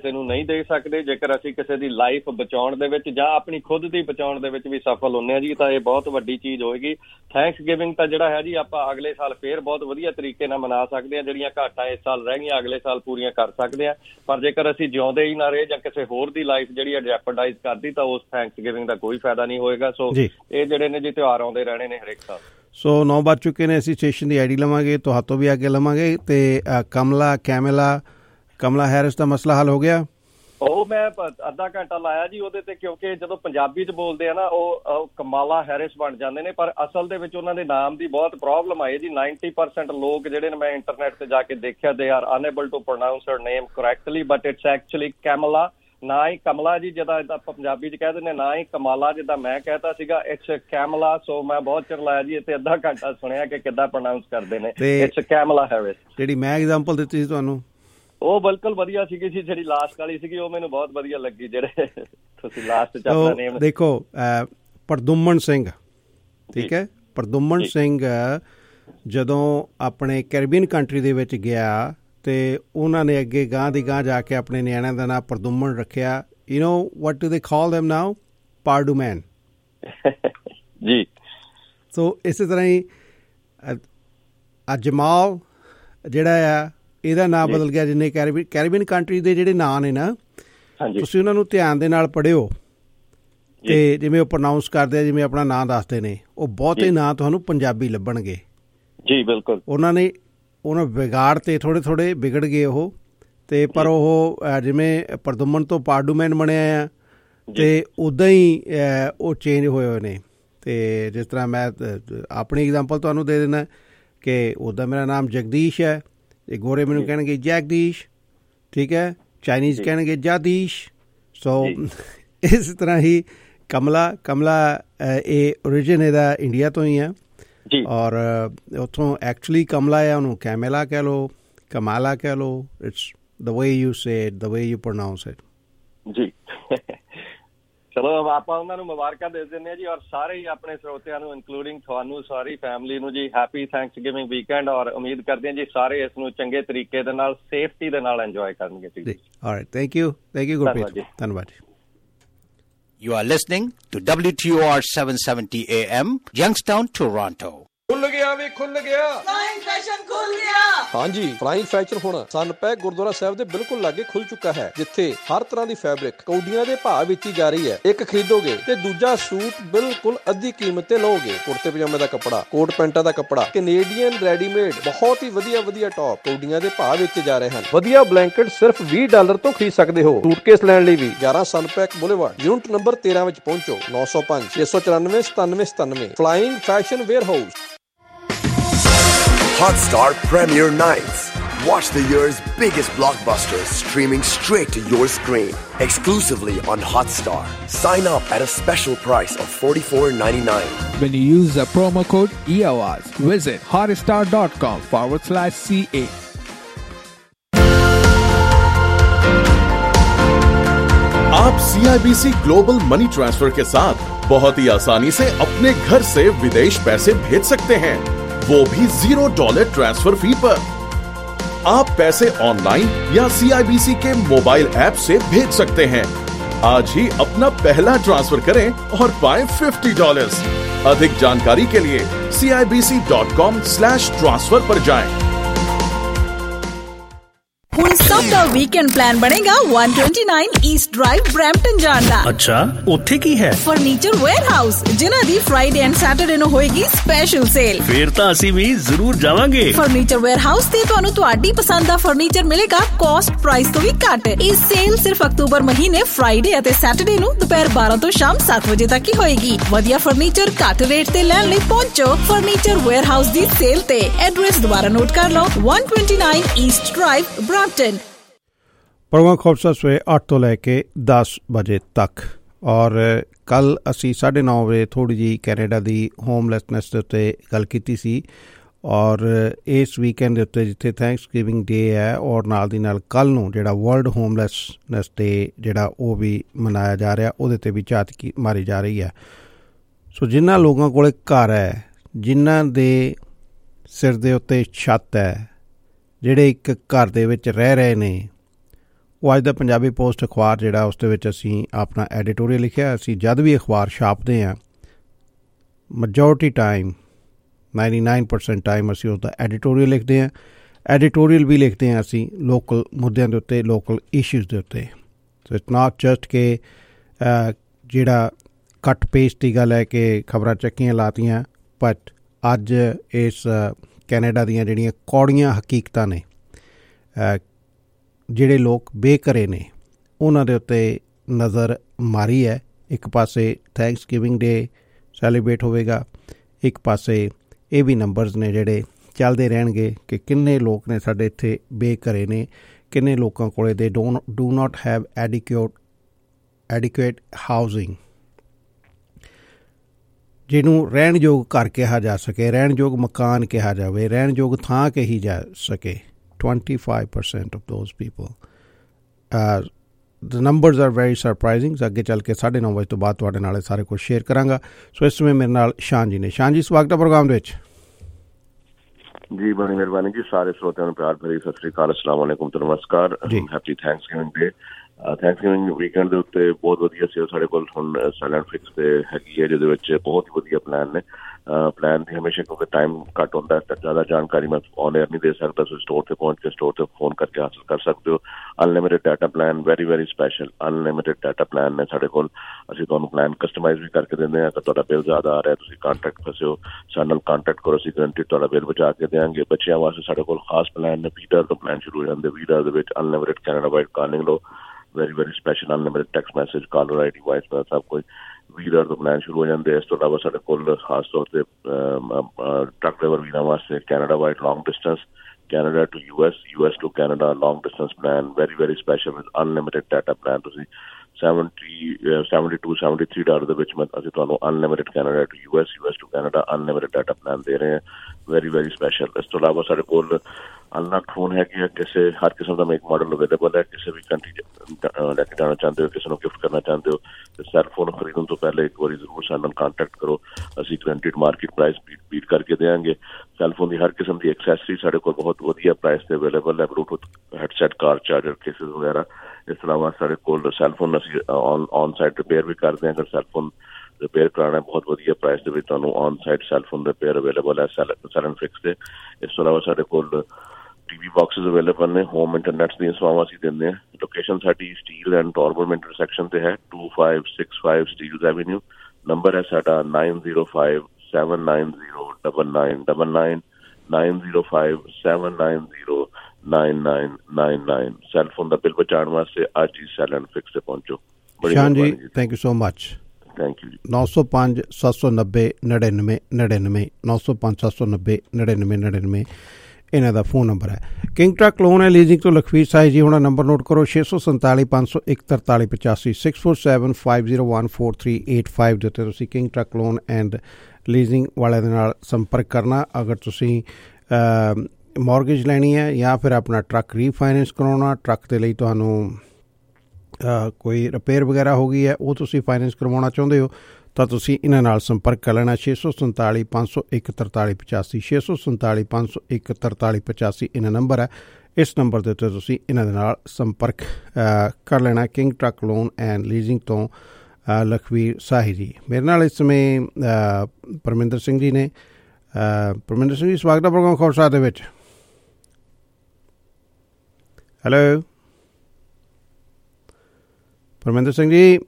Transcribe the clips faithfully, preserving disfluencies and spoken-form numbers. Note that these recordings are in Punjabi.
ਕਿਸੇ ਨੂੰ ਨਹੀਂ ਦੇ ਸਕਦੇ। ਜੇਕਰ ਅਸੀਂ ਕਿਸੇ ਦੀ ਲਾਈਫ ਬਚਾਉਣ ਦੇ ਵਿੱਚ ਜਾਂ ਆਪਣੀ ਖੁਦ ਦੀ ਬਚਾਉਣ ਦੇ ਵਿੱਚ ਵੀ ਸਫਲ ਹੁੰਦੇ ਹਾਂ ਜੀ, ਤਾਂ ਇਹ ਬਹੁਤ ਵੱਡੀ ਚੀਜ਼ ਹੋਏਗੀ। ਥੈਂਕਸ ਗਿਵਿੰਗ ਤਾਂ ਜਿਹੜਾ ਹੈ ਜੀ ਆਪਾਂ ਅਗਲੇ ਸਾਲ ਫੇਰ ਬਹੁਤ ਵਧੀਆ ਤਰੀਕੇ ਨਾਲ ਮਨਾ ਸਕਦੇ ਹਾਂ। ਜਿਹੜੀਆਂ ਘਾਟਾਂ ਇਸ ਸਾਲ ਰਹਿ ਗਈਆਂ ਅਗਲੇ ਸਾਲ ਪੂਰੀਆਂ ਕਰ ਸਕਦੇ ਹਾਂ। ਪਰ ਜੇਕਰ ਅਸੀਂ ਜਿਉਂਦੇ ਹੀ ਨਾ ਰਹੇ ਜਾਂ ਕਿਸੇ ਹੋਰ ਦੀ ਲਾਈਫ ਜਿਹੜੀ ਹੈ ਜੈਪਰਡਾਈਜ਼ ਕਰਦੀ, ਤਾਂ ਉਸ ਥੈਂਕਸ ਗਿਵਿੰਗ ਦਾ ਕੋਈ ਫਾਇਦਾ ਨਹੀਂ ਹੋਏਗਾ। ਸੋ ਇਹ ਜਿਹੜੇ ਨੇ ਜੀ ਤਿਉਹਾਰ ਆਉਂਦੇ ਰਹਿਣੇ ਨੇ ਹਰੇਕ ਸਾਲ। ਸੋ ਨੌ ਵੱਜ ਚੁੱਕੇ ਨੇ, ਅਸੀਂ ਸਟੇਸ਼ਨ ਦੀ ਆਈ ਡੀ ਲਵਾਂਗੇ, ਤੁਹਾਤੋਂ ਵੀ ਅੱਗੇ ਲਵਾਂਗੇ। ਅਤੇ ਕਮਲਾ ਕੈਮਲਾ ਕਮਲਾ ਹੈਰਿਸ ਦਾ ਮਸਲਾ ਹੱਲ ਹੋ ਗਿਆ? ਉਹ ਮੈਂ ਅੱਧਾ ਘੰਟਾ ਲਾਇਆ ਜੀ ਉਹਦੇ ਤੇ, ਕਿਉਂਕਿ ਜਦੋਂ ਪੰਜਾਬੀ 'ਚ ਬੋਲਦੇ ਆ ਨਾ ਉਹ ਕਮਾਲਾ ਹੈਰਿਸ ਬਣ ਜਾਂਦੇ ਨੇ, ਪਰ ਅਸਲ ਦੇ ਵਿੱਚ ਉਹਨਾਂ ਦੇ ਨਾਮ ਦੀ ਬਹੁਤ ਪ੍ਰੋਬਲਮ ਆਈ ਜੀ। ਨਾਈਨਟੀ ਪਰਸੈਂਟ ਲੋਕ ਜਿਹੜੇ ਨੇ ਮੈਂ ਇੰਟਰਨੈਟ ਤੇ ਜਾ ਕੇ ਦੇਖਿਆ, they are unable to pronounce her name correctly, but it's actually Kamala, ਨਾ ਹੀ ਕਮਲਾ ਜੀ ਜਿੱਦਾਂ ਆਪਾਂ ਪੰਜਾਬੀ 'ਚ ਕਹਿ ਦਿੰਦੇ, ਨਾ ਹੀ ਕਮਾਲਾ ਜਿੱਦਾਂ ਮੈਂ ਕਹਿਤਾ ਸੀਗਾ, ਇਟਸ ਕੈਮਲਾ। ਸੋ ਮੈਂ ਬਹੁਤ ਚਿਰ ਲਾਇਆ ਜੀ ਇੱਥੇ, ਅੱਧਾ ਘੰਟਾ ਸੁਣਿਆ ਕਿ ਕਿੱਦਾਂ ਪ੍ਰੋਨਾਊਂਸ ਕਰਦੇ ਨੇ। It's Kamala Harris. ਜਿਹੜੀ ਮੈਂ ਐਗਜ਼ਾਮਪਲ ਦਿੱਤੀ ਸੀ ਤੁਹਾਨੂੰ ਉਹ ਬਿਲਕੁਲ ਵਧੀਆ ਸੀਗੀ ਜੀ। ਜਿਹੜੀ ਲਾਸਟ ਵਾਲੀ ਸੀਗੀ ਉਹ ਮੈਨੂੰ ਬਹੁਤ ਵਧੀਆ ਲੱਗੀ, ਜਿਹੜੇ ਤੁਸੀਂ ਲਾਸਟ 'ਚ ਆਪਣਾ ਨੇਮ ਦੇਖੋ। ਪ੍ਰਦੁਮਨ ਸਿੰਘ, ਠੀਕ ਹੈ, ਪ੍ਰਦੁਮਨ ਸਿੰਘ ਜਦੋਂ ਆਪਣੇ ਕੈਰੀਬੀਅਨ ਕੰਟਰੀ ਦੇ ਵਿੱਚ ਗਿਆ ਅਤੇ ਉਹਨਾਂ ਨੇ ਅੱਗੇ ਗਾਂਹ ਦੀ ਗਾਂਹ ਜਾ ਕੇ ਆਪਣੇ ਨਿਆਣਿਆਂ ਦਾ ਨਾਂ ਪ੍ਰਦੁਮਨ ਰੱਖਿਆ। ਯੂ ਨੋ ਵਟ ਡੂ ਦੇ ਕਾਲ ਦੈਮ ਨਾਓ? ਪਾਰਡੂਮੈਨ ਜੀ। ਸੋ ਇਸੇ ਤਰ੍ਹਾਂ ਹੀ ਜਮਾਲ ਜਿਹੜਾ ਆ ਇਹਦਾ ਨਾਂ ਬਦਲ ਗਿਆ। ਜਿੰਨੇ ਕੈਰੀਬੀ ਕੈਰੀਬੀਅਨ ਕੰਟਰੀ ਦੇ ਜਿਹੜੇ ਨਾਂ ਨੇ ਨਾ, ਤੁਸੀਂ ਉਹਨਾਂ ਨੂੰ ਧਿਆਨ ਦੇ ਨਾਲ ਪੜ੍ਹਿਓ ਅਤੇ ਜਿਵੇਂ ਉਹ ਪ੍ਰੋਨਾਊਂਸ ਕਰਦੇ ਆ, ਜਿਵੇਂ ਆਪਣਾ ਨਾਂ ਦੱਸਦੇ ਨੇ, ਉਹ ਬਹੁਤੇ ਨਾਂ ਤੁਹਾਨੂੰ ਪੰਜਾਬੀ ਲੱਭਣਗੇ ਜੀ। ਬਿਲਕੁਲ ਉਹਨਾਂ ਨੇ ਉਹਨਾਂ ਵਿਗਾੜ ਤੇ ਥੋੜ੍ਹੇ ਥੋੜ੍ਹੇ ਵਿਗੜ ਗਏ ਉਹ, ਅਤੇ ਪਰ ਉਹ ਜਿਵੇਂ ਪ੍ਰਦੁਮਨ ਤੋਂ ਪਾਰਡੂਮੈਨ ਬਣਿਆ ਆ, ਅਤੇ ਉੱਦਾਂ ਹੀ ਉਹ ਚੇਂਜ ਹੋਏ ਹੋਏ ਨੇ। ਅਤੇ ਜਿਸ ਤਰ੍ਹਾਂ ਮੈਂ ਆਪਣੀ ਐਗਜ਼ਾਮਪਲ ਤੁਹਾਨੂੰ ਦੇ ਦਿੰਦਾ ਕਿ ਉੱਦਾਂ ਮੇਰਾ ਨਾਮ ਜਗਦੀਸ਼ ਹੈ, ਅਤੇ ਗੋਰੇ ਮੈਨੂੰ ਕਹਿਣਗੇ ਜੈਗਦੀਸ਼, ਠੀਕ ਹੈ, ਚਾਈਨੀਜ਼ ਕਹਿਣਗੇ ਜਾਦੀਸ਼। ਸੋ ਇਸ ਤਰ੍ਹਾਂ ਹੀ ਕਮਲਾ ਕਮਲਾ ਇਹ ਓਰੀਜਨ ਇਹਦਾ ਇੰਡੀਆ ਤੋਂ ਹੀ ਆ, ਔਰ ਉੱਥੋਂ ਐਕਚੁਅਲੀ ਕਮਲਾ ਆ, ਉਹਨੂੰ ਕੈਮੇਲਾ ਕਹਿ ਲਓ, ਕਮਾਲਾ ਕਹਿ ਲਓ। It's the way you say it, the way you pronounce it ਜੀ। ਚਲੋ ਆਪਾਂ ਉਹਨਾਂ ਨੂੰ ਮੁਬਾਰਕਾਂ ਦੇ ਦਿੰਦੇ ਹਾਂ ਜੀ, ਔਰ ਸਾਰੇ ਹੀ ਆਪਣੇ ਸਰੋਤਿਆਂ ਨੂੰ ਇਨਕਲੂਡਿੰਗ ਤੁਹਾਨੂੰ, ਸਾਰੀ ਫੈਮਿਲੀ ਨੂੰ ਜੀ ਹੈਪੀ ਥੈਂਕਸ ਗਿਵਿੰਗ ਵੀਕਐਂਡ। ਔਰ ਉਮੀਦ ਕਰਦੇ ਹਾਂ ਜੀ ਸਾਰੇ ਇਸ ਨੂੰ ਚੰਗੇ ਤਰੀਕੇ ਦੇ ਨਾਲ, ਸੇਫਟੀ ਦੇ ਨਾਲ ਇੰਜੋਏ ਕਰਨਗੇ ਜੀ। Alright, thank you, thank you Gurpreet, ਧੰਨਵਾਦ ਜੀ। You are listening to W T O R seven seventy A M, Youngstown, Toronto. ਖੁੱਲ ਗਿਆ ਵੀ ਖੁੱਲ ਗਿਆ, ਫਲਾਈਂਗ ਫੈਸ਼ਨ ਖੁੱਲ ਗਿਆ। ਹਾਂਜੀ, ਫਲਾਈਂਗ ਫੈਸ਼ਨ ਹੁਣ ਸਨਪੈਕ ਗੁਰਦੁਆਰਾ ਸਾਹਿਬ ਦੇ ਬਿਲਕੁਲ ਲਾਗੇ ਖੁੱਲ ਚੁੱਕਾ ਹੈ, ਜਿੱਥੇ ਹਰ ਤਰ੍ਹਾਂ ਦੀ ਫੈਬਰਿਕ ਕੌਡੀਆਂ ਦੇ ਭਾਅ ਵਿੱਚ ਹੀ ਜਾ ਰਹੀ ਹੈ। ਇੱਕ ਖਰੀਦੋਗੇ ਤੇ ਦੂਜਾ ਸੂਟ ਬਿਲਕੁਲ ਅੱਧੀ ਕੀਮਤ ਤੇ ਲਓਗੇ। ਕੁੜਤੇ ਪਜਾਮੇ ਦਾ ਕੱਪੜਾ, ਕੋਟ ਪੈਂਟਾਂ ਦਾ ਕੱਪੜਾ, ਕੈਨੇਡੀਅਨ ਰੈਡੀਮੇਡ, ਬਹੁਤ ਹੀ ਵਧੀਆ ਵਧੀਆ ਟੌਪ ਕੌਡੀਆਂ ਦੇ ਭਾਅ ਵਿੱਚ ਜਾ ਰਹੇ ਹਨ। ਵਧੀਆ ਬਲੈਂਕਟ ਸਿਰਫ ਵੀਹ ਡਾਲਰ ਤੋਂ ਖਰੀਦ ਸਕਦੇ ਹੋ। ਸੂਟਕੇਸ ਲੈਣ ਲਈ ਵੀ ਗਿਆਰਾਂ ਸਨਪੈਕ ਬੁਲੇਵਾਰਡ, ਯੂਨਿਟ ਨੰਬਰ ਤੇਰਾਂ ਵਿੱਚ ਪਹੁੰਚੋ। ਨੌ ਸੌ ਪੰਜ ਛੇ ਸੌ ਚੁਰਾਨਵੇਂ ਸਤਾਨਵੇਂ ਸਤਾਨਵੇਂ। Flying fashion warehouse. Hotstar Premiere Nights. Watch the year's biggest blockbusters streaming straight to your screen. Exclusively on Hotstar. Sign up at a special price of forty-four ninety-nine. When you use the promo code E O R S, visit hotstar.com forward slash CA. आप C I B C global money transfer के साथ बहुत ही आसानी से अपने घर से विदेश पैसे भेज सकते हैं, वो भी जीरो डॉलर ट्रांसफर फी पर। आप पैसे ऑनलाइन या C I B C के मोबाइल ऐप से भेज सकते हैं। आज ही अपना पहला ट्रांसफर करें और पाएं फिफ्टी डॉलर्स। अधिक जानकारी के लिए C I B C dot com slash transfer पर जाएं। ਹੁਣ ਸਭ ਦਾ ਵੀਕਐਂਡ ਪਲਾਨ ਬਣੇਗਾ one twenty-nine east drive Brampton ਜਾਣ ਦਾ। ਅੱਛਾ, ਉੱਥੇ ਕੀ ਹੈ? ਫਰਨੀਚਰ ਵੇਅਰਹਾਊਸ, ਜਿਨ੍ਹਾਂ ਦੀ ਫਰਾਈਡੇ ਐਂਡ ਸੈਟਰਡੇ ਨੂੰ ਹੋਏਗੀ ਸਪੈਸ਼ਲ ਸੇਲ। ਫੇਰ ਤਾਂ ਅਸੀਂ ਵੀ ਜ਼ਰੂਰ ਜਾਵਾਂਗੇ। ਫਰਨੀਚਰ ਵੇਅਰਹਾਊਸ ਤੇ ਤੁਹਾਨੂੰ ਤੁਹਾਡੀ ਪਸੰਦ ਦਾ ਫਰਨੀਚਰ ਮਿਲੇਗਾ ਕਾਸਟ ਪ੍ਰਾਈਸ ਤੋਂ ਵੀ ਘੱਟ। ਇਹ ਸੇਲ ਸਿਰਫ ਅਕਤੂਬਰ ਮਹੀਨੇ ਫਰਾਈਡੇ ਅਤੇ ਸੈਟਰਡੇ ਨੂੰ ਦੁਪਹਿਰ ਬਾਰਾਂ ਤੋਂ ਸ਼ਾਮ ਸੱਤ ਵਜੇ ਤੱਕ ਹੀ ਹੋਏਗੀ। ਵਧੀਆ ਫਰਨੀਚਰ ਘੱਟ ਰੇਟ ਤੇ ਲੈਣ ਲਈ ਪਹੁੰਚੋ ਫਰਨੀਚਰ ਵੇਅਰਹਾਊਸ ਦੀ ਸੇਲ ਤੇ। ਐਡਰੈਸ ਦੁਬਾਰਾ ਨੋਟ ਕਰ ਲਓ, one twenty-nine east drive Brampton. Programme ਖੂਬਸੂਰਤ ਸਵੇਰੇ ਅੱਠ ਤੋਂ ਲੈ ਕੇ ਦਸ ਵਜੇ ਤੱਕ। ਔਰ ਕੱਲ੍ਹ ਅਸੀਂ ਸਾਢੇ ਨੌ ਵਜੇ ਥੋੜ੍ਹੀ ਜਿਹੀ ਕੈਨੇਡਾ ਦੀ ਹੋਮਲੈਸਨੈਸ ਦੇ ਉੱਤੇ ਗੱਲ ਕੀਤੀ ਸੀ। ਔਰ ਇਸ ਵੀਕਐਂਡ ਦੇ ਉੱਤੇ ਜਿੱਥੇ ਥੈਂਕਸ ਗਿਵਿੰਗ ਡੇ ਹੈ, ਔਰ ਨਾਲ ਦੀ ਨਾਲ ਕੱਲ੍ਹ ਨੂੰ ਜਿਹੜਾ ਵਰਲਡ ਹੋਮਲੈਸਨੈਸ ਡੇ ਜਿਹੜਾ ਉਹ ਵੀ ਮਨਾਇਆ ਜਾ ਰਿਹਾ, ਉਹਦੇ 'ਤੇ ਵੀ ਝਾਤ ਮਾਰੀ ਜਾ ਰਹੀ ਹੈ। ਸੋ ਜਿਨ੍ਹਾਂ ਲੋਕਾਂ ਕੋਲ ਘਰ ਹੈ, ਜਿਨ੍ਹਾਂ ਦੇ ਸਿਰ ਦੇ ਉੱਤੇ ਛੱਤ ਹੈ, ਜਿਹੜੇ ਇੱਕ ਘਰ ਦੇ ਵਿੱਚ ਰਹਿ ਰਹੇ ਨੇ, ਉਹ ਅੱਜ ਦਾ ਪੰਜਾਬੀ ਪੋਸਟ ਅਖਬਾਰ ਜਿਹੜਾ ਉਸ ਦੇ ਵਿੱਚ ਅਸੀਂ ਆਪਣਾ ਐਡੀਟੋਰੀਅਲ ਲਿਖਿਆ। ਅਸੀਂ ਜਦ ਵੀ ਅਖਬਾਰ ਛਾਪਦੇ ਹਾਂ majority time ninety nine percent time ਅਸੀਂ ਉਸਦਾ ਐਡੀਟੋਰੀਅਲ ਲਿਖਦੇ ਹਾਂ। ਐਡੀਟੋਰੀਅਲ ਵੀ ਲਿਖਦੇ ਹਾਂ ਅਸੀਂ ਲੋਕਲ ਮੁੱਦਿਆਂ ਦੇ ਉੱਤੇ, ਲੋਕਲ ਇਸ਼ੂਜ਼ ਦੇ ਉੱਤੇ। ਸੋ ਇਟਸ ਨਾਟ ਜਸਟ ਕਿ ਜਿਹੜਾ ਕੱਟ ਪੇਸਟ ਦੀ ਗੱਲ ਹੈ ਕਿ ਖਬਰਾਂ ਚੱਕੀਆਂ ਲਾਤੀਆਂ, ਬਟ ਅੱਜ ਇਸ ਕੈਨੇਡਾ ਦੀਆਂ ਜਿਹੜੀਆਂ ਕੌੜੀਆਂ ਹਕੀਕਤਾਂ ਨੇ, ਜਿਹੜੇ ਲੋਕ ਬੇਘਰੇ ਨੇ ਉਹਨਾਂ ਦੇ ਉੱਤੇ ਨਜ਼ਰ ਮਾਰੀ ਹੈ। ਇੱਕ ਪਾਸੇ ਥੈਂਕਸ ਗਿਵਿੰਗ ਡੇ ਸੈਲੀਬ੍ਰੇਟ ਹੋਵੇਗਾ, ਇੱਕ ਪਾਸੇ ਇਹ ਵੀ ਨੰਬਰਸ ਨੇ ਜਿਹੜੇ ਚੱਲਦੇ ਰਹਿਣਗੇ ਕਿ ਕਿੰਨੇ ਲੋਕ ਨੇ ਸਾਡੇ ਇੱਥੇ ਬੇਘਰੇ ਨੇ, ਕਿੰਨੇ ਲੋਕਾਂ ਕੋਲ they don't do not have adequate adequate housing, ਜਿਹਨੂੰ ਰਹਿਣਯੋਗ ਘਰ ਕਿਹਾ ਜਾ ਸਕੇ, ਰਹਿਣਯੋਗ ਮਕਾਨ ਕਿਹਾ ਜਾਵੇ, ਰਹਿਣਯੋਗ ਥਾਂ ਕਹੀ ਜਾ ਸਕੇ। twenty-five percent of those people. Uh, the numbers are very surprising. ਅੱਗੇ ਚੱਲ ਕੇ ਸਾਢੇ ਨੌ ਵਜੇ ਤੋਂ ਬਾਅਦ ਤੁਹਾਡੇ ਨਾਲ ਸਾਰੇ ਕੁਝ ਸ਼ੇਅਰ ਕਰਾਂਗਾ। ਸੋ ਇਸ ਸਮੇਂ ਮੇਰੇ ਨਾਲ ਸ਼ਾਨ ਜੀ ਨੇ। ਸ਼ਾਨ ਜੀ, ਸਵਾਗਤ ਹੈ ਪ੍ਰੋਗਰਾਮ ਦੇ ਵਿੱਚ। ਜੀ ਬੜੀ ਮਿਹਰਬਾਨੀ ਜੀ। ਸਾਰੇ ਸਰੋਤਿਆਂ ਨੂੰ ਪਿਆਰ ਭਰੀ ਸਤਿ ਸ੍ਰੀ ਅਕਾਲ, ਅਸਲਾਮ ਵਾਲੇਕੁਮ ਤੇ ਨਮਸਕਾਰ। Happy Thanksgiving day. Thanksgiving weekend ਦੇ ਉੱਤੇ ਬਹੁਤ ਵਧੀਆ ਸੀ। ਸਾਡੇ ਕੋਲ ਹੁਣ ਸਾਇਲੈਂਟ ਫਿਕਸ ਤੇ ਹੈਗੀ ਹੈ, ਜਿਹਦੇ ਵਿੱਚ ਬਹੁਤ ਹੀ ਵਧੀਆ ਪਲਾਨ ਨੇ। ਪਲਾਨ ਦੀ ਹਮੇਸ਼ਾ ਕਿਉਂਕਿ ਟਾਈਮ ਘੱਟ ਹੁੰਦਾ ਤਾਂ ਜ਼ਿਆਦਾ ਜਾਣਕਾਰੀ ਮੈਂ ਔਨ ਏਅਰ ਨਹੀਂ ਦੇ ਸਕਦਾ। ਤੁਸੀਂ ਸਟੋਰ 'ਤੇ ਪਹੁੰਚ ਕੇ ਸਟੋਰ 'ਤੇ ਫੋਨ ਕਰਕੇ ਹਾਸਲ ਕਰ ਸਕਦੇ ਹੋ। Unlimited data plan, very very special unlimited data plan ਨੇ ਸਾਡੇ ਕੋਲ। ਅਸੀਂ ਤੁਹਾਨੂੰ ਪਲਾਨ ਕਸਟਮਾਈਜ਼ ਵੀ ਕਰਕੇ ਦਿੰਦੇ ਹਾਂ। ਅਗਰ ਤੁਹਾਡਾ ਬਿੱਲ ਜ਼ਿਆਦਾ ਆ ਰਿਹਾ, ਤੁਸੀਂ ਕਾਂਟੈਕਟ ਫਸੇ ਹੋ, ਸਾਡੇ ਨਾਲ ਕਾਂਟੈਕਟ ਕਰੋ, ਅਸੀਂ ਗਰੰਟੀ ਤੁਹਾਡਾ ਬਿੱਲ ਬਚਾ ਕੇ ਦੇਵਾਂਗੇ। ਬੱਚਿਆਂ ਵਾਸਤੇ ਸਾਡੇ ਕੋਲ ਖਾਸ ਪਲਾਨ ਨੇ। ਵੀਡਰ ਤੋਂ ਪਲਾਨ ਸ਼ੁਰੂ ਹੋ ਜਾਂਦੇ। ਵੀਡਰ ਦੇ ਵਿੱਚ ਅਨਲਿਮਿਟਿਡ ਕੈਨੇਡਾ ਵਾਈਡ ਕਾਲਿੰਗ ਲਓ, very very special unlimited text message, caller I D, voice message, ਸਭ ਕੁਝ ਵੀਲਰ ਤੋਂ ਪਲਾਨ ਸ਼ੁਰੂ ਹੋ ਜਾਂਦੇ। ਇਸ ਤੋਂ ਇਲਾਵਾ ਸਾਡੇ ਕੋਲ ਖਾਸ ਤੌਰ 'ਤੇ ਟਰੱਕ ਡਰਾਈਵਰ ਵੀਰਾਂ ਵਾਸਤੇ Canada wide long distance, Canada to U S, U S to Canada long distance plan, very very special with unlimited data plan. ਤੁਸੀਂ seventy seventy two seventy three dollar ਦੇ ਵਿੱਚ ਮੈਂ ਅਸੀਂ ਤੁਹਾਨੂੰ unlimited Canada to U S, U S to Canada unlimited data plan ਦੇ ਰਹੇ ਹਾਂ, ਵੈਰੀ ਵੈਰੀ ਸਪੈਸ਼ਲ। ਇਸ ਤੋਂ ਇਲਾਵਾ ਸਾਡੇ ਕੋਲ ਅਨਲੌਕ ਫੋਨ ਹੈਗੇ ਆ। ਕਿਸੇ ਹਰ ਕਿਸਮ ਦਾ ਮੇਕ ਮਾਡਲ ਅਵੇਲੇਬਲ ਹੈ। ਕਿਸੇ ਵੀ ਕੰਟਰੀ ਲੈ ਕੇ ਜਾਣਾ ਚਾਹੁੰਦੇ ਹੋ, ਕਿਸੇ ਨੂੰ ਗਿਫਟ ਕਰਨਾ ਚਾਹੁੰਦੇ ਹੋ, ਤੇ ਸੈੱਲ ਫੋਨ ਖਰੀਦਣ ਤੋਂ ਪਹਿਲੇ ਇੱਕ ਵਾਰੀ ਜ਼ਰੂਰ ਸਾਡੇ ਨਾਲ ਕਾਂਟੈਕਟ ਕਰੋ। ਅਸੀਂ guaranteed market price beat beat ਕਰਕੇ ਦੇਵਾਂਗੇ। ਸੈੱਲ ਫੋਨ ਦੀ ਹਰ ਕਿਸਮ ਦੀ ਐਕਸੈਸਰੀ ਸਾਡੇ ਕੋਲ ਬਹੁਤ ਵਧੀਆ ਪ੍ਰਾਈਸ 'ਤੇ ਅਵੇਲੇਬਲ ਹੈ। Bluetooth headset, car charger, cases ਵਗੈਰਾ। ਇਸ ਤੋਂ ਇਲਾਵਾ ਸਾਡੇ ਕੋਲ ਸੈੱਲ ਫੋਨ ਅਸੀਂ ਔਨ ਔਨ ਸਾਈਟ ਰਿਪੇਅਰ ਵੀ ਕਰਦੇ ਹਾਂ। ਅਗਰ ਸੈੱਲ ਫੋਨ ਰਿਪੇਅਰ ਕਰਾਉਣਾ, ਬਹੁਤ ਵਧੀਆ ਪ੍ਰਾਈਸ ਦੇ ਵਿੱਚ ਤੁਹਾਨੂੰ on site cell phone repair available ਹੈ ਸੈਲਨ ਫਿਕਸ 'ਤੇ। ਇਸ ਤੋਂ ਇਲਾਵਾ ਸਾਡੇ ਕੋਲ ਟੀ ਵੀ ਬਾਕਸਿਸ ਅਵੇਲੇਬਲ ਨੇ। ਹੋਮ ਇੰਟਰਨੈਟ ਦੀਆਂ ਸੇਵਾਵਾਂ ਅਸੀਂ ਦਿੰਦੇ ਹਾਂ। ਲੋਕੇਸ਼ਨ ਸਾਡੀ ਸਟੀਲ ਐਂਡ ਟੋਰਬੋਮ ਇੰਟਰਸੈਕਸ਼ਨ 'ਤੇ ਹੈ, two five six five Steeles avenue. Number ਹੈ ਸਾਡਾ nine zero five seven nine zero double nine double nine, nine zero five seven nine zero nine nine nine nine. Cell phone ਦਾ ਬਿੱਲ ਬਚਾਉਣ ਵਾਸਤੇ ਅੱਜ ਹੀ ਸੈਲਨ ਫਿਕਸ 'ਤੇ ਪਹੁੰਚੋ। Shaan ji, thank you so much. Thank you ਜੀ। ਨੌ ਸੌ ਪੰਜ ਸੱਤ ਸੌ ਨੱਬੇ ਨੜਿਨਵੇਂ ਨੜਿਨਵੇਂ, ਨੌ ਸੌ ਪੰਜ ਸੱਤ ਸੌ ਨੱਬੇ ਨੜਿਨਵੇਂ ਨੜਿਨਵੇਂ ਇਹਨਾਂ ਦਾ ਫੋਨ ਨੰਬਰ ਹੈ। ਕਿੰਗ ਟਰੱਕ ਲੋਨ ਹੈ ਲੀਜ਼ਿੰਗ ਤੋਂ ਲਖਵੀਰ ਸਾਈ ਜੀ। ਹੁਣ ਨੰਬਰ ਨੋਟ ਕਰੋ, ਛੇ ਸੌ ਸੰਤਾਲੀ ਪੰਜ ਸੌ ਇੱਕ ਤਰਤਾਲੀ ਪਚਾਸੀ, six four seven five zero one four three eight five ਦੇ ਉੱਤੇ ਤੁਸੀਂ King truck Loan and Leasing ਵਾਲਿਆਂ ਦੇ ਨਾਲ ਸੰਪਰਕ ਕਰਨਾ। ਅਗਰ ਤੁਸੀਂ ਮੌਰਗੇਜ ਲੈਣੀ ਹੈ ਜਾਂ ਫਿਰ ਆਪਣਾ ਟਰੱਕ ਰੀਫਾਈਨੈਂਸ ਕਰਾਉਣਾ, ਟਰੱਕ ਦੇ ਲਈ ਤੁਹਾਨੂੰ ਕੋਈ ਰਿਪੇਅਰ ਵਗੈਰਾ ਹੋ ਗਈ ਹੈ, ਉਹ ਤੁਸੀਂ ਫਾਈਨੈਂਸ ਕਰਵਾਉਣਾ ਚਾਹੁੰਦੇ ਹੋ, ਤਾਂ ਤੁਸੀਂ ਇਹਨਾਂ ਨਾਲ ਸੰਪਰਕ ਕਰ ਲੈਣਾ। ਛੇ ਸੌ ਸੰਤਾਲੀ ਪੰਜ ਸੌ ਇੱਕ ਤਰਤਾਲੀ ਪਚਾਸੀ, ਛੇ ਸੌ ਸੰਤਾਲੀ ਪੰਜ ਸੌ ਇੱਕ ਤਰਤਾਲੀ ਪਚਾਸੀ ਇਹਨਾਂ ਨੰਬਰ ਹੈ। ਇਸ ਨੰਬਰ ਦੇ ਉੱਤੇ ਤੁਸੀਂ ਇਹਨਾਂ ਦੇ ਨਾਲ ਸੰਪਰਕ ਕਰ ਲੈਣਾ। King truck Loan and Leasing ਤੋਂ ਲਖਵੀਰ ਸਾਹੀ ਜੀ। ਮੇਰੇ ਨਾਲ ਇਸ ਸਮੇਂ ਪਰਮਿੰਦਰ ਸਿੰਘ ਜੀ ਨੇ। ਪਰਮਿੰਦਰ ਸਿੰਘ ਜੀ, ਸਵਾਗਤ ਹੈ ਪ੍ਰੋਗਰਾਮ ਖਬਰਸਾਰ ਦੇ ਵਿੱਚ। ਹੈਲੋ ਪਰਮਿੰਦਰ ਸਿੰਘ ਜੀ।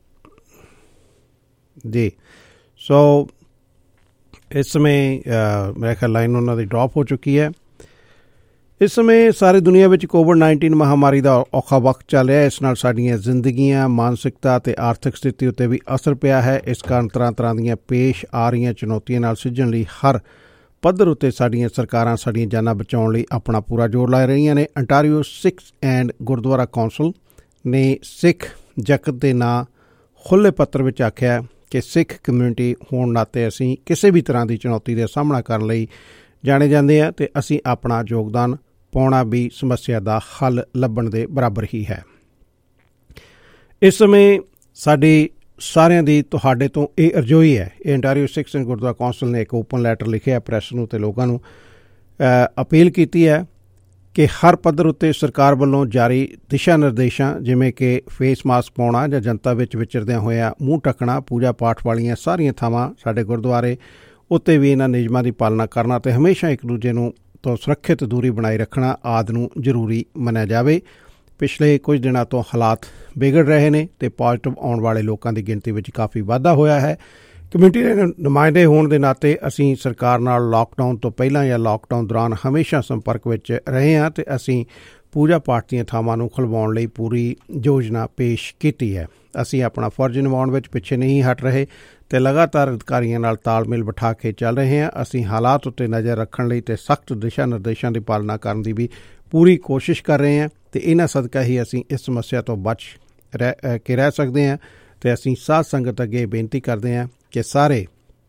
ਜੀ ਸੋ ਇਸ ਸਮੇਂ ਮੇਰੇ ਖਿਆਲ ਲਾਈਨ ਉਹਨਾਂ ਦੀ ਡਰੋਪ ਹੋ ਚੁੱਕੀ ਹੈ। ਇਸ ਸਮੇਂ ਸਾਰੀ ਦੁਨੀਆ ਵਿੱਚ ਕੋਵਿਡ ਨਾਈਨਟੀਨ ਮਹਾਮਾਰੀ ਦਾ ਔਖਾ ਵਕਤ ਚੱਲ ਰਿਹਾ ਹੈ। ਇਸ ਨਾਲ ਸਾਡੀਆਂ ਜ਼ਿੰਦਗੀਆਂ, ਮਾਨਸਿਕਤਾ ਅਤੇ ਆਰਥਿਕ ਸਥਿਤੀ ਉੱਤੇ ਵੀ ਅਸਰ ਪਿਆ ਹੈ। ਇਸ ਕਾਰਨ ਤਰ੍ਹਾਂ ਤਰ੍ਹਾਂ ਦੀਆਂ ਪੇਸ਼ ਆ ਰਹੀਆਂ ਚੁਣੌਤੀਆਂ ਨਾਲ ਸਿੱਝਣ ਲਈ ਹਰ ਪੱਧਰ ਉੱਤੇ ਸਾਡੀਆਂ ਸਰਕਾਰਾਂ ਸਾਡੀਆਂ ਜਾਨਾਂ ਬਚਾਉਣ ਲਈ ਆਪਣਾ ਪੂਰਾ ਜ਼ੋਰ ਲਾ ਰਹੀਆਂ ਨੇ। Ontario Sikh and Gurdwara council ਨੇ ਸਿੱਖ ਜਗਤ ਦੇ ਨਾਂ ਖੁੱਲ੍ਹੇ ਪੱਤਰ ਵਿੱਚ ਆਖਿਆ ਕਿ ਸਿੱਖ ਕਮਿਊਨਿਟੀ ਹੋਣ ਨਾਤੇ ਅਸੀਂ ਕਿਸੇ ਵੀ ਤਰ੍ਹਾਂ ਦੀ ਚੁਣੌਤੀ ਦਾ ਸਾਹਮਣਾ ਕਰਨ ਲਈ ਜਾਣੇ ਜਾਂਦੇ ਹਾਂ ਅਤੇ ਅਸੀਂ ਆਪਣਾ ਯੋਗਦਾਨ ਪਾਉਣਾ ਵੀ ਸਮੱਸਿਆ ਦਾ ਹੱਲ ਲੱਭਣ ਦੇ ਬਰਾਬਰ ਹੀ ਹੈ। ਇਸ ਸਮੇਂ ਸਾਡੀ ਸਾਰਿਆਂ ਦੀ ਤੁਹਾਡੇ ਤੋਂ ਇਹ ਅਰਜ਼ੋਈ ਹੈ। ਇਹ Ontario Sikh and Gurdwara council ਨੇ ਇੱਕ ਓਪਨ ਲੈਟਰ ਲਿਖਿਆ ਪ੍ਰੈਸ ਨੂੰ ਅਤੇ ਲੋਕਾਂ ਨੂੰ, ਅਪੀਲ ਕੀਤੀ ਹੈ ਕਿ ਹਰ ਪੱਧਰ ਉੱਤੇ ਸਰਕਾਰ ਵੱਲੋਂ ਜਾਰੀ ਦਿਸ਼ਾ ਨਿਰਦੇਸ਼ਾਂ ਜਿਵੇਂ ਕਿ ਫੇਸ ਮਾਸਕ ਪਾਉਣਾ ਜਾਂ ਜਨਤਾ ਵਿੱਚ ਵਿਚਰਦਿਆਂ ਹੋਇਆ ਮੂੰਹ ਢੱਕਣਾ, ਪੂਜਾ ਪਾਠ ਵਾਲੀਆਂ ਸਾਰੀਆਂ ਥਾਵਾਂ, ਸਾਡੇ ਗੁਰਦੁਆਰੇ ਉੱਤੇ ਵੀ ਇਹਨਾਂ ਨਿਯਮਾਂ ਦੀ ਪਾਲਣਾ ਕਰਨਾ ਅਤੇ ਹਮੇਸ਼ਾ ਇੱਕ ਦੂਜੇ ਨੂੰ ਤੋਂ ਸੁਰੱਖਿਅਤ ਦੂਰੀ ਬਣਾਈ ਰੱਖਣਾ ਆਦਿ ਨੂੰ ਜ਼ਰੂਰੀ ਮੰਨਿਆ ਜਾਵੇ। ਪਿਛਲੇ ਕੁਝ ਦਿਨਾਂ ਤੋਂ ਹਾਲਾਤ ਵਿਗੜ ਰਹੇ ਨੇ ਅਤੇ ਪੋਜ਼ੀਟਿਵ ਆਉਣ ਵਾਲੇ ਲੋਕਾਂ ਦੀ ਗਿਣਤੀ ਵਿੱਚ ਕਾਫੀ ਵਾਧਾ ਹੋਇਆ ਹੈ। ਕਮਿਊਨਿਟੀ ਦੇ ਨੁਮਾਇੰਦੇ ਹੋਣ ਦੇ ਨਾਤੇ ਅਸੀਂ ਸਰਕਾਰ ਨਾਲ ਲਾਕਡਾਊਨ ਤੋਂ ਪਹਿਲਾਂ ਜਾਂ ਲਾਕਡਾਊਨ ਦੌਰਾਨ ਹਮੇਸ਼ਾ ਸੰਪਰਕ ਵਿੱਚ ਰਹੇ ਹਾਂ ਅਤੇ ਅਸੀਂ ਪੂਜਾ ਪਾਠ ਦੀਆਂ ਥਾਵਾਂ ਨੂੰ ਖੁਲਵਾਉਣ ਲਈ ਪੂਰੀ ਯੋਜਨਾ ਪੇਸ਼ ਕੀਤੀ ਹੈ। ਅਸੀਂ ਆਪਣਾ ਫਰਜ਼ ਨਿਭਾਉਣ ਵਿੱਚ ਪਿੱਛੇ ਨਹੀਂ ਹਟ ਰਹੇ ਅਤੇ ਲਗਾਤਾਰ ਅਧਿਕਾਰੀਆਂ ਨਾਲ ਤਾਲਮੇਲ ਬਿਠਾ ਕੇ ਚੱਲ ਰਹੇ ਹਾਂ। ਅਸੀਂ ਹਾਲਾਤ ਉੱਤੇ ਨਜ਼ਰ ਰੱਖਣ ਲਈ ਅਤੇ ਸਖਤ ਦਿਸ਼ਾ ਨਿਰਦੇਸ਼ਾਂ ਦੀ ਪਾਲਣਾ ਕਰਨ ਦੀ ਵੀ ਪੂਰੀ ਕੋਸ਼ਿਸ਼ ਕਰ ਰਹੇ ਹਾਂ ਅਤੇ ਇਹਨਾਂ ਸਦਕਾ ਹੀ ਅਸੀਂ ਇਸ ਸਮੱਸਿਆ ਤੋਂ ਬਚ ਰਹਿ ਕੇ ਰਹਿ ਸਕਦੇ ਹਾਂ। ਅਤੇ ਅਸੀਂ ਸਾਧ ਸੰਗਤ ਅੱਗੇ ਬੇਨਤੀ ਕਰਦੇ ਹਾਂ ਕਿ ਸਾਰੇ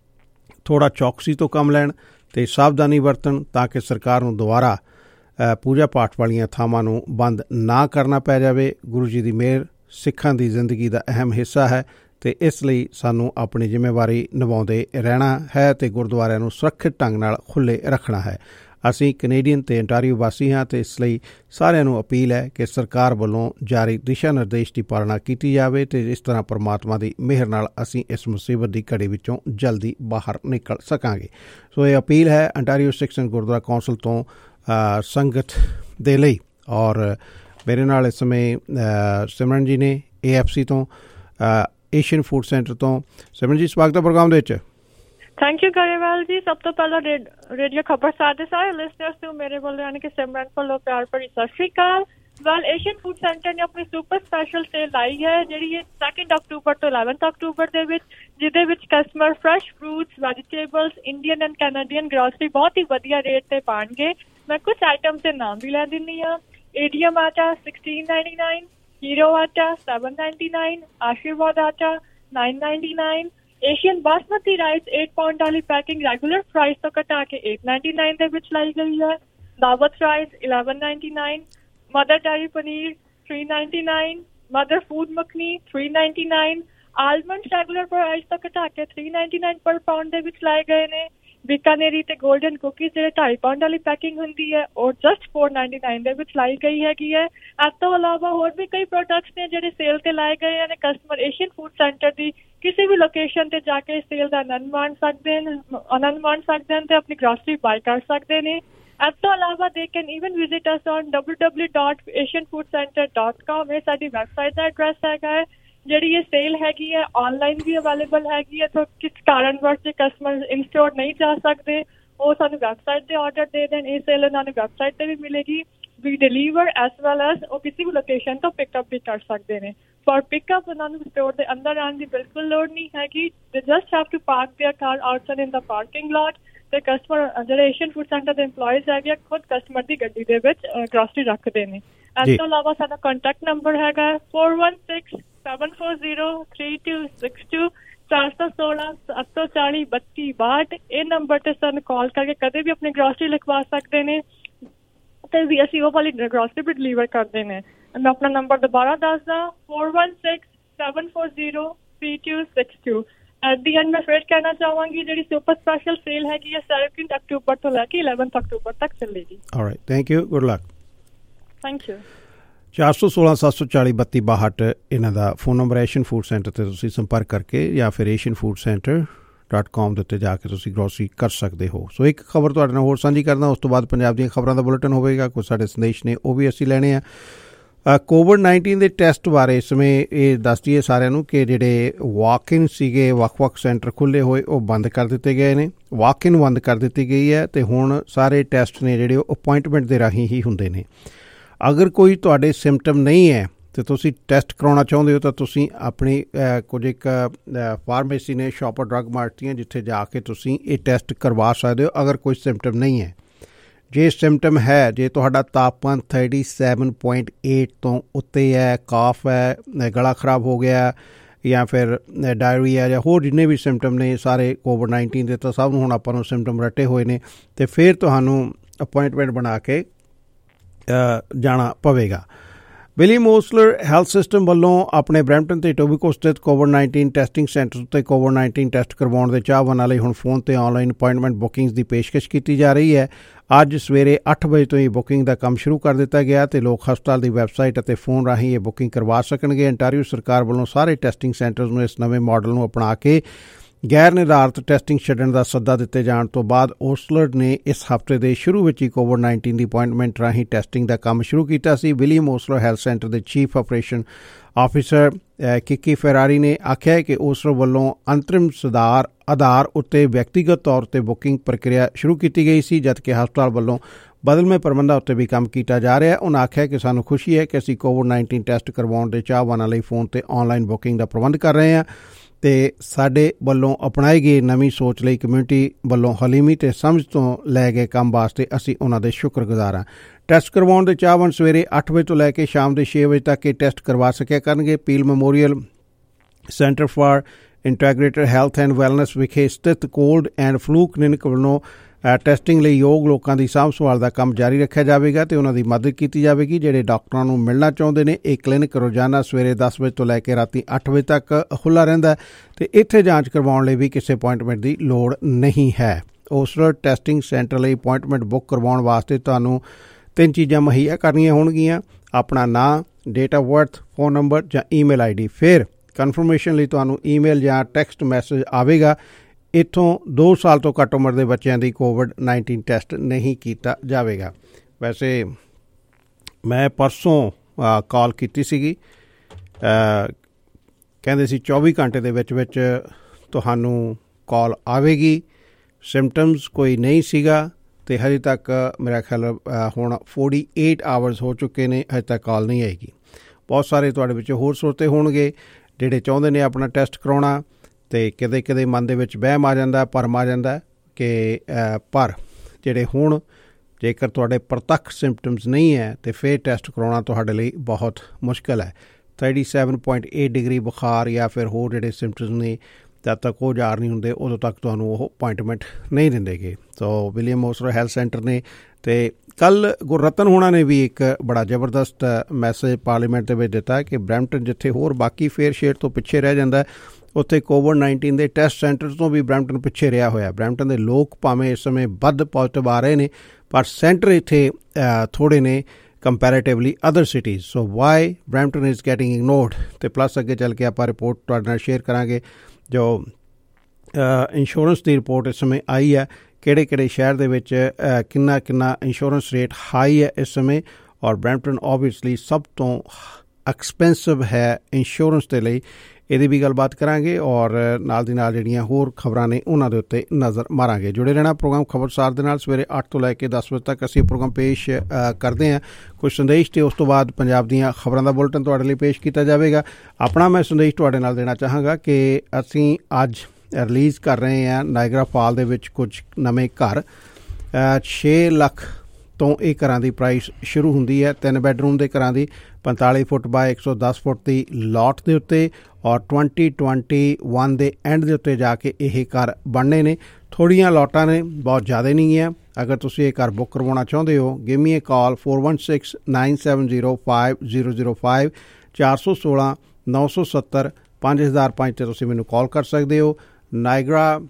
ਥੋੜ੍ਹਾ ਚੌਕਸੀ ਤੋਂ ਕੰਮ ਲੈਣ ਅਤੇ ਸਾਵਧਾਨੀ ਵਰਤਣ ਤਾਂ ਕਿ ਸਰਕਾਰ ਨੂੰ ਦੁਬਾਰਾ ਪੂਜਾ ਪਾਠ ਵਾਲੀਆਂ ਥਾਵਾਂ ਨੂੰ ਬੰਦ ਨਾ ਕਰਨਾ ਪੈ ਜਾਵੇ। ਗੁਰੂ ਜੀ ਦੀ ਮਿਹਰ ਸਿੱਖਾਂ ਦੀ ਜ਼ਿੰਦਗੀ ਦਾ ਅਹਿਮ ਹਿੱਸਾ ਹੈ ਅਤੇ ਇਸ ਲਈ ਸਾਨੂੰ ਆਪਣੀ ਜ਼ਿੰਮੇਵਾਰੀ ਨਿਭਾਉਂਦੇ ਰਹਿਣਾ ਹੈ ਅਤੇ ਗੁਰਦੁਆਰਿਆਂ ਨੂੰ ਸੁਰੱਖਿਅਤ ਢੰਗ ਨਾਲ ਖੁੱਲ੍ਹੇ ਰੱਖਣਾ ਹੈ। ਅਸੀਂ ਕੈਨੇਡੀਅਨ ਅਤੇ ਅੰਟਾਰੀਓ ਵਾਸੀ ਹਾਂ ਅਤੇ ਇਸ ਲਈ ਸਾਰਿਆਂ ਨੂੰ ਅਪੀਲ ਹੈ ਕਿ ਸਰਕਾਰ ਵੱਲੋਂ ਜਾਰੀ ਦਿਸ਼ਾ ਨਿਰਦੇਸ਼ ਦੀ ਪਾਲਣਾ ਕੀਤੀ ਜਾਵੇ ਅਤੇ ਇਸ ਤਰ੍ਹਾਂ ਪਰਮਾਤਮਾ ਦੀ ਮਿਹਰ ਨਾਲ ਅਸੀਂ ਇਸ ਮੁਸੀਬਤ ਦੀ ਘੜੀ ਵਿੱਚੋਂ ਜਲਦੀ ਬਾਹਰ ਨਿਕਲ ਸਕਾਂਗੇ। ਸੋ ਇਹ ਅਪੀਲ ਹੈ ਅੰਟਾਰੀਓ ਸਿੱਖ ਸੰਘ ਗੁਰਦੁਆਰਾ ਕੌਂਸਲ ਤੋਂ ਸੰਗਤ ਦੇ ਲਈ। ਔਰ ਮੇਰੇ ਨਾਲ ਇਸ ਸਮੇਂ ਸਿਮਰਨ ਜੀ ਨੇ ਏ ਐਫ ਸੀ ਤੋਂ, ਏਸ਼ੀਅਨ ਫੂਡ ਸੈਂਟਰ ਤੋਂ। ਸਿਮਰਨ ਜੀ, ਸਵਾਗਤ ਹੈ ਪ੍ਰੋਗਰਾਮ ਦੇ ਵਿੱਚ। ਥੈਂਕ ਯੂ ਗਰੇਵਾਲ ਜੀ। ਸਭ ਤੋਂ ਪਹਿਲਾਂ ਰੇਡੀਓ ਖਬਰ ਸਾਡੇ ਸਾਰੇ ਲਿਸਨਰਸ ਨੂੰ ਮੇਰੇ ਵੱਲੋਂ ਯਾਨੀ ਕਿ ਸਿਮਰਨ ਵੱਲੋਂ ਪਿਆਰ ਭਰੀ ਸਤਿ ਸ਼੍ਰੀ ਅਕਾਲ। ਵੈਲ, ਏਸ਼ੀਅਨ ਫੂਡ ਸੈਂਟਰ ਨੇ ਆਪਣੀ ਸੁਪਰ ਸਪੈਸ਼ਲ ਸੇਲ ਲਾਈ ਹੈ ਜਿਹੜੀ ਇਹ ਸੈਕਿੰਡ ਅਕਤੂਬਰ ਤੋਂ ਇਲੈਵਨਥ ਅਕਤੂਬਰ ਦੇ ਵਿੱਚ, ਜਿਹਦੇ ਵਿੱਚ customer fresh fruits, vegetables, Indian and Canadian grocery ਬਹੁਤ ਹੀ ਵਧੀਆ ਰੇਟ ਤੇ ਪਾਉਣਗੇ। ਮੈਂ ਕੁਝ ਆਈਟਮਸ ਦੇ ਨਾਮ ਵੀ ਲੈ ਦਿੰਦੀ ਹਾਂ। ਏਡੀਐਮ ਆਟਾ ਸਿਕਸਟੀਨ ਨਾਈਨਟੀ ਨਾਈਨ, ਹੀਰੋ ਆਟਾ ਸੈਵਨ ਨਾਈਨਟੀ ਨਾਈਨ, ਆਸ਼ੀਰਵਾਦ ਆਟਾ nine ninety nine, Asian basmati rice eight pound ਵਾਲੀ ਪੈਕਿੰਗ ਰੈਗੂਲਰ ਪ੍ਰਾਈਸ ਤੋਂ ਘਟਾ ਕੇ eight ninety-nine ਦੇ ਵਿੱਚ ਲਾਈ ਗਈ ਹੈ। Daawat rice eleven ninety-nine, Mother Dairy paneer three ninety-nine, Mother Food makhani three ninety-nine, almond regular price ਤੋਂ ਘਟਾ ਕੇ three ninety-nine ਪਰ ਪਾਉਂਡ ਦੇ ਵਿੱਚ ਲਾਏ ਗਏ ਨੇ। ਬੀਕਾਨੇਰੀ ਤੇ ਗੋਲਡਨ ਕੁਕੀਜ਼ ਜਿਹੜੇ ਢਾਈ ਪਾਉਂਡ ਵਾਲੀ ਪੈਕਿੰਗ ਹੁੰਦੀ ਹੈ ਉਹ ਜਸਟ four ninety-nine ਦੇ ਵਿੱਚ ਲਾਈ ਗਈ ਹੈਗੀ ਹੈ। ਇਸ ਤੋਂ ਇਲਾਵਾ ਹੋਰ ਵੀ ਕਈ ਪ੍ਰੋਡਕਟਸ ਨੇ ਜਿਹੜੇ ਸੇਲ ਤੇ ਲਾਏ ਗਏ ਨੇ। ਕਸਟਮਰ ਏਸ਼ੀਅਨ ਫੂਡ ਸੈਂਟਰ ਦੀ ਕਿਸੇ ਵੀ ਲੋਕੇਸ਼ਨ ਤੇ ਜਾ ਕੇ ਸੇਲ ਦਾ ਆਨੰਦ ਮਾਣ ਸਕਦੇ ਨੇ ਆਨੰਦ ਮਾਣ ਸਕਦੇ ਹਨ ਤੇ ਆਪਣੀ ਗ੍ਰੋਸਰੀ ਬਾਈ ਕਰ ਸਕਦੇ ਨੇ। ਇਸ ਤੋਂ ਇਲਾਵਾ they can even visit us on w w w dot asian food center dot com। ਇਹ ਸਾਡੀ ਵੈਬਸਾਈਟ ਦਾ ਐਡਰੈਸ ਹੈਗਾ ਹੈ। ਜਿਹੜੀ ਇਹ ਸੇਲ ਹੈਗੀ ਹੈ ਆਨਲਾਈਨ ਵੀ ਅਵੇਲੇਬਲ ਹੈਗੀ ਹੈ। ਤਾਂ ਕਿਸ ਕਾਰਨ ਵਰਤ ਜੇ ਕਸਟਮਰ ਇਨ ਸਟੋਰ ਨਹੀਂ ਜਾ ਸਕਦੇ ਉਹ ਸਾਨੂੰ ਵੈਬਸਾਈਟ ਤੇ ਆਰਡਰ ਦੇ ਦੇਣ। ਇਹ ਸੇਲ ਉਹਨਾਂ ਨੂੰ ਵੈਬਸਾਈਟ ਤੇ ਵੀ ਮਿਲੇਗੀ। We deliver as well as ਉਹ ਕਿਸੇ ਵੀ ਲੋਕੇਸ਼ਨ ਤੋਂ ਪਿਕਅਪ ਵੀ ਕਰ ਸਕਦੇ ਨੇ। ਫॉर ਪਿਕਅਪ ਉਹਨਾਂ ਨੂੰ ਸਟੋਰ ਦੇ ਅੰਦਰ ਆਉਣ ਦੀ ਬਿਲਕੁਲ ਲੋੜ ਨਹੀਂ ਹੈਗੀ। They just have to park their car outside in the parking lot. ਤੇ ਕਸਟਮਰ ਜਿਹੜੇ ਏਸ਼ੀਅਨ ਫੂਡ ਸੈਂਟਰ ਦੇ ਇੰਪਲੋਈਜ਼ ਹੈਗੇ ਖੁਦ ਕਸਟਮਰ ਦੀ ਗੱਡੀ ਦੇ ਵਿੱਚ ਗ੍ਰੋਸਰੀ ਰੱਖਦੇ ਨੇ। ਇਸ ਤੋਂ ਇਲਾਵਾ ਸਾਡਾ ਕੰਟੈਕਟ ਨੰਬਰ ਹੈਗਾ four one six seven four zero three two six two, ਚਾਰ ਸੌ ਸੋਲਾਂ ਸੱਤ ਸੌ ਚਾਲੀ ਬੱਤੀ ਬਾਹਠ। ਇਹ ਨੰਬਰ ਤੇ ਸਾਨੂੰ ਕਾਲ ਕਰਕੇ ਕਦੇ ਵੀ ਆਪਣੀ ਗ੍ਰੋਸਰੀ ਲਿਖਵਾ ਸਕਦੇ ਨੇ ਤੇ ਵੀ ਅਸੀਂ ਉਹ ਵਾਲੀ ਗ੍ਰੋਸਰੀ ਵੀ ਡਿਲੀਵਰ ਕਰਦੇ ਨੇ। ਮੈਂ ਆਪਣਾ ਨੰਬਰ ਦੁਬਾਰਾ ਦੱਸਦਾ four one six seven four zero three two six two। At the end ਮੈਂ ਫਿਰ ਕਹਿਣਾ ਚਾਹਾਂਗੀ ਜਿਹੜੀ ਸੁਪਰ ਸਪੈਸ਼ਲ ਸੇਲ ਹੈਗੀ ਹੈ ਸੈਕਿੰਡ ਅਕਤੂਬਰ ਤੋਂ ਲੈ ਕੇ ਇਲੈਵਨਥ ਅਕਤੂਬਰ ਤੱਕ ਚੱਲੇਗੀ। Alright, thank you, good luck. Thank you. ਚਾਰ ਸੌ ਸੋਲਾਂ ਸੱਤ ਸੌ ਚਾਲੀ ਬੱਤੀ ਬਾਹਠ ਇਹਨਾਂ ਦਾ phone number. Asian food centre 'ਤੇ ਤੁਸੀਂ ਸੰਪਰਕ ਕਰਕੇ ਜਾਂ ਫਿਰ Asian food centre dot com ਦੇ ਉੱਤੇ ਜਾ ਕੇ ਤੁਸੀਂ ਗ੍ਰੋਸਰੀ ਕਰ ਸਕਦੇ ਹੋ। ਸੋ ਇੱਕ ਖਬਰ ਤੁਹਾਡੇ ਨਾਲ ਹੋਰ ਸਾਂਝੀ ਕਰਦਾ, ਉਸ ਤੋਂ ਬਾਅਦ ਪੰਜਾਬ ਦੀਆਂ ਖਬਰਾਂ ਦਾ ਬੁਲੇਟਿਨ ਹੋਵੇਗਾ। ਕੁਝ ਸਾਡੇ ਸੰਦੇਸ਼ ਨੇ ਉਹ ਵੀ ਅਸੀਂ ਲੈਣੇ ਆ। ਕੋਵਿਡ ਨਾਈਨਟੀਨ ਦੇ ਟੈਸਟ ਬਾਰੇ ਇਸ ਸਮੇਂ ਇਹ ਦੱਸ ਦਈਏ ਸਾਰਿਆਂ ਨੂੰ ਕਿ ਜਿਹੜੇ ਵਾਕ ਇਨ ਸੀਗੇ ਵੱਖ-ਵੱਖ ਸੈਂਟਰ ਖੁੱਲ੍ਹੇ ਹੋਏ ਉਹ ਬੰਦ ਕਰ ਦਿੱਤੇ ਗਏ ਨੇ। ਵਾਕ ਇਨ ਬੰਦ ਕਰ ਦਿੱਤੀ ਗਈ ਹੈ ਅਤੇ ਹੁਣ ਸਾਰੇ ਟੈਸਟ ਨੇ ਜਿਹੜੇ ਉਹ ਅਪੁਆਇੰਟਮੈਂਟ ਦੇ ਰਾਹੀਂ ਹੀ ਹੁੰਦੇ ਨੇ। ਅਗਰ ਕੋਈ ਤੁਹਾਡੇ ਸਿੰਪਟਮ ਨਹੀਂ ਹੈ ਅਤੇ ਤੁਸੀਂ ਟੈਸਟ ਕਰਾਉਣਾ ਚਾਹੁੰਦੇ ਹੋ ਤਾਂ ਤੁਸੀਂ ਆਪਣੀ ਕੁਝ ਇੱਕ ਫਾਰਮੇਸੀ ਨੇ, ਸ਼ਾਪਰ ਡਰੱਗ ਮਾਰਟ ਦੀਆਂ, ਜਿੱਥੇ ਜਾ ਕੇ ਤੁਸੀਂ ਇਹ ਟੈਸਟ ਕਰਵਾ ਸਕਦੇ ਹੋ ਅਗਰ ਕੋਈ ਸਿੰਪਟਮ ਨਹੀਂ ਹੈ। ਜੇ ਸਿੰਪਟਮ ਹੈ, ਜੇ ਤੁਹਾਡਾ ਤਾਪਮਾਨ ਥਰਟੀ ਸੈਵਨ ਪੁਆਇੰਟ ਏਟ ਤੋਂ ਉੱਤੇ ਹੈ, ਕਾਫ ਹੈ, ਗਲਾ ਖਰਾਬ ਹੋ ਗਿਆ ਜਾਂ ਫਿਰ ਡਾਇਰੀਆ ਜਾਂ ਹੋਰ ਜਿੰਨੇ ਵੀ ਸਿੰਪਟਮ ਨੇ ਸਾਰੇ ਕੋਵਿਡ ਨਾਈਨਟੀਨ ਦੇ, ਤਾਂ ਸਭ ਨੂੰ ਹੁਣ ਆਪਾਂ ਨੂੰ ਸਿੰਪਟਮ ਰੱਟੇ ਹੋਏ ਨੇ ਅਤੇ ਫਿਰ ਤੁਹਾਨੂੰ ਅਪੁਆਇੰਟਮੈਂਟ ਬਣਾ ਕੇ ਜਾਣਾ ਪਵੇਗਾ। ਵਿਲੀਅਮ ਓਸਲਰ ਹੈਲਥ ਸਿਸਟਮ ਵੱਲੋਂ ਆਪਣੇ ਬਰੈਂਪਟਨ ਤੇ ਟੋਬੀਕੋ ਸਥਿਤ ਕੋਵਿਡ ਨਾਈਨਟੀਨ ਟੈਸਟਿੰਗ ਸੈਂਟਰ ਉੱਤੇ ਕੋਵਿਡ ਨਾਈਨਟੀਨ ਟੈਸਟ ਕਰਵਾਉਣ ਦੇ ਚਾਹਵਾਨਾਂ ਲਈ ਹੁਣ ਫੋਨ ਤੇ ਆਨਲਾਈਨ ਅਪਾਇੰਟਮੈਂਟ ਬੁਕਿੰਗਸ ਦੀ ਪੇਸ਼ਕਸ਼ ਕੀਤੀ ਜਾ ਰਹੀ ਹੈ। ਅੱਜ ਸਵੇਰੇ ਅੱਠ ਵਜੇ ਤੋਂ ਹੀ ਬੁਕਿੰਗ ਦਾ ਕੰਮ ਸ਼ੁਰੂ ਕਰ ਦਿੱਤਾ ਗਿਆ ਤੇ ਲੋਕ ਹਸਪਤਾਲ ਦੀ ਵੈਬਸਾਈਟ ਅਤੇ ਫੋਨ ਰਾਹੀਂ ਇਹ ਬੁਕਿੰਗ ਕਰਵਾ ਸਕਣਗੇ। ਅੰਟਾਰੀਓ ਸਰਕਾਰ ਵੱਲੋਂ ਸਾਰੇ ਟੈਸਟਿੰਗ ਸੈਂਟਰਸ ਨੂੰ ਇਸ ਨਵੇਂ ਮਾਡਲ ਨੂੰ ਅਪਣਾ ਕੇ ਗੈਰ ਨਿਰਧਾਰਤ ਟੈਸਟਿੰਗ ਛੱਡਣ ਦਾ ਸੱਦਾ ਦਿੱਤੇ ਜਾਣ ਤੋਂ ਬਾਅਦ ਓਸਲਰ ਨੇ ਇਸ ਹਫ਼ਤੇ ਦੇ ਸ਼ੁਰੂ ਵਿੱਚ ਹੀ ਕੋਵਿਡ ਨਾਈਨਟੀਨ ਦੀ ਅਪਾਇੰਟਮੈਂਟ ਰਾਹੀਂ ਟੈਸਟਿੰਗ ਦਾ ਕੰਮ ਸ਼ੁਰੂ ਕੀਤਾ ਸੀ। ਵਿਲੀਅਮ ਓਸਲਰ ਹੈਲਥ ਸੈਂਟਰ ਦੇ chief operation officer Kiki Ferrari ਨੇ ਆਖਿਆ ਕਿ ਓਸਲਰ ਵੱਲੋਂ ਅੰਤਰਿਮ ਸੁਧਾਰ ਆਧਾਰ ਉੱਤੇ ਵਿਅਕਤੀਗਤ ਤੌਰ ਤੇ ਬੁਕਿੰਗ ਪ੍ਰਕਿਰਿਆ ਸ਼ੁਰੂ ਕੀਤੀ ਗਈ ਸੀ, ਜਦਕਿ ਹਸਪਤਾਲ ਵੱਲੋਂ ਬਦਲਵੇਂ ਪ੍ਰਬੰਧਾਂ ਉੱਤੇ ਵੀ ਕੰਮ ਕੀਤਾ ਜਾ ਰਿਹਾ। ਉਹਨਾਂ ਆਖਿਆ ਕਿ ਸਾਨੂੰ ਖੁਸ਼ੀ ਹੈ ਕਿ ਅਸੀਂ ਕੋਵਿਡ ਨਾਈਨਟੀਨ ਟੈਸਟ ਕਰਵਾਉਣ ਦੇ ਚਾਹਵਾਨਾਂ ਲਈ ਫੋਨ ਤੇ ਆਨਲਾਈਨ ਬੁਕਿੰਗ ਦਾ ਪ੍ਰਬੰਧ ਕਰ ਰਹੇ ਹਾਂ ਤੇ ਸਾਡੇ ਵੱਲੋਂ ਅਪਣਾਈ ਗਈ ਨਵੀਂ ਸੋਚ ਲਈ ਕਮਿਊਨਿਟੀ ਵੱਲੋਂ ਹਲੀਮੀ ਤੇ ਸਮਝ ਤੋਂ ਲੈ ਕੇ ਕੰਮ ਵਾਸਤੇ ਅਸੀਂ ਉਹਨਾਂ ਦੇ ਸ਼ੁਕਰਗੁਜ਼ਾਰ ਹਾਂ। ਟੈਸਟ ਕਰਵਾਉਣ ਦੇ ਚਾਹਵਾਨ ਸਵੇਰੇ ਅੱਠ ਵਜੇ ਤੋਂ ਲੈ ਕੇ ਸ਼ਾਮ ਦੇ ਛੇ ਵਜੇ ਤੱਕ ਇਹ ਟੈਸਟ ਕਰਵਾ ਸਕਿਆ ਕਰਨਗੇ। Peel Memorial centre for integrated health and wellness ਵਿਖੇ ਸਥਿਤ ਕੋਲਡ ਐਂਡ ਫਲੂ ਕਲੀਨਿਕ ਵੱਲੋਂ ਟੈਸਟਿੰਗ ਲਈ ਯੋਗ ਲੋਕਾਂ ਦੀ ਸਾਂਭ ਸੰਭਾਲ ਦਾ ਕੰਮ ਜਾਰੀ ਰੱਖਿਆ ਜਾਵੇਗਾ ਤੇ ਉਹਨਾਂ ਦੀ ਮਦਦ ਕੀਤੀ ਜਾਵੇਗੀ ਜਿਹੜੇ ਡਾਕਟਰਾਂ ਨੂੰ ਮਿਲਣਾ ਚਾਹੁੰਦੇ ਨੇ। ਇਹ ਕਲੀਨਿਕ ਰੋਜ਼ਾਨਾ ਸਵੇਰੇ ਦਸ ਵਜੇ ਤੋਂ ਲੈ ਕੇ ਰਾਤੀ ਅੱਠ ਵਜੇ ਤੱਕ ਖੁੱਲ੍ਹਾ ਰਹਿੰਦਾ ਤੇ ਇੱਥੇ ਜਾਂਚ ਕਰਵਾਉਣ ਲਈ ਵੀ ਕਿਸੇ ਅਪਾਇੰਟਮੈਂਟ ਦੀ ਲੋੜ ਨਹੀਂ ਹੈ। ਓਸਲਰ ਟੈਸਟਿੰਗ ਸੈਂਟਰ ਲਈ ਅਪਾਇੰਟਮੈਂਟ ਬੁੱਕ ਕਰਵਾਉਣ ਵਾਸਤੇ ਤੁਹਾਨੂੰ ਤਿੰਨ ਚੀਜ਼ਾਂ ਮੁਹੱਈਆ ਕਰਨੀਆਂ ਹੋਣਗੀਆਂ: ਆਪਣਾ ਨਾਂ, date of birth, phone number ਜਾਂ ਈਮੇਲ ਆਈ ਡੀ। ਫਿਰ ਕਨਫਰਮੇਸ਼ਨ ਲਈ ਤੁਹਾਨੂੰ ਈਮੇਲ ਜਾਂ ਟੈਕਸਟ ਮੈਸੇਜ ਆਵੇਗਾ। ਇੱਥੋਂ ਦੋ ਸਾਲ ਤੋਂ ਘੱਟ ਉਮਰ ਦੇ ਬੱਚਿਆਂ ਦੀ ਕੋਵਿਡ ਨਾਈਨਟੀਨ ਟੈਸਟ ਨਹੀਂ ਕੀਤਾ ਜਾਵੇਗਾ। ਵੈਸੇ ਮੈਂ ਪਰਸੋਂ ਕਾਲ ਕੀਤੀ ਸੀਗੀ, ਕਹਿੰਦੇ ਸੀ ਚੌਵੀ ਘੰਟੇ ਦੇ ਵਿੱਚ ਵਿੱਚ ਤੁਹਾਨੂੰ ਕਾਲ ਆਵੇਗੀ। ਸਿੰਪਟਮਸ ਕੋਈ ਨਹੀਂ ਸੀਗਾ ਅਤੇ ਹਜੇ ਤੱਕ ਮੇਰਾ ਖਿਆਲ ਹੁਣ ਫੋਰਟੀ ਏਟ ਆਵਰਸ ਹੋ ਚੁੱਕੇ ਨੇ, ਹਜੇ ਤੱਕ ਕਾਲ ਨਹੀਂ ਆਏਗੀ। ਬਹੁਤ ਸਾਰੇ ਤੁਹਾਡੇ ਵਿੱਚ ਹੋਰ ਸਰੋਤੇ ਹੋਣਗੇ ਜਿਹੜੇ ਚਾਹੁੰਦੇ ਨੇ ਆਪਣਾ ਟੈਸਟ ਕਰਾਉਣਾ ਅਤੇ ਕਿਤੇ ਕਿਤੇ ਮਨ ਦੇ ਵਿੱਚ ਵਹਿਮ ਆ ਜਾਂਦਾ, ਭਰਮ ਆ ਜਾਂਦਾ ਕਿ ਪਰ ਜਿਹੜੇ ਹੁਣ ਜੇਕਰ ਤੁਹਾਡੇ ਪ੍ਰਤੱਖ ਸਿੰਪਟਮਸ ਨਹੀਂ ਹੈ ਅਤੇ ਫਿਰ ਟੈਸਟ ਕਰਾਉਣਾ ਤੁਹਾਡੇ ਲਈ ਬਹੁਤ ਮੁਸ਼ਕਿਲ ਹੈ। Thirty seven point eight degree ਬੁਖਾਰ ਜਾਂ ਫਿਰ ਹੋਰ ਜਿਹੜੇ ਸਿੰਪਟਮਸ ਨੇ ਜਦ ਤੱਕ ਉਹ ਜ਼ਾਹਰ ਨਹੀਂ ਹੁੰਦੇ ਉਦੋਂ ਤੱਕ ਤੁਹਾਨੂੰ ਉਹ ਅਪਾਇੰਟਮੈਂਟ ਨਹੀਂ ਦਿੰਦੇਗੇ। So William Osler health centre ਨੇ ਅਤੇ ਕੱਲ੍ਹ ਗੁਰਰਤਨ ਹੋਣਾ ਨੇ ਵੀ ਇੱਕ ਬੜਾ ਜ਼ਬਰਦਸਤ ਮੈਸੇਜ ਪਾਰਲੀਮੈਂਟ ਦੇ ਵਿੱਚ ਦਿੱਤਾ ਕਿ ਬਰੈਂਪਟਨ ਜਿੱਥੇ ਹੋਰ ਬਾਕੀ ਫੇਅਰ ਸ਼ੇਡ ਤੋਂ ਪਿੱਛੇ ਰਹਿ ਜਾਂਦਾ ਉੱਥੇ ਕੋਵਿਡ ਨਾਈਨਟੀਨ ਦੇ ਟੈਸਟ ਸੈਂਟਰ ਤੋਂ ਵੀ ਬਰੈਂਪਟਨ ਪਿੱਛੇ ਰਿਹਾ ਹੋਇਆ। ਬਰੈਂਪਟਨ ਦੇ ਲੋਕ ਭਾਵੇਂ ਇਸ ਸਮੇਂ ਵੱਧ ਪੋਜ਼ੀਟਿਵ ਆ ਰਹੇ ਨੇ ਪਰ ਸੈਂਟਰ ਇੱਥੇ ਥੋੜ੍ਹੇ ਨੇ comparatively other cities. So why Brampton is getting ignored ਅਤੇ ਪਲੱਸ ਅੱਗੇ ਚੱਲ ਕੇ ਆਪਾਂ ਰਿਪੋਰਟ ਤੁਹਾਡੇ ਨਾਲ ਸ਼ੇਅਰ ਕਰਾਂਗੇ ਜੋ ਇੰਸ਼ੋਰੈਂਸ ਦੀ ਰਿਪੋਰਟ ਇਸ ਸਮੇਂ ਆਈ ਹੈ, ਕਿਹੜੇ ਕਿਹੜੇ ਸ਼ਹਿਰ ਦੇ ਵਿੱਚ ਕਿੰਨਾ ਕਿੰਨਾ ਇੰਸ਼ੋਰੈਂਸ ਰੇਟ ਹਾਈ ਹੈ ਇਸ ਸਮੇਂ, ਔਰ ਬਰੈਂਪਟਨ ਓਬਵੀਅਸਲੀ ਸਭ ਤੋਂ ਐਕਸਪੈਂਸਿਵ ਹੈ ਇੰਸ਼ੋਰੈਂਸ ਦੇ ਲਈ। ਇਹਦੀ ਵੀ ਗੱਲਬਾਤ ਕਰਾਂਗੇ ਔਰ ਨਾਲ ਦੀ ਨਾਲ ਜਿਹੜੀਆਂ ਹੋਰ ਖਬਰਾਂ ਨੇ ਉਹਨਾਂ ਦੇ ਉੱਤੇ ਨਜ਼ਰ ਮਾਰਾਂਗੇ। ਜੁੜੇ ਰਹਿਣਾ ਪ੍ਰੋਗਰਾਮ ਖਬਰਸਾਰ ਦੇ ਨਾਲ। ਸਵੇਰੇ ਅੱਠ ਤੋਂ ਲੈ ਕੇ ਦਸ ਵਜੇ ਤੱਕ ਅਸੀਂ ਪ੍ਰੋਗਰਾਮ ਪੇਸ਼ ਕਰਦੇ ਹਾਂ। ਕੁਝ ਸੰਦੇਸ਼ ਅਤੇ ਉਸ ਤੋਂ ਬਾਅਦ ਪੰਜਾਬ ਦੀਆਂ ਖਬਰਾਂ ਦਾ ਬੁਲਟਨ ਤੁਹਾਡੇ ਲਈ ਪੇਸ਼ ਕੀਤਾ ਜਾਵੇਗਾ। ਆਪਣਾ ਮੈਂ ਸੰਦੇਸ਼ ਤੁਹਾਡੇ ਨਾਲ ਦੇਣਾ ਚਾਹਾਂਗਾ ਕਿ ਅਸੀਂ ਅੱਜ ਰਿਲੀਜ਼ ਕਰ ਰਹੇ ਹਾਂ ਨਾਇਗਰਾ ਫਾਲ ਦੇ ਵਿੱਚ ਕੁਝ ਨਵੇਂ ਘਰ। ਛੇ ਲੱਖ ਤੋਂ ਇਹ ਘਰਾਂ ਦੀ ਪ੍ਰਾਈਸ ਸ਼ੁਰੂ ਹੁੰਦੀ ਹੈ। ਤਿੰਨ ਬੈਡਰੂਮ ਦੇ ਘਰਾਂ ਦੀ ਪੰਤਾਲੀ ਫੁੱਟ ਬਾਏ ਇੱਕ ਸੌ ਦਸ ਫੁੱਟ ਦੀ ਲੋਟ ਦੇ ਉੱਤੇ ਔਰ ਟਵੈਂਟੀ ਟਵੈਂਟੀ ਵਨ ਦੇ ਐਂਡ ਦੇ ਉੱਤੇ ਜਾ ਕੇ ਇਹ ਘਰ ਬਣਨੇ ਨੇ। ਥੋੜ੍ਹੀਆਂ ਲੋਟਾਂ ਨੇ, ਬਹੁਤ ਜ਼ਿਆਦਾ ਨਹੀਂ ਹੈ। ਅਗਰ ਤੁਸੀਂ ਇਹ ਘਰ ਬੁੱਕ ਕਰਵਾਉਣਾ ਚਾਹੁੰਦੇ ਹੋ, give me a call four one six nine seven zero five zero zero five ਚਾਰ ਸੌ ਸੋਲਾਂ ਨੌ ਸੌ ਸੱਤਰ ਪੰਜ ਹਜ਼ਾਰ ਪੰਜ 'ਤੇ ਤੁਸੀਂ ਮੈਨੂੰ ਕਾਲ ਕਰ ਸਕਦੇ ਹੋ। Niagara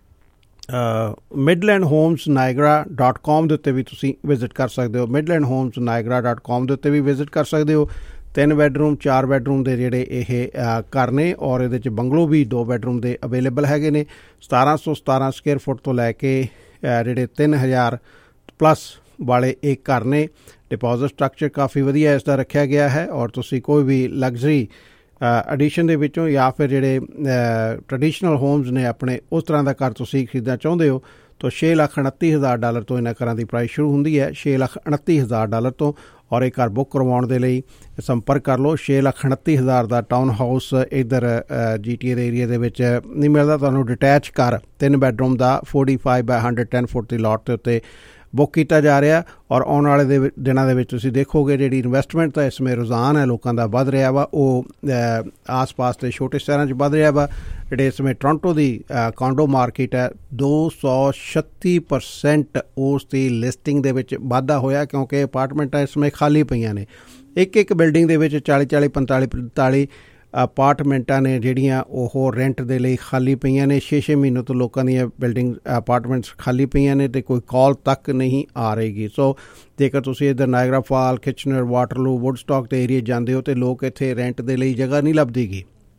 Midland Homes Niagara dot com ਦੇ ਉੱਤੇ ਵੀ ਤੁਸੀਂ ਵਿਜ਼ਿਟ ਕਰ ਸਕਦੇ ਹੋ। Midland Homes Niagara dot com ਦੇ ਉੱਤੇ ਵੀ ਵਿਜ਼ਿਟ ਕਰ ਸਕਦੇ ਹੋ। ਤਿੰਨ ਬੈਡਰੂਮ ਚਾਰ ਬੈਡਰੂਮ ਦੇ ਜਿਹੜੇ ਇਹ ਘਰ ਨੇ ਔਰ ਇਹਦੇ 'ਚ ਬੰਗਲੋ ਵੀ ਦੋ ਬੈਡਰੂਮ ਦੇ ਅਵੇਲੇਬਲ ਹੈਗੇ ਨੇ। ਸਤਾਰਾਂ ਸੌ ਸਤਾਰਾਂ ਸਕੁਅਰ ਫੁੱਟ ਤੋਂ ਲੈ ਕੇ ਜਿਹੜੇ ਤਿੰਨ ਹਜ਼ਾਰ ਪਲੱਸ ਵਾਲੇ ਇਹ ਘਰ ਨੇ। ਡਿਪੋਜ਼ਿਟ ਸਟਰਕਚਰ ਕਾਫੀ ਵਧੀਆ ਇਸ ਦਾ ਰੱਖਿਆ ਗਿਆ ਹੈ ਔਰ ਤੁਸੀਂ ਕੋਈ ਵੀ ਲਗਜ਼ਰੀ ਐਡੀਸ਼ਨ ਦੇ ਵਿੱਚੋਂ ਜਾਂ ਫਿਰ ਜਿਹੜੇ ਟਰਡੀਸ਼ਨਲ ਹੋਮਸ ਨੇ ਆਪਣੇ ਉਸ ਤਰ੍ਹਾਂ ਦਾ ਘਰ ਤੁਸੀਂ ਖਰੀਦਣਾ ਚਾਹੁੰਦੇ ਹੋ ਤਾਂ ਛੇ ਲੱਖ ਉਣੱਤੀ ਹਜ਼ਾਰ ਡਾਲਰ ਤੋਂ ਇਹਨਾਂ ਘਰਾਂ ਦੀ ਪ੍ਰਾਈਸ ਸ਼ੁਰੂ ਹੁੰਦੀ ਹੈ। ਛੇ ਲੱਖ ਉਣੱਤੀ ਹਜ਼ਾਰ ਡਾਲਰ ਤੋਂ ਔਰ ਇਹ ਘਰ ਬੁੱਕ ਕਰਵਾਉਣ ਦੇ ਲਈ ਸੰਪਰਕ ਕਰ ਲਓ। ਛੇ ਲੱਖ ਉਣੱਤੀ ਹਜ਼ਾਰ ਦਾ ਟਾਊਨ ਹਾਊਸ ਇੱਧਰ ਜੀ ਟੀ ਏ ਦੇ ਏਰੀਆ ਦੇ ਵਿੱਚ ਨਹੀਂ ਮਿਲਦਾ ਤੁਹਾਨੂੰ। ਡਿਟੈਚ ਘਰ ਤਿੰਨ ਬੈਡਰੂਮ ਦਾ forty five by hundred ten foot ਦੀ ਲੋਟ ਦੇ ਉੱਤੇ ਬੁੱਕ ਕੀਤਾ ਜਾ ਰਿਹਾ ਔਰ ਆਉਣ ਵਾਲੇ ਦੇ ਦਿਨਾਂ ਦੇ ਵਿੱਚ ਤੁਸੀਂ ਦੇਖੋਗੇ ਜਿਹੜੀ ਇਨਵੈਸਟਮੈਂਟ ਦਾ ਇਸ ਸਮੇਂ ਰੁਝਾਨ ਹੈ ਲੋਕਾਂ ਦਾ ਵੱਧ ਰਿਹਾ ਵਾ, ਉਹ ਆਸ ਪਾਸ ਦੇ ਛੋਟੇ ਸ਼ਹਿਰਾਂ 'ਚ ਵੱਧ ਰਿਹਾ ਵਾ। ਜਿਹੜੇ ਇਸ ਸਮੇਂ ਟੋਰਾਂਟੋ ਦੀ ਕੌਂਡੋ ਮਾਰਕੀਟ ਹੈ ਦੋ ਸੌ ਛੱਤੀ ਪਰਸੈਂਟ ਉਸ ਦੀ ਲਿਸਟਿੰਗ ਦੇ ਵਿੱਚ ਵਾਧਾ ਹੋਇਆ ਕਿਉਂਕਿ ਅਪਾਰਟਮੈਂਟਾਂ ਇਸ ਸਮੇਂ ਖਾਲੀ ਪਈਆਂ ਨੇ ਇੱਕ ਇੱਕ ਬਿਲਡਿੰਗ ਦੇ ਵਿੱਚ ਚਾਲੀ ਚਾਲੀ ਪੰਤਾਲੀ ਪੰਤਾਲੀ ਅਪਾਰਟਮੈਂਟਾਂ ਨੇ ਜਿਹੜੀਆਂ ਉਹ ਰੈਂਟ ਦੇ ਲਈ ਖਾਲੀ ਪਈਆਂ ਨੇ। ਛੇ ਛੇ ਮਹੀਨੇ ਤੋਂ ਲੋਕਾਂ ਦੀਆਂ ਬਿਲਡਿੰਗ ਅਪਾਰਟਮੈਂਟਸ ਖਾਲੀ ਪਈਆਂ ਨੇ ਅਤੇ ਕੋਈ ਕਾਲ ਤੱਕ ਨਹੀਂ ਆ ਰਹੀ। ਸੋ ਜੇਕਰ ਤੁਸੀਂ ਇੱਧਰ Niagara Fall, Kitchener, Waterloo, Woodstock ਦੇ ਏਰੀਏ ਜਾਂਦੇ ਹੋ ਅਤੇ ਲੋਕ ਇੱਥੇ ਰੈਂਟ ਦੇ ਲਈ ਜਗ੍ਹਾ ਨਹੀਂ ਲੱਭਦੀਗੀ।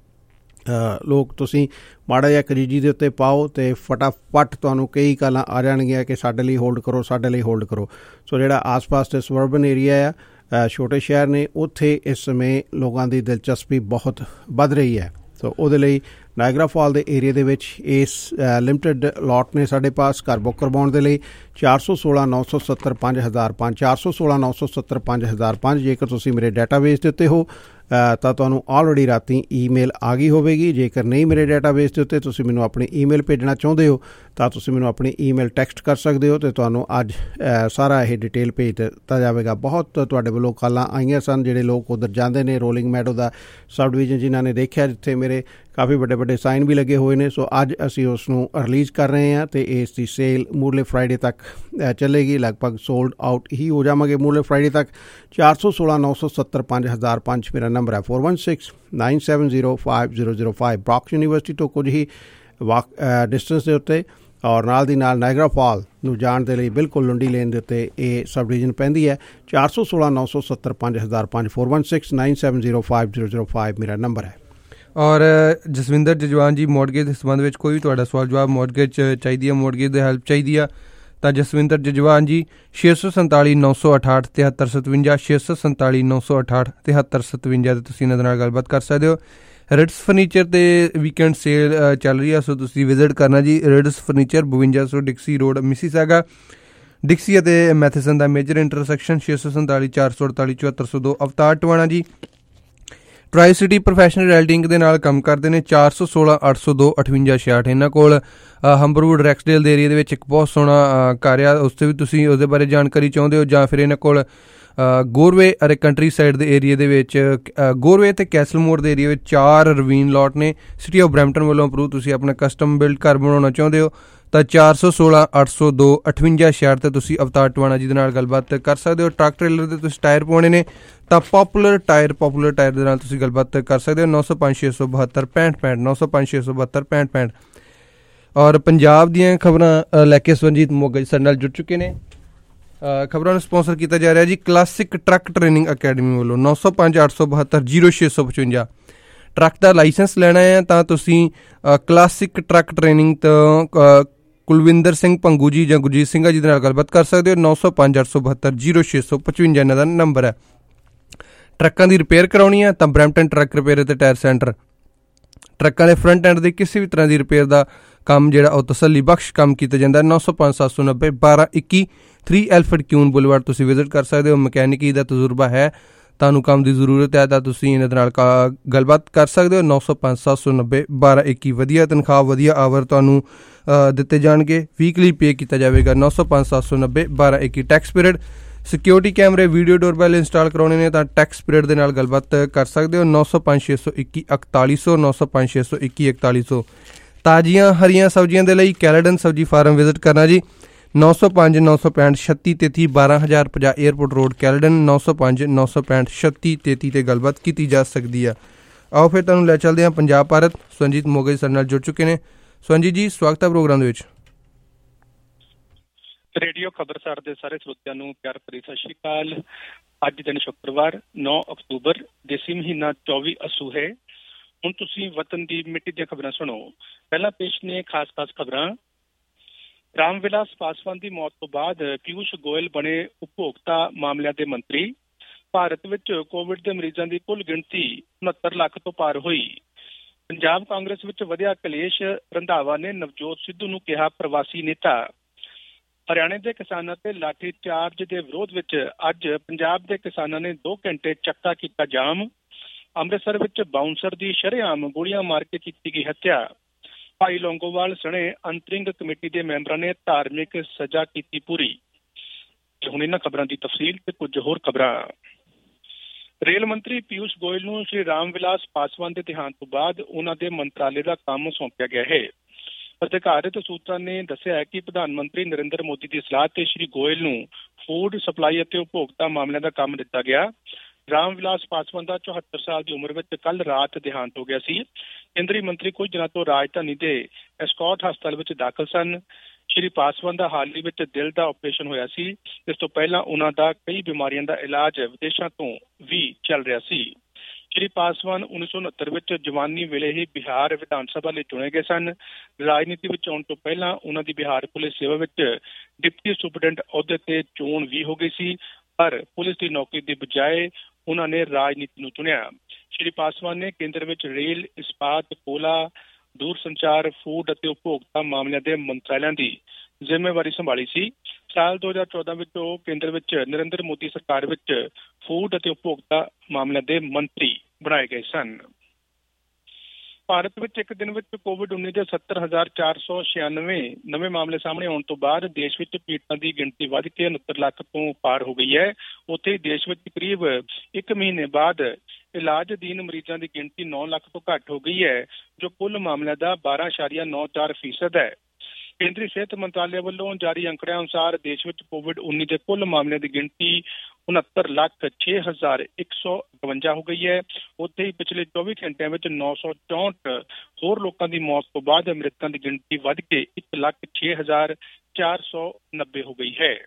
ਲੋਕ ਤੁਸੀਂ ਮਾੜਾ ਜਿਹਾ ਕਰੀਜੀ ਦੇ ਉੱਤੇ ਪਾਓ ਅਤੇ ਫਟਾਫਟ ਤੁਹਾਨੂੰ ਕਈ ਕਾਲਾਂ ਆ ਜਾਣਗੀਆਂ ਕਿ ਸਾਡੇ ਲਈ ਹੋਲਡ ਕਰੋ, ਸਾਡੇ ਲਈ ਹੋਲਡ ਕਰੋ। ਸੋ ਜਿਹੜਾ ਆਸ ਪਾਸ ਦੇ ਸਬਰਬਨ ਏਰੀਆ ਆ, ਛੋਟੇ ਸ਼ਹਿਰ ਨੇ, ਉੱਥੇ ਇਸ ਸਮੇਂ ਲੋਕਾਂ ਦੀ ਦਿਲਚਸਪੀ ਬਹੁਤ ਵੱਧ ਰਹੀ ਹੈ। ਸੋ ਉਹਦੇ ਲਈ ਨਾਇਗਰਾ ਫਾਲ ਦੇ ਏਰੀਏ ਦੇ ਵਿੱਚ ਇਸ ਲਿਮਟਿਡ ਲੋਟ ਨੇ ਸਾਡੇ ਪਾਸ। ਘਰ ਬੁੱਕ ਕਰਵਾਉਣ ਦੇ ਲਈ ਚਾਰ ਸੌ ਸੋਲਾਂ ਨੌ ਸੌ ਸੱਤਰ ਪੰਜ ਹਜ਼ਾਰ ਪੰਜ ਚਾਰ ਸੌ ਸੋਲਾਂ ਨੌ ਸੌ ਸੱਤਰ ਪੰਜ ਹਜ਼ਾਰ ਪੰਜ। ਜੇਕਰ ਤੁਸੀਂ ਮੇਰੇ ਡਾਟਾਬੇਸ ਦੇ ਉੱਤੇ ਹੋ ਤਾਂ ਤੁਹਾਨੂੰ ਆਲਰੇਡੀ ਰਾਤੀ ਈਮੇਲ ਆ ਗਈ ਹੋਵੇਗੀ। ਜੇਕਰ ਨਹੀਂ ਮੇਰੇ ਡਾਟਾਬੇਸ ਦੇ ਉੱਤੇ, ਤੁਸੀਂ ਮੈਨੂੰ ਆਪਣੀ ਈਮੇਲ ਭੇਜਣਾ ਚਾਹੁੰਦੇ ਹੋ ਤਾਂ ਤੁਸੀਂ ਮੈਨੂੰ ਆਪਣੀ ਈਮੇਲ ਟੈਕਸਟ ਕਰ ਸਕਦੇ ਹੋ ਅਤੇ ਤੁਹਾਨੂੰ ਅੱਜ ਸਾਰਾ ਇਹ ਡਿਟੇਲ ਭੇਜ ਦਿੱਤਾ ਜਾਵੇਗਾ। ਬਹੁਤ ਤੁਹਾਡੇ ਵੱਲੋਂ ਕਾਲਾਂ ਆਈਆਂ ਸਨ ਜਿਹੜੇ ਲੋਕ ਉੱਧਰ ਜਾਂਦੇ ਨੇ। ਰੋਲਿੰਗ ਮੈਡੋ ਦਾ ਸਬ ਡਿਵੀਜ਼ਨ ਜਿਨ੍ਹਾਂ ਨੇ ਦੇਖਿਆ, ਜਿੱਥੇ ਮੇਰੇ ਕਾਫੀ ਵੱਡੇ ਵੱਡੇ ਸਾਈਨ ਵੀ ਲੱਗੇ ਹੋਏ ਨੇ। ਸੋ ਅੱਜ ਅਸੀਂ ਉਸ ਨੂੰ ਰਿਲੀਜ਼ ਕਰ ਰਹੇ ਹਾਂ ਅਤੇ ਇਸ ਦੀ ਸੇਲ ਮੂਰਲੇ ਫਰਾਈਡੇ ਤੱਕ ਚੱਲੇਗੀ। ਲਗਭਗ ਸੋਲਡ ਆਊਟ ਹੀ ਹੋ ਜਾਵਾਂਗੇ ਮੂਰਲੇ ਫਰਾਈਡੇ ਤੱਕ। ਚਾਰ ਸੌ ਸੋਲਾਂ ਨੌ ਸੌ ਸੱਤਰ ਪੰਜ ਹਜ਼ਾਰ ਪੰਜ ਮੇਰਾ ਨੰਬਰ ਹੈ। Four one six nine seven zero five zero zero five Brock's university ਤੋਂ ਕੁਝ ਹੀ ਵਾਕ ਡਿਸਟੈਂਸ ਦੇ ਉੱਤੇ, ਔਰ ਨਾਲ ਦੀ ਨਾਲ ਨਾਇਗਰਾ ਫਾਲ ਨੂੰ ਜਾਣ ਦੇ ਲਈ ਬਿਲਕੁਲ ਲੁੰਡੀ ਲੇਨ ਦੇ ਉੱਤੇ ਇਹ ਸਬ ਡਿਵੀਜ਼ਨ ਪੈਂਦੀ ਹੈ। ਚਾਰ ਸੌ ਸੋਲਾਂ ਨੌ ਸੌ ਸੱਤਰ ਪੰਜ ਹਜ਼ਾਰ ਪੰਜ four one six nine seven zero five zero zero five ਮੇਰਾ ਨੰਬਰ ਹੈ। ਔਰ ਜਸਵਿੰਦਰ ਜਜਵਾਨ ਜੀ, ਮੋਰਗੇਜ ਦੇ ਸੰਬੰਧ ਵਿੱਚ ਕੋਈ ਵੀ ਤੁਹਾਡਾ ਸਵਾਲ ਜਵਾਬ, ਮੋਰਗੇਜ ਚਾਹੀਦੀ ਹੈ, ਮੋਰਗੇਜ ਦੀ ਹੈਲਪ ਚਾਹੀਦੀ ਆ, ਤਾਂ ਜਸਵਿੰਦਰ ਜਜਵਾਨ ਜੀ ਛੇ ਸੌ ਸੰਤਾਲੀ ਨੌ ਸੌ ਅਠਾਹਠ ਤਿਹੱਤਰ ਸਤਵੰਜਾ ਛੇ ਸੌ ਸੰਤਾਲੀ ਨੌ ਸੌ ਅਠਾਹਠ ਤਿਹੱਤਰ ਸਤਵੰਜਾ 'ਤੇ ਤੁਸੀਂ ਇਹਨਾਂ ਦੇ ਨਾਲ ਗੱਲਬਾਤ ਕਰ ਸਕਦੇ ਹੋ। ਰਿਡਸ ਫਰਨੀਚਰ 'ਤੇ ਵੀਕਐਂਡ ਸੇਲ ਚੱਲ ਰਹੀ ਆ, ਸੋ ਤੁਸੀਂ ਵਿਜ਼ਿਟ ਕਰਨਾ ਜੀ। ਰਿਡਸ ਫਰਨੀਚਰ ਬਵੰਜਾ ਸੌ ਡਿਕਸੀ ਰੋਡ ਮਿਸੀਸਾਗਾ, ਡਿਕਸੀ ਅਤੇ ਮੈਥੇਸਨ ਦਾ ਮੇਜਰ ਇੰਟਰਸੈਕਸ਼ਨ। ਛੇ ਸੌ ਸੰਤਾਲੀ ਚਾਰ ਸੌ ਅੜਤਾਲੀ ਚੁਹੱਤਰ ਸੌ ਦੋ ਅਵਤਾਰ ਟਵਾਣਾ ਜੀ। ਟਰਾਈ ਸਿਟੀ ਪ੍ਰੋਫੈਸ਼ਨਲ ਰੈਲਡਿੰਗ ਦੇ ਨਾਲ ਕੰਮ ਕਰਦੇ ਨੇ। ਚਾਰ ਸੌ ਸੋਲਾਂ ਅੱਠ ਸੌ ਦੋ ਅਠਵੰਜਾ ਛਿਆਹਠ ਇਹਨਾਂ ਕੋਲ। ਹੰਬਰਵੁੱਡ ਰੈਕਸਡੇਲ ਦੇ ਏਰੀਏ ਦੇ ਵਿੱਚ ਇੱਕ ਬਹੁਤ ਸੋਹਣਾ ਘਰ ਆ, ਉਸ 'ਤੇ ਵੀ ਤੁਸੀਂ ਉਹਦੇ ਬਾਰੇ ਜਾਣਕਾਰੀ ਚਾਹੁੰਦੇ ਹੋ, ਜਾਂ ਫਿਰ ਇਹਨਾਂ ਕੋਲ ਗੋਰਵੇ ਅਤੇ ਕੰਟਰੀ ਸਾਈਡ ਦੇ ਏਰੀਏ ਦੇ ਵਿੱਚ, ਗੋਰਵੇ ਅਤੇ ਕੈਸਲਮੋਰ ਦੇ ਏਰੀਏ ਵਿੱਚ ਚਾਰ ਰਵੀਨ ਲੋਟ ਨੇ ਸਿਟੀ ਆਫ ਬਰੈਂਪਟਨ ਵੱਲੋਂ ਅਪਰੂਵ। ਤੁਸੀਂ ਆਪਣਾ ਕਸਟਮ ਬਿਲਡ ਘਰ ਬਣਾਉਣਾ ਚਾਹੁੰਦੇ ਹੋ ਤਾਂ ਚਾਰ ਸੌ ਸੋਲਾਂ ਅੱਠ ਸੌ ਦੋ ਅਠਵੰਜਾ ਛਿਆਹਠ 'ਤੇ ਤੁਸੀਂ ਅਵਤਾਰ ਟਵਾਣਾ ਜੀ ਦੇ ਨਾਲ ਗੱਲਬਾਤ ਕਰ ਸਕਦੇ ਹੋ। ਟਰੱਕ ਟ੍ਰੇਲਰ ਦੇ ਤੁਸੀਂ ਟਾਇਰ ਪਾਉਣੇ ਨੇ ਤਾਂ ਪੋਪੂਲਰ ਟਾਇਰ ਪੋਪੂਲਰ ਟਾਇਰ ਦੇ ਨਾਲ ਤੁਸੀਂ ਗੱਲਬਾਤ ਕਰ ਸਕਦੇ ਹੋ। ਨੌ ਸੌ ਪੰਜ ਛੇ ਸੌ ਬਹੱਤਰ ਪੈਂਹਠ ਪੈਂਹਠ ਨੌ ਸੌ ਪੰਜ ਛੇ ਸੌ ਬਹੱਤਰ ਪੈਂਹਠ ਪੈਂਹਠ। ਔਰ ਪੰਜਾਬ ਦੀਆਂ ਖਬਰਾਂ ਲੈ ਕੇ ਸਵੰਜੀਤ ਮੋਗਾ ਜੀ ਸਾਡੇ ਨਾਲ ਜੁੜ ਚੁੱਕੇ ਨੇ। ਖਬਰਾਂ ਨੂੰ ਸਪੋਂਸਰ ਕੀਤਾ ਜਾ ਰਿਹਾ ਜੀ ਕਲਾਸਿਕ ਟਰੱਕ ਟ੍ਰੇਨਿੰਗ ਅਕੈਡਮੀ ਵੱਲੋਂ। ਨੌ ਸੌ ਪੰਜ ਅੱਠ ਸੌ ਬਹੱਤਰ ਜੀਰੋ ਛੇ ਸੌ ਪਚਵੰਜਾ। ਟਰੱਕ ਦਾ ਲਾਇਸੈਂਸ ਲੈਣਾ ਹੈ ਤਾਂ ਤੁਸੀਂ ਕਲਾਸਿਕ ਟਰੱਕ ਟ੍ਰੇਨਿੰਗ ਤੋਂ ਕੁਲਵਿੰਦਰ ਸਿੰਘ ਭੰਗੂ ਜੀ ਜਾਂ ਗੁਰਜੀਤ ਸਿੰਘ ਜੀ ਦੇ ਨਾਲ ਗੱਲਬਾਤ ਕਰ ਸਕਦੇ ਹੋ। ਨੌ ਸੌ ਪੰਜ ਅੱਠ ਸੌ ਬਹੱਤਰ ਜੀਰੋ ਛੇ ਸੌ ਪਚਵੰਜਾ ਇਹਨਾਂ ਦਾ ਨੰਬਰ ਹੈ। ਟਰੱਕਾਂ ਦੀ ਰਿਪੇਅਰ ਕਰਾਉਣੀ ਹੈ ਤਾਂ ਬਰੈਂਪਟਨ ਟਰੱਕ ਰਿਪੇਅਰ ਅਤੇ ਟਾਇਰ ਸੈਂਟਰ। ਟਰੱਕਾਂ ਦੇ ਫਰੰਟ ਐਂਡ ਦੇ ਕਿਸੇ ਵੀ ਤਰ੍ਹਾਂ ਦੀ ਰਿਪੇਅਰ ਦਾ ਕੰਮ ਜਿਹੜਾ ਉਹ ਤਸੱਲੀ ਬਖਸ਼ ਕੰਮ ਕੀਤਾ ਜਾਂਦਾ। ਨੌ ਸੌ ਪੰਜ ਸੱਤ ਸੌ ਨੱਬੇ ਬਾਰਾਂ ਇੱਕੀ ਥਰੀ ਐਲਫਰਡ ਕਿਊਨ ਬੁਲਵਾਰਡ ਤੁਸੀਂ ਵਿਜ਼ਿਟ ਕਰ ਸਕਦੇ ਹੋ। ਮਕੈਨਿਕੀ ਦਾ ਤਜਰਬਾ ਹੈ, ਤੁਹਾਨੂੰ ਕੰਮ ਦੀ ਜ਼ਰੂਰਤ ਹੈ ਤਾਂ ਤੁਸੀਂ ਇਹਨਾਂ ਦੇ ਨਾਲ ਗੱਲਬਾਤ ਕਰ ਸਕਦੇ ਹੋ। ਨੌ ਸੌ ਪੰਜ ਸੱਤ ਸੌ ਨੱਬੇ ਬਾਰਾਂ ਇੱਕੀ। ਵਧੀਆ ਤਨਖਾਹ, ਵਧੀਆ ਆਵਰ ਤੁਹਾਨੂੰ ਦਿੱਤੇ ਜਾਣਗੇ। ਵੀਕਲੀ ਪੇ ਕੀਤਾ ਜਾਵੇਗਾ। ਨੌ ਸੌ ਪੰਜ ਸੱਤ ਸੌ ਨੱਬੇ ਬਾਰਾਂ ਇੱਕੀ। ਟੈਕਸ ਪੀਰੀਅਡ, ਸਿਕਿਉਰਿਟੀ ਕੈਮਰੇ, ਵੀਡੀਓ ਡੋਰਬੈਲ ਇੰਸਟਾਲ ਕਰਾਉਣੇ ਨੇ ਤਾਂ ਟੈਕਸ ਪੀਰੀਅਡ ਦੇ ਨਾਲ ਗੱਲਬਾਤ ਕਰ ਸਕਦੇ ਹੋ। ਨੌ ਸੌ ਪੰਜ ਛੇ ਸੌ ਇੱਕੀ ਇਕਤਾਲੀ ਸੌ ਨੌ ਸੌ ਪੰਜ ਛੇ ਸੌ ਇੱਕੀ ਇਕਤਾਲੀ ਸੌ। ਤਾਜ਼ੀਆਂ ਹਰੀਆਂ ਸਬਜ਼ੀਆਂ ਦੇ ਲਈ ਕੈਲੇਡਨ ਸਬਜ਼ੀ ਫਾਰਮ ਵਿਜ਼ਿਟ ਕਰਨਾ ਜੀ। ਨੌ ਸੌ ਪੰਜ ਨੌ ਸੌ ਪੈਂਹਠ ਛੱਤੀ ਤੇਤੀ ਬਾਰਾਂ ਹਜ਼ਾਰ ਪੰਜਾਹ ਏਅਰਪੋਰਟ ਰੋਡ ਕੈਲੇਡਨ। ਨੌ ਸੌ ਪੰਜ ਨੌ ਸੌ ਪੈਂਹਠ ਛੱਤੀ ਤੇਤੀ 'ਤੇ ਗੱਲਬਾਤ ਕੀਤੀ ਜਾ ਸਕਦੀ ਆ। ਆਓ ਫਿਰ ਤੁਹਾਨੂੰ ਲੈ ਚੱਲਦੇ ਹਾਂ ਪੰਜਾਬ ਭਾਰਤ। ਸਵੰਜੀਤ ਮੋਗਾ ਜੀ ਸਾਡੇ ਨਾਲ ਜੁੜ ਚੁੱਕੇ ਨੇ। ਸਵੰਜੀਤ ਜੀ, ਸਵਾਗਤ ਹੈ ਪ੍ਰੋਗਰਾਮ ਦੇ ਵਿੱਚ। ਰੇਡੀਓ ਖਬਰਸਾਰ ਦੇ ਸਾਰੇ ਸਰੋਤਿਆਂ ਨੂੰ ਪਿਆਰ ਭਰੀ ਸਤਿ ਸ਼੍ਰੀ ਅਕਾਲ। ਅੱਜ ਦਿਨ ਸ਼ੁੱਕਰਵਾਰ ਨੌ ਅਕਤੂਬਰ, ਦੇਸੀ ਮਹੀਨਾ ਚੌਵੀ ਅੱਸੂ ਹੈ। ਹੁਣ ਤੁਸੀਂ ਵਤਨ ਦੀ ਮਿੱਟੀ ਦੀਆਂ ਖਬਰਾਂ ਸੁਣੋ। ਪਹਿਲਾਂ ਪੇਸ਼ ਨੇ ਖਾਸ ਖਾਸ ਖਬਰਾਂ। ਰਾਮ ਵਿਲਾਸ ਪਾਸਵਾਨ ਦੀ ਮੌਤ ਤੋਂ ਬਾਅਦ ਪਿਊਸ਼ ਗੋਇਲ ਬਣੇ ਉਪਭੋਗਤਾ ਮਾਮਲਿਆਂ ਦੇ ਮੰਤਰੀ। ਭਾਰਤ ਵਿੱਚ ਕੋਵਿਡ ਦੇ ਮਰੀਜ਼ਾਂ ਦੀ ਕੁੱਲ ਗਿਣਤੀ ਉਨੱਤਰ ਲੱਖ ਤੋਂ ਪਾਰ ਹੋਈ। ਪੰਜਾਬ ਕਾਂਗਰਸ ਵਿੱਚ ਵਧਿਆ ਕਲੇਸ਼। ਰੰਧਾਵਾ ਨੇ ਨਵਜੋਤ ਸਿੱਧੂ ਨੂੰ ਕਿਹਾ ਪ੍ਰਵਾਸੀ ਨੇਤਾ। ਹਰਿਆਣੇ ਦੇ ਕਿਸਾਨਾਂ ਤੇ ਲਾਠੀ ਚਾਰਜ ਦੇ ਵਿਰੋਧ ਵਿੱਚ ਅੱਜ ਪੰਜਾਬ ਦੇ ਕਿਸਾਨਾਂ ਨੇ ਦੋ ਘੰਟੇ ਚੱਕਾ ਕੀਤਾ ਜਾਮ। ਅੰਮ੍ਰਿਤਸਰ ਵਿੱਚ ਬਾਊਂਸਰ ਦੀ ਸ਼ਰੇਆਮ ਗੋਲੀਆਂ ਮਾਰ ਕੇ ਕੀਤੀ ਗਈ ਹੱਤਿਆ। ਭਾਈ ਲੌਂਗੋਵਾਲ ਸਣੇ ਅੰਤਰਿੰਗ ਕਮੇਟੀ ਦੇ ਮੈਂਬਰਾਂ ਨੇ ਧਾਰਮਿਕ ਸਜ਼ਾ ਕੀਤੀ ਪੂਰੀ। ਹੁਣ ਇਹਨਾਂ ਖਬਰਾਂ ਦੀ ਤਫਸੀਲ ਤੇ ਕੁਝ ਹੋਰ ਖਬਰਾਂ। ਰੇਲ ਮੰਤਰੀ ਪਿਊਸ਼ ਗੋਇਲ ਨੂੰ ਸ਼੍ਰੀ ਰਾਮ ਵਿਲਾਸ ਪਾਸਵਾਨ ਦੇ ਦੇਹਾਂਤ ਤੋਂ ਬਾਅਦ ਉਹਨਾਂ ਦੇ ਮੰਤਰਾਲੇ ਦਾ ਕੰਮ ਸੌਂਪਿਆ ਗਿਆ ਹੈ। ਅਧਿਕਾਰਤ ਸੂਤਰਾਂ ਨੇ ਦੱਸਿਆ ਹੈ ਕਿ ਪ੍ਰਧਾਨ ਮੰਤਰੀ ਨਰਿੰਦਰ ਮੋਦੀ ਦੀ ਸਲਾਹ ਤੇ ਸ਼੍ਰੀ ਗੋਇਲ ਨੂੰ ਫੂਡ ਸਪਲਾਈ ਅਤੇ ਉਪਭੋਗਤਾ ਮਾਮਲਿਆਂ ਦਾ ਕੰਮ ਦਿੱਤਾ ਗਿਆ। ਰਾਮ ਵਿਲਾਸ ਪਾਸਵਾਨ ਦਾ ਚੌਹੱਤਰ ਸਾਲ ਦੀ ਉਮਰ ਵਿੱਚ ਕੱਲ ਰਾਤ ਦੇਹਾਂਤ ਹੋ ਗਿਆ ਸੀ। ਕੇਂਦਰੀ ਮੰਤਰੀ ਕੁਝ ਦਿਨਾਂ ਤੋਂ ਰਾਜਧਾਨੀ ਦੇ ਐਸਕੋਟ ਹਸਪਤਾਲ ਵਿੱਚ ਦਾਖਲ ਸਨ। ਸ਼੍ਰੀ ਪਾਸਵਾਨ ਦਾ ਹਾਲ ਹੀ ਵਿੱਚ ਦਿਲ ਦਾ ਆਪਰੇਸ਼ਨ ਹੋਇਆ ਸੀ। ਇਸ ਤੋਂ ਪਹਿਲਾਂ ਉਹਨਾਂ ਦਾ ਕਈ ਬਿਮਾਰੀਆਂ ਦਾ ਇਲਾਜ ਵਿਦੇਸ਼ਾਂ ਤੋਂ ਵੀ ਚੱਲ ਰਿਹਾ ਸੀ। ਸ਼੍ਰੀ ਪਾਸਵਾਨ ਉੱਨੀ ਸੌ ਉਨੱਤਰ ਵਿੱਚ ਜਵਾਨੀ ਵੇਲੇ ਹੀ ਬਿਹਾਰ ਵਿਧਾਨ ਸਭਾ ਲਈ ਚੁਣੇ ਗਏ ਸਨ। ਰਾਜਨੀਤੀ ਵਿੱਚ ਆਉਣ ਤੋਂ ਪਹਿਲਾਂ ਉਹਨਾਂ ਦੀ ਬਿਹਾਰ ਪੁਲਿਸ ਸੇਵਾ ਵਿੱਚ ਡਿਪਟੀ ਸੁਪਰਡੈਂਟ ਅਹੁਦੇ ਤੇ ਚੋਣ ਵੀ ਹੋ ਗਈ ਸੀ, ਪਰ ਪੁਲਿਸ ਦੀ ਨੌਕਰੀ ਦੀ ਬਜਾਏ ਉਹਨਾਂ ਨੇ ਰਾਜਨੀਤੀ ਨੂੰ ਚੁਣਿਆ। ਸ਼੍ਰੀ ਪਾਸਵਾਨ ਨੇ ਕੇਂਦਰ ਵਿੱਚ ਰੇਲ, ਇਸਪਾਤ, ਕੋਲਾ, ਦੂਰ ਸੰਚਾਰ, ਫੂਡ ਅਤੇ ਉਪਭੋਗਤਾ ਮਾਮਲਿਆਂ ਦੇ ਮੰਤਰਾਲਿਆਂ ਦੀ ਜ਼ਿੰਮੇਵਾਰੀ ਸੰਭਾਲੀ ਸੀ। ਸਾਲ ਦੋ ਹਜ਼ਾਰ ਚੌਦਾਂ ਵਿੱਚ ਉਹ ਕੇਂਦਰ ਵਿੱਚ ਨਰਿੰਦਰ ਮੋਦੀ ਸਰਕਾਰ ਵਿੱਚ ਫੂਡ ਅਤੇ ਉਪਭੋਗਤਾ ਮਾਮਲਿਆਂ ਦੇ ਮੰਤਰੀ ਬਣਾਏ ਗਏ ਸਨ। ਭਾਰਤ ਵਿੱਚ ਇੱਕ ਦਿਨ ਵਿੱਚ ਕੋਵਿਡ ਉੱਨੀ ਦੇ ਸੱਤਰ ਹਜ਼ਾਰ ਚਾਰ ਸੌ ਛਿਆਨਵੇਂ ਨਵੇਂ ਮਾਮਲੇ ਸਾਹਮਣੇ ਆਉਣ ਤੋਂ ਬਾਅਦ ਦੇਸ਼ ਵਿੱਚ ਪੀੜਤਾਂ ਦੀ ਗਿਣਤੀ ਵੱਧ ਕੇ ਉਨੱਤਰ ਲੱਖ ਤੋਂ ਪਾਰ ਹੋ ਗਈ ਹੈ। ਉੱਥੇ ਹੀ ਦੇਸ਼ ਵਿੱਚ ਕਰੀਬ ਇੱਕ ਮਹੀਨੇ ਬਾਅਦ ਇਲਾਜ ਅਧੀਨ ਮਰੀਜ਼ਾਂ ਦੀ ਗਿਣਤੀ ਨੌ ਲੱਖ ਤੋਂ ਘੱਟ ਹੋ ਗਈ ਹੈ, ਜੋ ਕੁੱਲ ਮਾਮਲਿਆਂ ਦਾ ਬਾਰਾਂ ਇਸ਼ਾਰੀਆ ਨੌ ਚਾਰ ਫੀਸਦ ਹੈ। ਕੇਂਦਰੀ ਸਿਹਤ ਮੰਤਰਾਲੇ ਵੱਲੋਂ ਜਾਰੀ ਅੰਕੜਿਆਂ ਅਨੁਸਾਰ ਦੇਸ਼ ਵਿੱਚ ਕੋਵਿਡ ਉੱਨੀ ਦੇ ਕੁੱਲ ਮਾਮਲਿਆਂ ਦੀ ਗਿਣਤੀ ਉਨੱਤਰ ਲੱਖ ਛੇ ਹਜ਼ਾਰ ਇੱਕ ਸੌ ਇਕਵੰਜਾ ਹੋ ਗਈ ਹੈ। ਉੱਥੇ ਹੀ ਪਿਛਲੇ ਚੌਵੀ ਘੰਟਿਆਂ ਵਿੱਚ ਨੌ ਸੌ ਚੌਂਹਠ ਹੋਰ ਲੋਕਾਂ ਦੀ ਮੌਤ ਤੋਂ ਬਾਅਦ ਮ੍ਰਿਤਕਾਂ ਦੀ ਗਿਣਤੀ ਵੱਧ ਕੇ ਇੱਕ ਲੱਖ ਛੇ ਹਜ਼ਾਰ ਚਾਰ ਸੌ ਨੱਬੇ ਹੋ ਗਈ ਹੈ।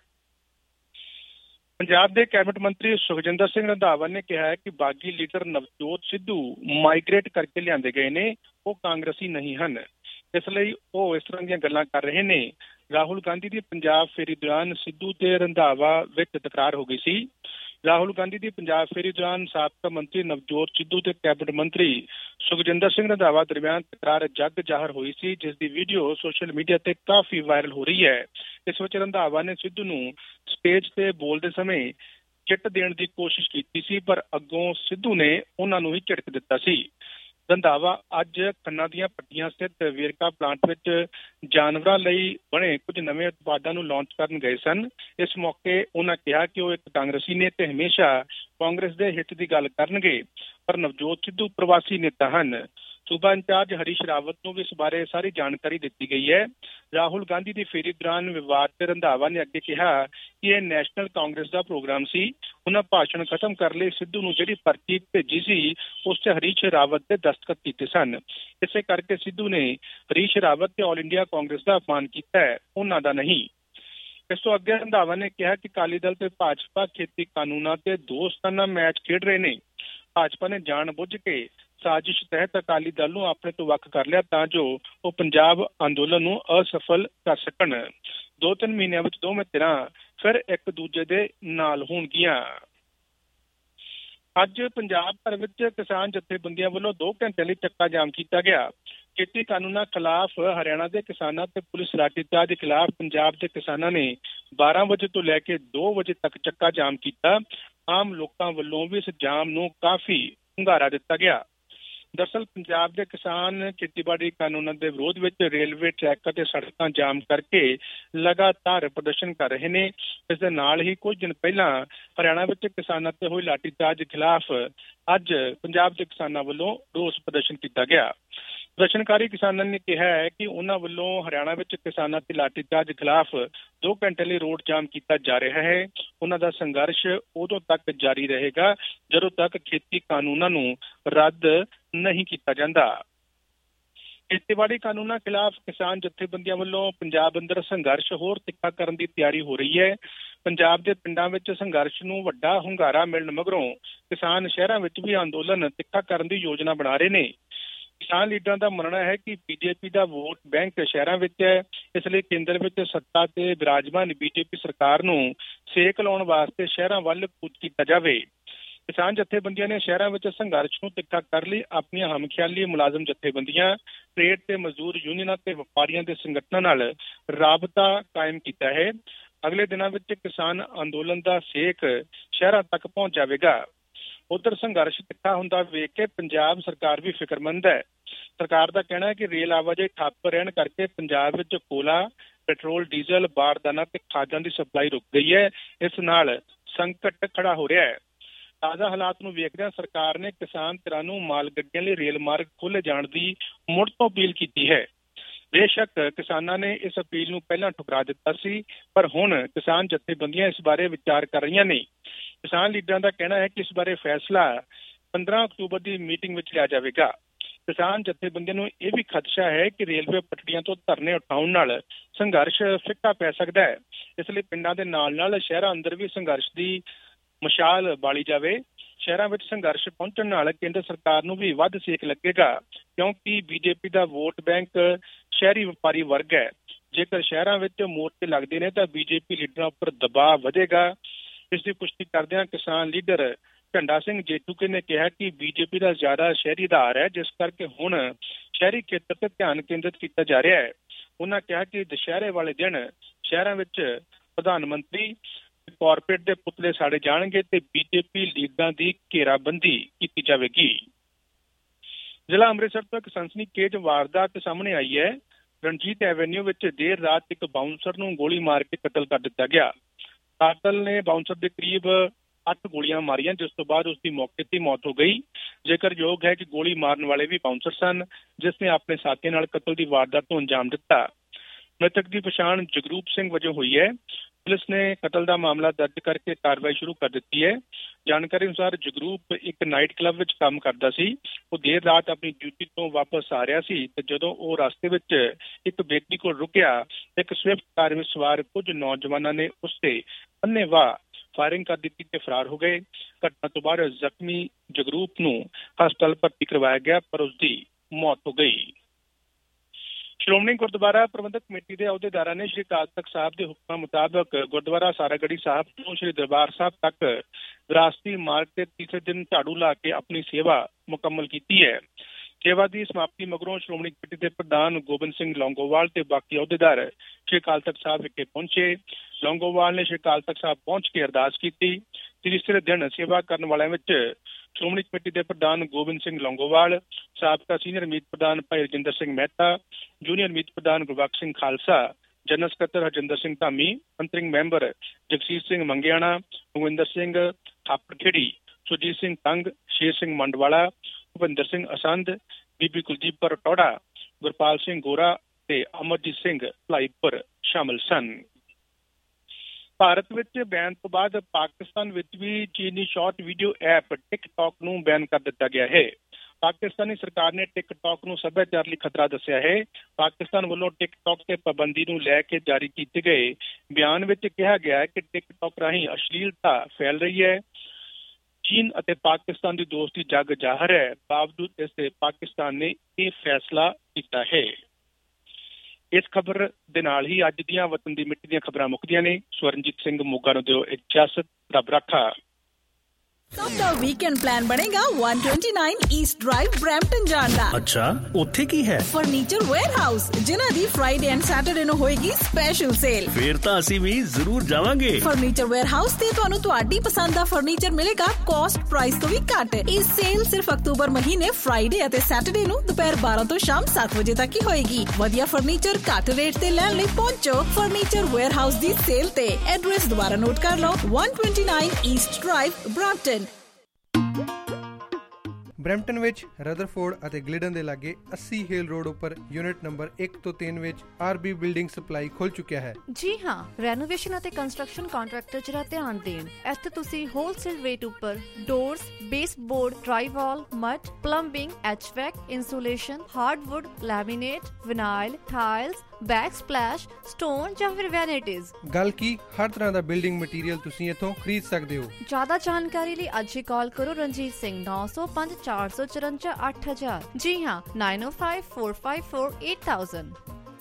ਪੰਜਾਬ ਦੇ ਕੈਬਨਿਟ ਮੰਤਰੀ ਸੁਖਜਿੰਦਰ ਸਿੰਘ ਰੰਧਾਵਾ ਨੇ ਕਿਹਾ ਹੈ ਕਿ ਬਾਗੀ ਲੀਡਰ ਨਵਜੋਤ ਸਿੱਧੂ ਮਾਈਗ੍ਰੇਟ ਕਰਕੇ ਲਿਆਂਦੇ ਗਏ ਨੇ, ਉਹ ਕਾਂਗਰਸੀ ਨਹੀਂ ਹਨ। ਇਸ ਲਈ ਉਹ ਇਸ ਤਰ੍ਹਾਂ ਦੀਆਂ ਗੱਲਾਂ ਕਰ ਰਹੇ ਨੇ। ਰਾਹੁਲ ਗਾਂਧੀ ਦੀ ਪੰਜਾਬ ਫੇਰੀ ਦੌਰਾਨ ਸਿੱਧੂ ਤੇ ਰੰਧਾਵਾ ਵਿੱਚ ਤਕਰਾਰ ਹੋ ਗਈ ਸੀ। ਰਾਹੁਲ ਗਾਂਧੀ ਦੀ ਪੰਜਾਬ ਫੇਰੀ ਦੌਰਾਨ ਸਾਬਕਾ ਮੰਤਰੀ ਨਵਜੋਤ ਸਿੱਧੂ ਤੇ ਕੈਬਨਿਟ ਮੰਤਰੀ ਸੁਖਜਿੰਦਰ ਸਿੰਘ ਰੰਧਾਵਾ ਦਰਮਿਆਨ ਤਕਰਾਰ ਜੱਗ ਜ਼ਾਹਰ ਹੋਈ ਸੀ, ਜਿਸ ਦੀ ਵੀਡੀਓ ਸੋਸ਼ਲ ਮੀਡੀਆ ਤੇ ਕਾਫੀ ਵਾਇਰਲ ਹੋ ਰਹੀ ਹੈ। ਇਸ ਵਿੱਚ ਰੰਧਾਵਾ ਨੇ ਸਿੱਧੂ ਨੂੰ ਸਟੇਜ ਤੇ ਬੋਲਦੇ ਸਮੇਂ ਚਿੱਟ ਦੇਣ ਦੀ ਕੋਸ਼ਿਸ਼ ਕੀਤੀ ਸੀ, ਪਰ ਅੱਗੋਂ ਸਿੱਧੂ ਨੇ ਉਹਨਾਂ ਨੂੰ ਹੀ ਝਿੜਕ ਦਿੱਤਾ ਸੀ। ਰੰਧਾਵਾ ਅੱਜ ਖੰਨਾ ਦੀਆਂ ਪੱਟੀਆਂ ਸਥਿਤ ਵੇਰਕਾ ਪਲਾਂਟ ਵਿੱਚ ਜਾਨਵਰਾਂ ਲਈ ਬਣੇ ਕੁਝ ਨਵੇਂ ਉਤਪਾਦਾਂ ਨੂੰ ਲਾਂਚ ਕਰਨ ਗਏ ਸਨ। ਇਸ ਮੌਕੇ ਉਹਨਾਂ ਕਿਹਾ ਕਿ ਉਹ ਇੱਕ ਕਾਂਗਰਸੀ ਨੇ ਤੇ ਹਮੇਸ਼ਾ ਕਾਂਗਰਸ ਦੇ ਹਿੱਤ ਦੀ ਗੱਲ ਕਰਨਗੇ, ਪਰ ਨਵਜੋਤ ਸਿੱਧੂ ਪ੍ਰਵਾਸੀ ਨੇਤਾ ਹਨ। ਸੂਬਾ ਇੰਚਾਰਜ ਹਰੀਸ਼ ਰਾਵਤ ਨੂੰ ਵੀ ਇਸ ਬਾਰੇ ਸਾਰੀ ਜਾਣਕਾਰੀ ਦਿੱਤੀ ਗਈ ਹੈ। ਰਾਹੁਲ ਗਾਂਧੀ ਦੀ ਫੇਰੀ ਦੌਰਾਨ ਵਿਵਾਦ ਤੇ ਰੰਧਾਵਾ ਨੇ ਅੱਗੇ ਕਿਹਾ ਕਿ ਇਹ ਨੈਸ਼ਨਲ ਕਾਂਗਰਸ ਦਾ ਪ੍ਰੋਗਰਾਮ ਸੀ। ਉਹਨਾਂ ਭਾਸ਼ਣ ਖਤਮ ਕਰ ਲਈ ਸਿੱਧੂ ਨੂੰ ਜਿਹੜੀ ਪਰਚੀ ਭੇਜੀ ਸੀ ਉਸ ਤੇ ਹਰੀਸ਼ ਰਾਵਤ ਦੇ ਦਸਤਖਤ ਕੀਤੇ ਸਨ। ਇਸੇ ਕਰਕੇ ਸਿੱਧੂ ਨੇ ਹਰੀਸ਼ ਰਾਵਤ ਤੇ ਆਲ ਇੰਡੀਆ ਕਾਂਗਰਸ ਦਾ ਅਪਮਾਨ ਕੀਤਾ ਹੈ, ਉਹਨਾਂ ਦਾ ਨਹੀਂ। ਇਸ ਤੋਂ ਅੱਗੇ ਰੰਧਾਵਾ ਨੇ ਕਿਹਾ ਕਿ ਅਕਾਲੀ ਦਲ ਤੇ ਭਾਜਪਾ ਖੇਤੀ ਕਾਨੂੰਨਾਂ ਤੇ ਦੋਸਤਾਨਾ ਮੈਚ ਖੇਡ ਰਹੇ ਨੇ। ਭਾਜਪਾ ਨੇ ਜਾਣ ਬੁੱਝ ਕੇ ਸਾਜ਼ਿਸ਼ ਤਹਿਤ ਅਕਾਲੀ ਦਲ ਨੂੰ ਆਪਣੇ ਤੋਂ ਵੱਖ ਕਰ ਲਿਆ ਤਾਂ ਜੋ ਉਹ ਪੰਜਾਬ ਅੰਦੋਲਨ ਨੂੰ ਅਸਫਲ ਕਰ ਸਕਣ। ਦੋ ਤਿੰਨ ਮਹੀਨਿਆਂ ਵਿੱਚ ਦੋਵੇਂ ਧਿਰਾਂ ਫਿਰ ਇੱਕ ਦੂਜੇ ਦੇ ਨਾਲ ਹੋਣਗੀਆਂ। ਅੱਜ ਪੰਜਾਬ ਭਰ ਵਿੱਚ ਕਿਸਾਨ ਜਥੇਬੰਦੀਆਂ ਵੱਲੋਂ ਦੋ ਘੰਟੇ ਲਈ ਚੱਕਾ ਜਾਮ ਕੀਤਾ ਗਿਆ। ਖੇਤੀ ਕਾਨੂੰਨਾਂ ਖਿਲਾਫ ਹਰਿਆਣਾ ਦੇ ਕਿਸਾਨਾਂ ਤੇ ਪੁਲਿਸ ਲਾਠੀਚਾਰਜ ਦੇ ਖਿਲਾਫ ਪੰਜਾਬ ਦੇ ਕਿਸਾਨਾਂ ਨੇ ਬਾਰਾਂ ਵਜੇ ਤੋਂ ਲੈ ਕੇ ਦੋ ਵਜੇ ਤੱਕ ਚੱਕਾ ਜਾਮ ਕੀਤਾ। ਆਮ ਲੋਕਾਂ ਵੱਲੋਂ ਵੀ ਇਸ ਜਾਮ ਨੂੰ ਕਾਫੀ ਹੁੰਗਾਰਾ ਦਿੱਤਾ ਗਿਆ। ਦਰਅਸਲ ਪੰਜਾਬ ਦੇ ਕਿਸਾਨ ਖੇਤੀਬਾੜੀ ਕਾਨੂੰਨਾਂ ਦੇ ਵਿਰੋਧ ਵਿੱਚ ਰੇਲਵੇ ਟਰੈਕ ਅਤੇ ਸੜਕਾਂ ਜਾਮ ਕਰਕੇ ਲਗਾਤਾਰ ਪ੍ਰਦਰਸ਼ਨ ਕਰ ਰਹੇ ਨੇ। ਇਸ ਦੇ ਨਾਲ ਹੀ ਕੁਝ ਦਿਨ ਪਹਿਲਾਂ ਹਰਿਆਣਾ ਵਿੱਚ ਕਿਸਾਨਾਂ ਤੇ ਹੋਈ ਲਾਠੀਚਾਰਜ ਖਿਲਾਫ ਅੱਜ ਪੰਜਾਬ ਦੇ ਕਿਸਾਨਾਂ ਵੱਲੋਂ ਰੋਸ ਪ੍ਰਦਰਸ਼ਨ ਕੀਤਾ ਗਿਆ। ਪ੍ਰਦਰਸ਼ਨਕਾਰੀ ਕਿਸਾਨਾਂ ਨੇ ਕਿਹਾ ਹੈ ਕਿ ਉਹਨਾਂ ਵੱਲੋਂ ਹਰਿਆਣਾ ਵਿੱਚ ਕਿਸਾਨਾਂ ਤੇ ਲਾਠੀਚਾਰਜ ਖਿਲਾਫ ਦੋ ਘੰਟੇ ਲਈ ਰੋਡ ਜਾਮ ਕੀਤਾ ਜਾ ਰਿਹਾ ਹੈ। ਉਹਨਾਂ ਦਾ ਸੰਘਰਸ਼ ਉਦੋਂ ਤੱਕ ਜਾਰੀ ਰਹੇਗਾ ਜਦੋਂ ਤੱਕ ਖੇਤੀ ਕਾਨੂੰਨਾਂ ਨੂੰ ਰੱਦ ਨਹੀਂ ਕੀਤਾ ਜਾਂਦਾ। ਖੇਤੀਬਾੜੀ ਕਾਨੂੰਨਾਂ ਖਿਲਾਫ ਕਿਸਾਨ ਜਥੇਬੰਦੀਆਂ ਵੱਲੋਂ ਪੰਜਾਬ ਅੰਦਰ ਸੰਘਰਸ਼ ਹੋਰ ਤਿੱਖਾ ਕਰਨ ਦੀ ਤਿਆਰੀ ਹੋ ਰਹੀ ਹੈ। ਪੰਜਾਬ ਦੇ ਪਿੰਡਾਂ ਵਿੱਚ ਸੰਘਰਸ਼ ਨੂੰ ਵੱਡਾ ਹੁੰਗਾਰਾ ਮਿਲਣ ਮਗਰੋਂ ਕਿਸਾਨ ਸ਼ਹਿਰਾਂ ਵਿੱਚ ਵੀ ਅੰਦੋਲਨ ਤਿੱਖਾ ਕਰਨ ਦੀ ਯੋਜਨਾ ਬਣਾ ਰਹੇ ਨੇ। ਕਿਸਾਨ ਲੀਡਰਾਂ ਦਾ ਮੰਨਣਾ ਹੈ ਕਿ ਬੀਜੇਪੀ ਦਾ ਵੋਟ ਬੈਂਕ ਸ਼ਹਿਰਾਂ ਵਿੱਚ ਹੈ, ਇਸ ਲਈ ਕੇਂਦਰ ਵਿੱਚ ਸੱਤਾ ਤੇ ਵਿਰਾਜਮਾਨ ਬੀਜੇਪੀ ਸਰਕਾਰ ਨੂੰ ਸੇਕ ਲਾਉਣ ਵਾਸਤੇ ਸ਼ਹਿਰਾਂ ਵੱਲ ਕੂਚ ਕੀਤਾ ਜਾਵੇ। ਕਿਸਾਨ ਜਥੇਬੰਦੀਆਂ ਨੇ ਸ਼ਹਿਰਾਂ ਵਿੱਚ ਸੰਘਰਸ਼ ਨੂੰ ਤਿੱਖਾ ਕਰ ਲਈ ਆਪਣੀਆਂ ਹਮਖਿਆਲੀ ਮੁਲਾਜ਼ਮ ਜਥੇਬੰਦੀਆਂ, ਟ੍ਰੇਡ ਤੇ ਮਜ਼ਦੂਰ ਯੂਨੀਅਨਾਂ ਤੇ ਵਪਾਰੀਆਂ ਦੇ ਸੰਗਠਨਾਂ ਨਾਲ ਰਾਬਤਾ ਕਾਇਮ ਕੀਤਾ ਹੈ। ਅਗਲੇ ਦਿਨਾਂ ਵਿੱਚ ਕਿਸਾਨ ਅੰਦੋਲਨ ਦਾ ਸੇਕ ਸ਼ਹਿਰਾਂ ਤੱਕ ਪਹੁੰਚ ਜਾਵੇਗਾ। ਉਧਰ ਸੰਘਰਸ਼ ਤਿੱਖਾ ਹੁੰਦਾ ਵੇਖ ਕੇ ਪੰਜਾਬ ਸਰਕਾਰ ਵੀ ਫਿਕਰਮੰਦ ਹੈ। ਸਰਕਾਰ ਦਾ ਕਹਿਣਾ ਹੈ ਕਿ ਰੇਲ ਆਵਾਜਾਈ ਠੱਪ ਰਹਿਣ ਕਰਕੇ ਪੰਜਾਬ ਵਿੱਚ ਕੋਲਾ, ਪੈਟਰੋਲ, ਡੀਜ਼ਲ, ਬਾਰਦਾਨਾ ਤੇ ਖਾਦਾਂ ਦੀ ਸਪਲਾਈ ਰੁਕ ਗਈ ਹੈ। ਇਸ ਨਾਲ ਸੰਕਟ ਖੜਾ ਹੋ ਰਿਹਾ ਹੈ। ਤਾਜ਼ਾ ਹਾਲਾਤ ਨੂੰ ਵੇਖਦਿਆਂ ਸਰਕਾਰ ਨੇ ਕਿਸਾਨ ਧਿਰਾਂ ਨੂੰ ਮਾਲ ਗੱਡੀਆਂ ਲਈ ਰੇਲ ਮਾਰਗ ਖੋਲ੍ਹੇ ਜਾਣ ਦੀ ਮੁੜ ਤੋਂ ਅਪੀਲ ਕੀਤੀ ਹੈ। ਬੇਸ਼ੱਕ ਕਿਸਾਨਾਂ ਨੇ ਇਸ ਅਪੀਲ ਨੂੰ ਪਹਿਲਾਂ ਠੁਕਰਾ ਦਿੱਤਾ ਸੀ, ਪਰ ਹੁਣ ਕਿਸਾਨ ਜਥੇਬੰਦੀਆਂ ਇਸ ਬਾਰੇ ਵਿਚਾਰ ਕਰ ਰਹੀਆਂ ਨੇ। ਕਿਸਾਨ ਲੀਡਰਾਂ ਦਾ ਕਹਿਣਾ ਹੈ ਕਿ ਇਸ ਬਾਰੇ ਫੈਸਲਾ ਪੰਦਰਾਂ ਅਕਤੂਬਰ ਦੀ ਮੀਟਿੰਗ ਵਿੱਚ ਲਿਆ ਜਾਵੇਗਾ। ਕਿਸਾਨ ਜਥੇਬੰਦੀਆਂ ਨੂੰ ਇਹ ਵੀ ਖਦਸ਼ਾ ਹੈ ਕਿ ਰੇਲਵੇ ਪਟੜੀਆਂ ਤੋਂ ਧਰਨੇ ਉਠਾਉਣ ਨਾਲ ਸੰਘਰਸ਼ ਫਿੱਕਾ ਪੈ ਸਕਦਾ ਹੈ। ਇਸ ਲਈ ਪਿੰਡਾਂ ਦੇ ਨਾਲ ਨਾਲ ਸ਼ਹਿਰਾਂ ਅੰਦਰ ਵੀ ਸੰਘਰਸ਼ ਦੀ ਮਸ਼ਾਲ ਬਾਲੀ ਜਾਵੇ। ਸ਼ਹਿਰਾਂ ਵਿੱਚ ਸੰਘਰਸ਼ ਪਹੁੰਚਣ ਨਾਲ ਕੇਂਦਰ ਸਰਕਾਰ ਨੂੰ ਵੀ ਵੱਧ ਸੇਕ ਲੱਗੇਗਾ, ਕਿਉਂਕਿ ਬੀਜੇਪੀ ਦਾ ਵੋਟ ਬੈਂਕ ਸ਼ਹਿਰੀ ਵਪਾਰੀ ਵਰਗ ਹੈ। ਜੇਕਰ ਸ਼ਹਿਰਾਂ ਵਿੱਚ ਮੋਰਚੇ ਲੱਗਦੇ ਨੇ ਤਾਂ ਬੀਜੇਪੀ ਲੀਡਰਾਂ ਉੱਪਰ ਦਬਾਅ ਵਧੇਗਾ। ਇਸ ਦੀ ਪੁਸ਼ਟੀ ਕਰਦਿਆਂ ਕਿਸਾਨ ਲੀਡਰ ਝੰਡਾ ਸਿੰਘ ਜੇਤੂਕੇ ਨੇ ਕਿਹਾ ਕਿ ਬੀਜੇਪੀ ਦਾ ਜ਼ਿਆਦਾ ਸ਼ਹਿਰੀ ਆਧਾਰ ਹੈ, ਜਿਸ ਕਰਕੇ ਹੁਣ ਸ਼ਹਿਰੀ ਖੇਤਰ ਤੇ ਧਿਆਨ ਕੇਂਦਰਿਤ ਕੀਤਾ ਜਾ ਰਿਹਾ ਹੈ। ਉਹਨਾਂ ਕਿਹਾ ਕਿ ਦੁਸ਼ਹਿਰੇ ਵਾਲੇ ਦਿਨ ਸ਼ਹਿਰਾਂ ਵਿੱਚ ਪ੍ਰਧਾਨ ਮੰਤਰੀ ਕਾਰਪੋਰੇਟ ਦੇ ਪੁਤਲੇ ਸਾੜੇ ਜਾਣਗੇ ਤੇ ਬੀਜੇਪੀ ਲੀਡਰਾਂ ਦੀ ਘੇਰਾਬੰਦੀ ਕੀਤੀ ਜਾਵੇਗੀ। ਜ਼ਿਲ੍ਹਾ ਅੰਮ੍ਰਿਤਸਰ ਤੋਂ ਇੱਕ ਸਨਸਨੀਖੇਜ ਵਾਰਦਾਤ ਸਾਹਮਣੇ ਆਈ ਹੈ। ਰਣਜੀਤ ਐਵੇਨਿਊ ਵਿੱਚ ਦੇਰ ਰਾਤ ਇੱਕ ਬਾਊਂਸਰ ਨੂੰ ਗੋਲੀ ਮਾਰ ਕੇ ਕਤਲ ਕਰ ਦਿੱਤਾ ਗਿਆ। ਕਾਤਲ ਨੇ ਬਾਊਂਸਰ ਦੇ ਕਰੀਬ ਅੱਠ ਗੋਲੀਆਂ ਮਾਰੀਆਂ, ਜਿਸ ਤੋਂ ਬਾਅਦ ਉਸ ਦੀ ਮੌਕੇ ਤੇ ਮੌਤ ਹੋ ਗਈ। ਜ਼ਿਕਰਯੋਗ ਹੈ ਕਿ ਗੋਲੀ ਮਾਰਨ ਵਾਲੇ ਵੀ ਬਾਊਂਸਰ ਸਨ, ਜਿਸ ਨੇ ਆਪਣੇ ਸਾਥੀਆਂ ਨਾਲ ਕਤਲ ਦੀ ਵਾਰਦਾਤ ਨੂੰ ਅੰਜਾਮ ਦਿੱਤਾ। ਮ੍ਰਿਤਕ ਦੀ ਪਛਾਣ ਜਗਰੂਪ ਸਿੰਘ ਵਜੋਂ ਹੋਈ ਹੈ। ਪੁਲਿਸ ਨੇ ਕਤਲ ਦਾ ਮਾਮਲਾ ਦਰਜ ਕਰਕੇ ਕਾਰਵਾਈ ਸ਼ੁਰੂ ਕਰ ਦਿੱਤੀ ਹੈ। ਜਾਣਕਾਰੀ ਅਨੁਸਾਰ ਜਗਰੂਪ ਇੱਕ ਨਾਈਟ ਕਲੱਬ ਵਿੱਚ ਕੰਮ ਕਰਦਾ ਸੀ। ਉਹ ਦੇਰ ਰਾਤ ਆਪਣੀ ਡਿਊਟੀ ਤੋਂ ਵਾਪਸ ਆ ਰਿਹਾ ਸੀ ਤੇ ਜਦੋਂ ਉਹ ਰਸਤੇ ਵਿੱਚ ਇੱਕ ਬੇਕਰੀ ਕੋਲ ਰੁਕਿਆ, ਇੱਕ ਸਵਿਫਟ ਕਾਰ ਵਿੱਚ ਸਵਾਰ ਕੁਝ ਨੌਜਵਾਨਾਂ ਨੇ ਉਸ ਤੇ ਅੰਨ੍ਹੇਵਾਹ ਫਾਇਰਿੰਗ ਕਰ ਦਿੱਤੀ ਤੇ ਫਰਾਰ ਹੋ ਗਏ। ਘਟਨਾ ਤੋਂ ਬਾਅਦ ਜ਼ਖਮੀ ਜਗਰੂਪ ਨੂੰ ਹਸਪਤਾਲ ਭਰਤੀ ਕਰਵਾਇਆ ਗਿਆ, ਪਰ ਉਸ ਦੀ ਮੌਤ ਹੋ ਗਈ। ਸ਼੍ਰੋਮਣੀ ਗੁਰਦੁਆਰਾ ਪ੍ਰਬੰਧਕ ਕਮੇਟੀ ਦੇ ਅਹੁਦੇਦਾਰਾਂ ਨੇ ਸ਼੍ਰੀ ਅਕਾਲ ਤਖ਼ਤ ਸਾਹਿਬ ਦੇ ਹੁਕਮਾਂ ਮੁਤਾਬਕ ਗੁਰਦੁਆਰਾ ਸਾਰਾਗੜ੍ਹੀ ਸਾਹਿਬ ਤੋਂ ਸ਼੍ਰੀ ਦਰਬਾਰ ਸਾਹਿਬ ਤੱਕ ਵਿਰਾਸਤੀ ਮਾਰਗ ਤੇ ਤੀਸਰੇ ਦਿਨ ਝਾੜੂ ਲਾ ਕੇ ਆਪਣੀ ਸੇਵਾ ਮੁਕੰਮਲ ਕੀਤੀ ਹੈ। ਸੇਵਾ ਦੀ ਸਮਾਪਤੀ ਮਗਰੋਂ ਸ਼੍ਰੋਮਣੀ ਕਮੇਟੀ ਦੇ ਪ੍ਰਧਾਨ ਗੋਬਿੰਦ ਸਿੰਘ ਲੌਂਗੋਵਾਲ ਤੇ ਬਾਕੀ ਅਹੁਦੇਦਾਰ ਸ਼੍ਰੀ ਅਕਾਲ ਤਖ਼ਤ ਸਾਹਿਬ ਵਿਖੇ ਪਹੁੰਚੇ। ਲੌਂਗੋਵਾਲ ਨੇ ਸ਼੍ਰੀ ਅਕਾਲ ਤਖ਼ਤ ਸਾਹਿਬ ਪਹੁੰਚ ਕੇ ਅਰਦਾਸ ਕੀਤੀ। ਤੀਸਰੇ ਦਿਨ ਸੇਵਾ ਕਰਨ ਵਾਲਿਆਂ ਵਿੱਚ ਸ਼੍ਰੋਮਣੀ ਕਮੇਟੀ ਦੇ ਪ੍ਰਧਾਨ ਗੋਬਿੰਦ ਸਿੰਘ ਲੌਂਗੋਵਾਲ, ਸਾਬਕਾ ਸੀਨੀਅਰ ਮੀਤ ਪ੍ਰਧਾਨ ਭਾਈ ਰਜਿੰਦਰ ਸਿੰਘ ਮਹਿਤਾ, ਜੂਨੀਅਰ ਮੀਤ ਪ੍ਰਧਾਨ ਗੁਰਬਖਸ਼ ਸਿੰਘ ਖਾਲਸਾ, ਜਨਰਲ ਸਕੱਤਰ ਹਰਜਿੰਦਰ ਸਿੰਘ ਧਾਮੀ, ਅੰਤਰਿੰਗ ਮੈਂਬਰ ਜਗਸੀਰ ਸਿੰਘ ਮੰਗਿਆਣਾ, ਭੁਪਿੰਦਰ ਸਿੰਘ ਥਾਪੜਖੇੜੀ, ਸੁਰਜੀਤ ਸਿੰਘ ਤੰਗ, ਸ਼ੇਰ ਸਿੰਘ ਮੰਡਵਾਲਾ, ਭੁਪਿੰਦਰ ਸਿੰਘ ਅਸੰਧ, ਬੀਬੀ ਕੁਲਦੀਪ ਕੌਰ ਟੌੜਾ, ਗੁਰਪਾਲ ਸਿੰਘ ਗੋਰਾ ਤੇ ਅਮਰਜੀਤ ਸਿੰਘ ਭਲਾਈਪੁਰ ਸ਼ਾਮਲ ਸਨ। ਭਾਰਤ ਵਿੱਚ ਬੈਨ ਤੋਂ ਬਾਅਦ ਪਾਕਿਸਤਾਨ ਵਿੱਚ ਵੀ ਚੀਨੀ ਸ਼ਾਰਟ ਵੀਡੀਓ ਐਪ ਟਿਕਟੌਕ ਨੂੰ ਬੈਨ ਕਰ ਦਿੱਤਾ ਗਿਆ ਹੈ। ਪਾਕਿਸਤਾਨੀ ਸਰਕਾਰ ਨੇ ਟਿਕਟੌਕ ਨੂੰ ਸੱਭਿਆਚਾਰ ਲਈ ਖਤਰਾ ਦੱਸਿਆ ਹੈ। ਪਾਕਿਸਤਾਨ ਵੱਲੋਂ ਟਿਕਟੌਕ ਤੇ ਪਾਬੰਦੀ ਨੂੰ ਲੈ ਕੇ ਜਾਰੀ ਕੀਤੇ ਗਏ ਬਿਆਨ ਵਿੱਚ ਕਿਹਾ ਗਿਆ ਹੈ ਕਿ ਟਿਕਟੌਕ ਰਾਹੀਂ ਅਸ਼ਲੀਲਤਾ ਫੈਲ ਰਹੀ ਹੈ। ਚੀਨ ਅਤੇ ਪਾਕਿਸਤਾਨ ਦੀ ਦੋਸਤੀ ਜਗ ਜ਼ਾਹਰ ਹੈ, ਬਾਵਜੂਦ ਇਸ ਦੇ ਪਾਕਿਸਤਾਨ ਨੇ ਇਹ ਫੈਸਲਾ ਕੀਤਾ ਹੈ। ਇਸ ਖਬਰ ਦੇ ਨਾਲ ਹੀ ਅੱਜ ਦੀਆਂ ਵਤਨ ਦੀ ਮਿੱਟੀ ਦੀਆਂ ਖਬਰਾਂ ਮੁੱਕਦੀਆਂ ਨੇ। ਸਵਰਨਜੀਤ ਸਿੰਘ ਮੋਗਾ ਨੂੰ ਦਿਓ ਇਜਾਜ਼ਤ। ਰੱਬ ਰਾਖਾ। ਸਭ ਦਾ ਵੀਕਐਂਡ ਪਲਾਨ ਬਣੇਗਾ ਇੱਕ ਸੌ ਉਨੱਤੀ ਈਸਟ ਡਰਾਈਵ ਬਰੈਂਪਟਨ ਜਾਣ ਦਾ। ਅੱਛਾ, ਉੱਥੇ ਕੀ ਹੈ? ਫਰਨੀਚਰ ਵੇਅਰਹਾਊਸ, ਜਿਨ੍ਹਾਂ ਦੀ ਫਰਾਈਡੇ ਐਂਡ ਸੈਟਰਡੇ ਨੂੰ ਹੋਏਗੀ ਸਪੈਸ਼ਲ ਸੇਲ। ਫੇਰ ਤਾਂ ਅਸੀਂ ਵੀ ਜ਼ਰੂਰ ਜਾਵਾਂਗੇ। ਫਰਨੀਚਰ ਵੇਅਰਹਾਊਸ ਤੇ ਤੁਹਾਨੂੰ ਤੁਹਾਡੀ ਪਸੰਦ ਦਾ ਫਰਨੀਚਰ ਮਿਲੇਗਾ ਕਾਸਟ ਪ੍ਰਾਈਸ ਤੋਂ ਵੀ ਘੱਟ। ਇਹ ਸੇਲ ਸਿਰਫ ਅਕਤੂਬਰ ਮਹੀਨੇ ਫਰਾਈਡੇ ਅਤੇ ਸੈਟਰਡੇ ਨੂੰ ਦੁਪਹਿਰ ਬਾਰਾਂ ਤੋਂ ਸ਼ਾਮ ਸੱਤ ਵਜੇ ਤੱਕ ਹੀ ਹੋਏਗੀ। ਵਧੀਆ ਫਰਨੀਚਰ ਘੱਟ ਰੇਟ ਤੇ ਲੈਣ ਲਈ ਪਹੁੰਚੋ ਫਰਨੀਚਰ ਵੇਅਰਹਾਊਸ ਦੀ ਸੇਲ ਤੇ। ਐਡਰੈਸ ਦੁਬਾਰਾ ਨੋਟ ਕਰ ਲਓ, ਇੱਕ ਸੌ ਉਨੱਤੀ ਈਸਟ ਡਰਾਈਵ ਬਰੈਂਪਟਨ। ਬਰੈਂਪਟਨ ਵਿੱਚ ਰਦਰਫੋਰਡ ਅਤੇ ਗਲਿਡਨ ਦੇ ਲਾਗੇ ਅੱਸੀ ਹੇਲ ਰੋਡ ਉੱਪਰ ਯੂਨਿਟ ਨੰਬਰ ਇੱਕ ਤੋਂ ਤਿੰਨ ਵਿੱਚ ਆਰਬੀ ਬਿਲਡਿੰਗ ਸਪਲਾਈ ਖੁੱਲ ਚੁੱਕਿਆ ਹੈ। ਜੀ ਹਾਂ, ਰੈਨੋਵੇਸ਼ਨ ਅਤੇ ਕੰਸਟਰਕਸ਼ਨ ਕੰਟਰੈਕਟਰ ਜਿਹੜਾ ਧਿਆਨ ਦੇਣ। ਇੱਥੇ ਤੁਸੀਂ ਹੋਲਸੇਲ ਰੇਟ ਉੱਪਰ doors, baseboard, drywall, mud, plumbing, HVAC, insulation, hardwood, laminate, vinyl, tiles, backsplash, stone ਜਾਂ ਫਿਰ ਵੈਨਿਟੀਜ਼। ਗੱਲ ਕੀ, ਹਰ ਤਰ੍ਹਾਂ ਦਾ ਬਿਲਡਿੰਗ ਮਟੀਰੀਅਲ ਤੁਸੀਂ ਇੱਥੋਂ ਖਰੀਦ ਸਕਦੇ ਹੋ। ਜ਼ਿਆਦਾ ਜਾਣਕਾਰੀ ਲਈ ਅੱਜ ਹੀ ਕਾਲ ਕਰੋ ਰਣਜੀਤ ਸਿੰਘ ਨੌ ਸੌ ਪੰਜ ਚਾਰ ਸੌ ਚੁਰੰਜਾ ਅੱਠ ਹਜ਼ਾਰ। ਜੀ ਹਾਂ, nine O five four five four eight thousand.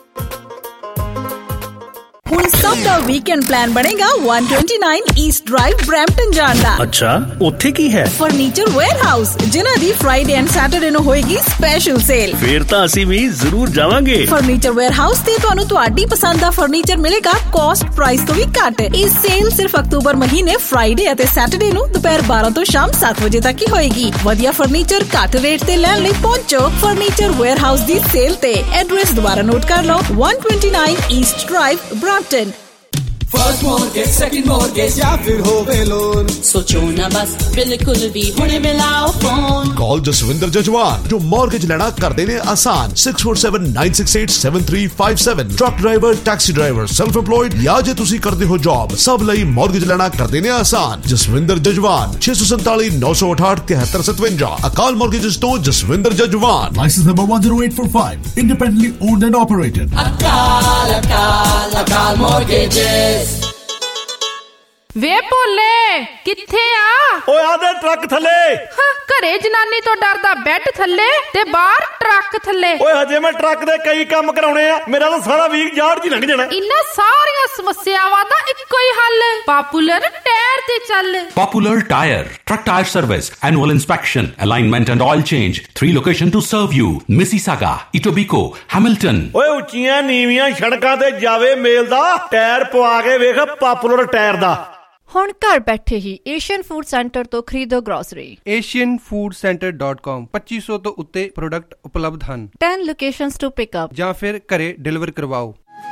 ਹੁਣ ਸਭ ਦਾ ਵੀਕਐਂਡ ਪਲਾਨ ਬਣੇਗਾ ਇੱਕ ਸੌ ਉਨੱਤੀ ਈਸਟ ਡਰਾਈਵ ਬਰੈਂਪਟਨ ਜਾਣ ਦਾ। ਅੱਛਾ, ਉੱਥੇ ਕੀ ਹੈ? ਫਰਨੀਚਰ ਵੇਅਰਹਾਊਸ, ਜਿਨ੍ਹਾਂ ਦੀ ਫਰਾਈਡੇ ਐਂਡ ਸੈਟਰਡੇ ਨੂੰ ਹੋਏਗੀ ਸਪੈਸ਼ਲ ਸੇਲ। ਫੇਰ ਤਾਂ ਅਸੀਂ ਵੀ ਜ਼ਰੂਰ ਜਾਵਾਂਗੇ। ਫਰਨੀਚਰ ਵੇਅਰਹਾਊਸ ਤੇ ਤੁਹਾਨੂੰ ਤੁਹਾਡੀ ਪਸੰਦ ਦਾ ਫਰਨੀਚਰ ਮਿਲੇਗਾ ਕਾਸਟ ਪ੍ਰਾਈਸ ਤੋਂ ਵੀ ਘੱਟ। ਇਹ ਸੇਲ ਸਿਰਫ ਅਕਤੂਬਰ ਮਹੀਨੇ ਫਰਾਈਡੇ ਅਤੇ ਸੈਟਰਡੇ ਨੂੰ ਦੁਪਹਿਰ ਬਾਰਾਂ ਤੋਂ ਸ਼ਾਮ ਸੱਤ ਵਜੇ ਤੱਕ ਹੀ ਹੋਏਗੀ। ਵਧੀਆ ਫਰਨੀਚਰ ਘੱਟ ਰੇਟ ਤੇ ਲੈਣ ਲਈ ਪਹੁੰਚੋ ਫਰਨੀਚਰ ਵੇਅਰਹਾਊਸ ਦੀ ਸੇਲ ਤੇ। ਐਡਰੈਸ ਦੁਬਾਰਾ ਨੋਟ ਕਰ ਲਓ, ਇੱਕ ਸੌ ਉਨੱਤੀ East drive Brampton. First mortgage, second mortgage या फिर होवे लोन, सोचो ना बस बिल्कुल भी हुणे मिलाओ फोन। कॉल जसविंदर जजवान जो मॉर्गेज लेना कर देने आसान। Six four seven nine six eight seven three five seven. Truck driver, taxi driver, self employed या जे तुसी करदे हो जॉब, सब लई मॉर्गेज लेना कर देने आसान। जसविंदर जजवान छे सौ संताली नौ सौ अठाठ तिहत्तर सतवंजा। अकाल मॉर्गेजेस तो Jaswinder Jajwan. Licence number one zero eight four five. Independently owned and operated. Akal Akal अकाल मॉर्गेजेस। ਵੇ ਭੋਲੇ ਕਿੱਥੇ ਆ? ਓਏ ਆਦੇ ਟਰੱਕ ਥੱਲੇ। ਘਰੇ ਜਨਾਨੀ ਤੋਂ ਡਰਦਾ ਬੈੱਡ ਥੱਲੇ ਤੇ ਬਾਹਰ ਟਰੱਕ ਥੱਲੇ। ਓਏ ਹਜੇ ਮੈਂ ਟਰੱਕ ਦੇ ਕਈ ਕੰਮ ਕਰਾਉਣੇ ਆ, ਮੇਰਾ ਤਾਂ ਸਾਰਾ ਵੀਕ ਜਾੜ ਜੀ ਲੰਘ ਜਾਣਾ। ਇਨ੍ਹਾਂ ਸਾਰੀਆਂ ਸਮੱਸਿਆਵਾਂ ਦਾ ਇੱਕੋ ਹੀ ਹੱਲ, ਪਾਪੂਲਰ ਟਾਇਰ ਤੇ ਚੱਲ। Popular Tire, truck tire service, annual inspection, alignment and oil change. Three location to serve you: Mississauga, Etobicoke, Hamilton. ਓਏ ਉੱਚੀਆਂ ਨੀਵੀਆਂ ਸੜਕਾਂ ਤੇ ਜਾਵੇ ਮੇਲ ਦਾ, ਟਾਇਰ ਪਵਾ ਕੇ ਵੇਖ ਪਾਪੂਲਰ ਟਾਇਰ ਦਾ। ਹੁਣ ਘਰ ਬੈਠੇ ਹੀ ਏਸ਼ੀਅਨ ਫੂਡ ਸੈਂਟਰ ਤੋਂ ਖਰੀਦੋ grocery. Asian food centre dot com ਪੱਚੀ ਸੌ ਤੋਂ ਉੱਤੇ ਪ੍ਰੋਡਕਟ ਉਪਲਬਧ ਹਨ। ਦਸ ਲੋਕੇਸ਼ਨਸ ਟੂ ਪਿਕ ਅਪ ਜਾਂ ਫਿਰ ਘਰੇ ਡਿਲੀਵਰ ਕਰਵਾਓ।